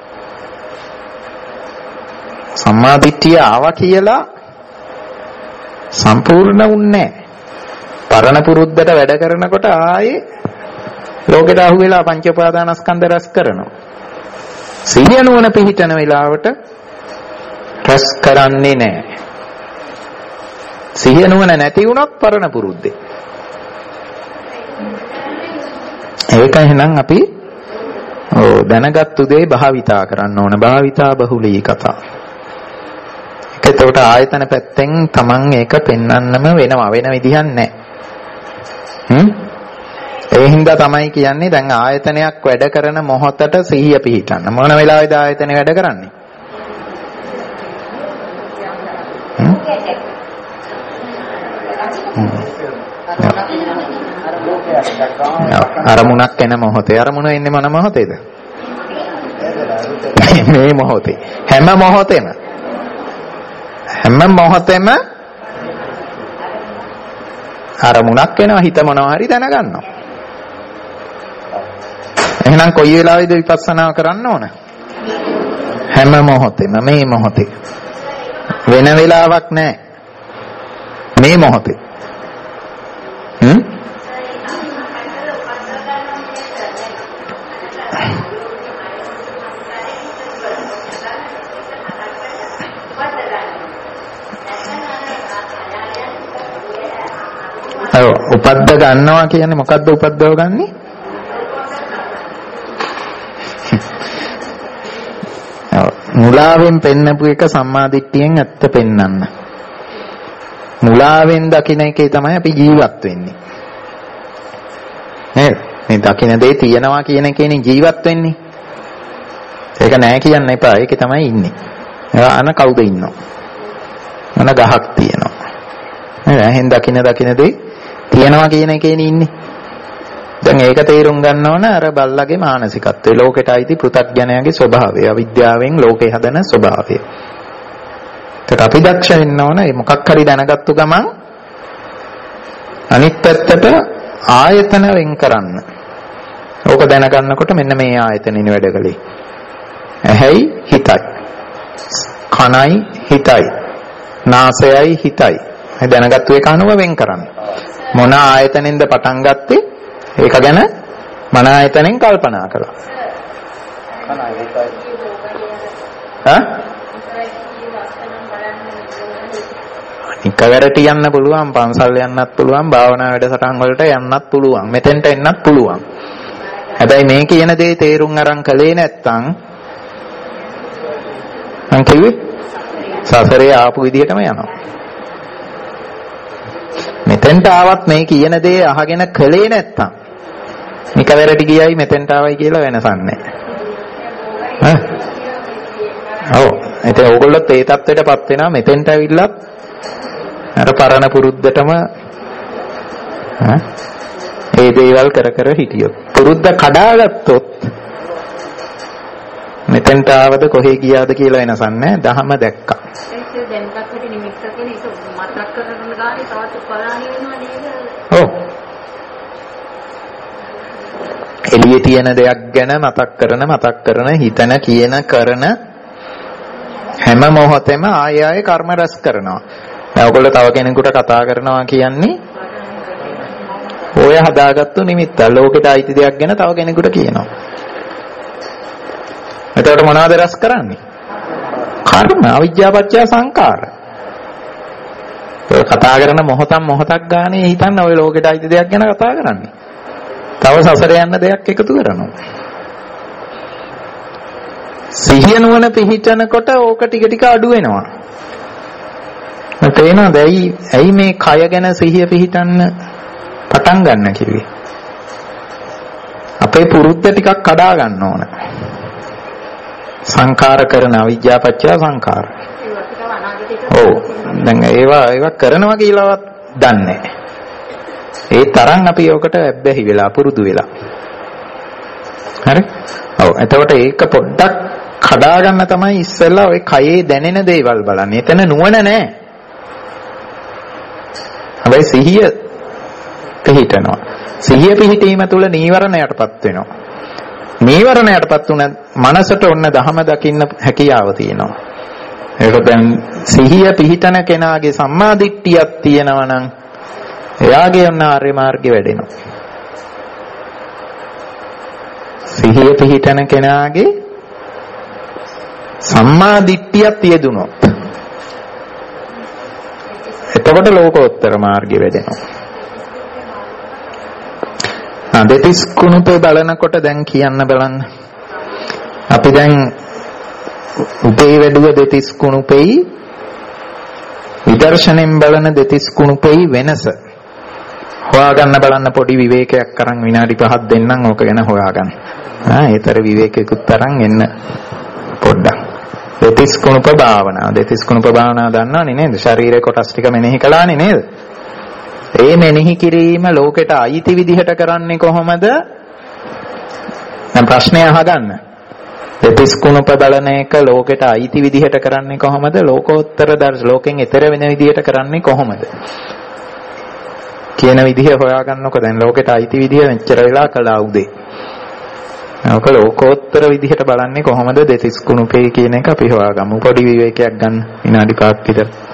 සම්මාදිට්ඨිය ආවා කියලා සම්පූර්ණ වුන්නේ නැහැ. පරණ පුරුද්දට වැඩ කරනකොට ආයේ ලෝකෙට අහු වෙලා පංච උපාදානස්කන්ධ රැස් කරනවා. සිහිය නුවණ පිහිටන වෙලාවට රැස් කරන්නේ නැහැ. සිහිය නුවණ නැති වුණොත් පරණ පුරුද්දේ. ඒක එහෙනම් අපි දැනගත්තු දේ භාවිතා කරන්න ඕන. භාවිතා බහුලී කතා. එතකොට ආයතන පැත්තෙන් Taman ඒක පෙන්වන්නම වෙනවා. වෙන විදිහක් නැහැ. ඒ හින්දා තමයි කියන්නේ දැන් ආයතනයක් වැඩ කරන මොහොතට සිහිය පිහිටන්න. මොන වෙලාවෙද ආයතනේ වැඩ කරන්නේ? අරමුණක් එන මොහොතේ. අරමුණ එන්නේ මොන මොහොතේද? මේ මොහොතේ. හැම මොහොතෙම අරමුණක් එනවා. හිත මොනවා හරි දැනගන්නවා. එහෙනම් කොයි වෙලාවෙද විපස්සනා කරන්න ඕන? හැම මොහොතෙම මේ මොහොතේ. වෙන වෙලාවක් නැහැ. මේ මොහොතේ. උපද්ද ගන්නවා කියන්නේ මොකද්ද උපද්දව ගන්නේ? මුලාවෙන් පෙන්නපු එක සම්මාදිට්ඨියෙන් ඇත්ත පෙන්නන්න. මුලාවෙන් දකින්න එකේ තමයි අපි ජීවත් වෙන්නේ. නේද? මේ දකින්න දේ තියනවා කියන එකේනේ ජීවත් වෙන්නේ. ඒක නෑ කියන්න එපා. ඒකේ තමයි ඉන්නේ. අන කවුද ඉන්නව? මොන ගහක් තියෙනවා. නේද? එහෙන් දකින්න දේ තියනවා කියන එකේනේ ඉන්නේ. දැන් ඒක තේරුම් ගන්න ඕන අර බල්ලගේ මානසිකත්වය. ලෝකෙට අයිති පෘථග්ජනයාගේ ස්වභාවය. අවිද්‍යාවෙන් ලෝකේ හදන ස්වභාවය. ඒකට අපි දක්ෂ වෙන්න ඕන. මොකක් හරි දැනගත්තු ගමන් අනිත් පැත්තට ආයතන වෙන් කරන්න. ඕක දැනගන්නකොට මෙන්න මේ ආයතනෙනි වැඩ කළේ. ඇහැයි හිතයි. කනයි හිතයි. නාසයයි හිතයි. මේ දැනගත්තු එක අනුව වෙන් කරන්න. මොන ආයතනෙන්ද පටන් ගත්තේ? ඒක ගැන මන ආයතනෙන් කල්පනා කළා. නිකවරට යන්න පුළුවන්, පන්සල් යන්නත් පුළුවන්, භාවනා වැඩසටහන් වලට යන්නත් පුළුවන්, මෙතෙන්ට එන්නත් පුළුවන්. හැබැයි මේ කියන දේ තේරුම් අරන් කලේ නැත්තම් මං කිව්වේ සසරේ ආපු විදිහටම යනවා. මෙතෙන්ට ආවත් මේ කියන දේ අහගෙන කලේ නැත්තම් නිකවරට ගියයි මෙතෙන්ට ආවයි කියලා වෙනසක් නැහැ. ඔව්. ඒත් ඕගොල්ලොත් ඒ තත්ත්වයටපත් වෙනවා මෙතෙන්ට ඇවිල්ලා අර පරණ පුරුද්දටම ඒ දේවල් කර කර හිටියොත්. පුරුද්ද කඩාගත්තොත් මෙතෙන්ට ආවද කොහේ ගියාද කියලා වෙනසක් නැහැ. දහම දැක්කා. ඒක දැන්පත් පිටි නිමිත්තක ඒක මතක් කරගෙන ගානේ තවත් පලාණි වෙනවා නේද? ඔව්. එළියේ තියෙන දෙයක් ගැන මතක් කරන හිතන කියන කරන හැම මොහොතෙම ආය ආය කර්ම රැස් කරනවා. දැන් ඔයගොල්ලෝ තව කෙනෙකුට කතා කරනවා කියන්නේ ඔය හදාගත්තු නිමිත්ත. ලෝකෙට අයිති දෙයක් ගැන තව කෙනෙකුට කියනවා. එතකොට මොනවද රැස් කරන්නේ? කර්ම. අවිජ්ජා පත්‍ය සංඛාර. ඔය කතා කරන මොහොතක් ගානේ හිතන්න ඔය ලෝකෙට අයිති දෙයක් ගැන කතා කරන්නේ. තව සසර යන්න දෙයක් එකතු කරනවා. සිහිය නුවණ පිහිටනකොට ඕක ටික අඩු වෙනවා. තේනවද? ඇයි මේ කය ගැන සිහිය පිහිටන්න පටන් ගන්න කිව්වේ? අපේ පුරුද්ද ටිකක් කඩා ගන්න ඕන. සංඛාර කරන අවිජ්ජා පත්‍ය සංඛාර. ඔව්. දැන් ඒවා කරනවා කියලාවත් දන්නේ නැහැ. ඒ තරම් අපි යෝකට ඇබ්බැහි වෙලා පුරුදු වෙලා. හරි? ඔව්. එතකොට ඒක පොඩ්ඩක් කඩා ගන්න තමයි ඉස්සෙල්ලා ඔය කයේ දැනෙන දේවල් බලන්නේ. එතන නුවණ නැහැ. හැබැයි සිහිය පිහිටනවා. සිහිය පිහිටීම තුළ නීවරණයටපත් වෙනවා. නීවරණයටපත් උන මනසට ඔන්න ධහම දකින්න හැකියාව තියෙනවා. ඒක දැන් සිහිය පිහිටන කෙනාගේ සම්මා දිට්ඨියක් තියෙනවා නම් එයාගේ ඔන්න ආර්ය මාර්ගය වැඩෙනවා. සිහිය පිහිටන කෙනාගේ සම්මා දිට්ඨියක් තියදුනොත් එතකොට ලෝකෝත්තර මාර්ගය වැඩෙනවා. දෙතිස් කුණුපේ බලනකොට දැන් කියන්න බලන්න. අපි දැන් උපේ වැඩුව දෙතිස් කුණුපේයි විදර්ශනෙන් බලන දෙතිස් කුණුපේයි වෙනස හොයාගන්න බලන්න. පොඩි විවේකයක් අරන් විනාඩි 5ක් දෙන්නම් ඕක ගැන හොයාගන්න. ඒතර විවේකයකුත් අරන් එන්න පොඩ්ඩක්. දෙතිස් කුණුප භාවනාව. දෙතිස් කුණුප භාවනාව දන්නවනේ නේද? ශරීරේ කොටස් ටික මෙනෙහි කළානේ නේද? ඒ මෙනෙහි කිරීම ලෝකෙට අයිති විදිහට කරන්නේ කොහොමද? දැන් ප්‍රශ්නය අහගන්න. දෙතිස් කුණුප බලන එක ලෝකෙට අයිති විදිහට කරන්නේ කොහොමද? ලෝකෝත්තර ලෝකෙන් ඈතර වෙන විදිහට කරන්නේ කොහොමද? කියන විදිහ හොයාගන්නකො. දැන් ලෝකෙට අයිති විදිහ මෙච්චර වෙලා කළා උදේ. ඔක ලෝකෝත්තර විදිහට බලන්නේ කොහොමද දෙතිස් කුණුපේ කියන එක අපි හොයාගමු. පොඩි විවේකයක් ගන්න විනාඩි 5ක් විතර.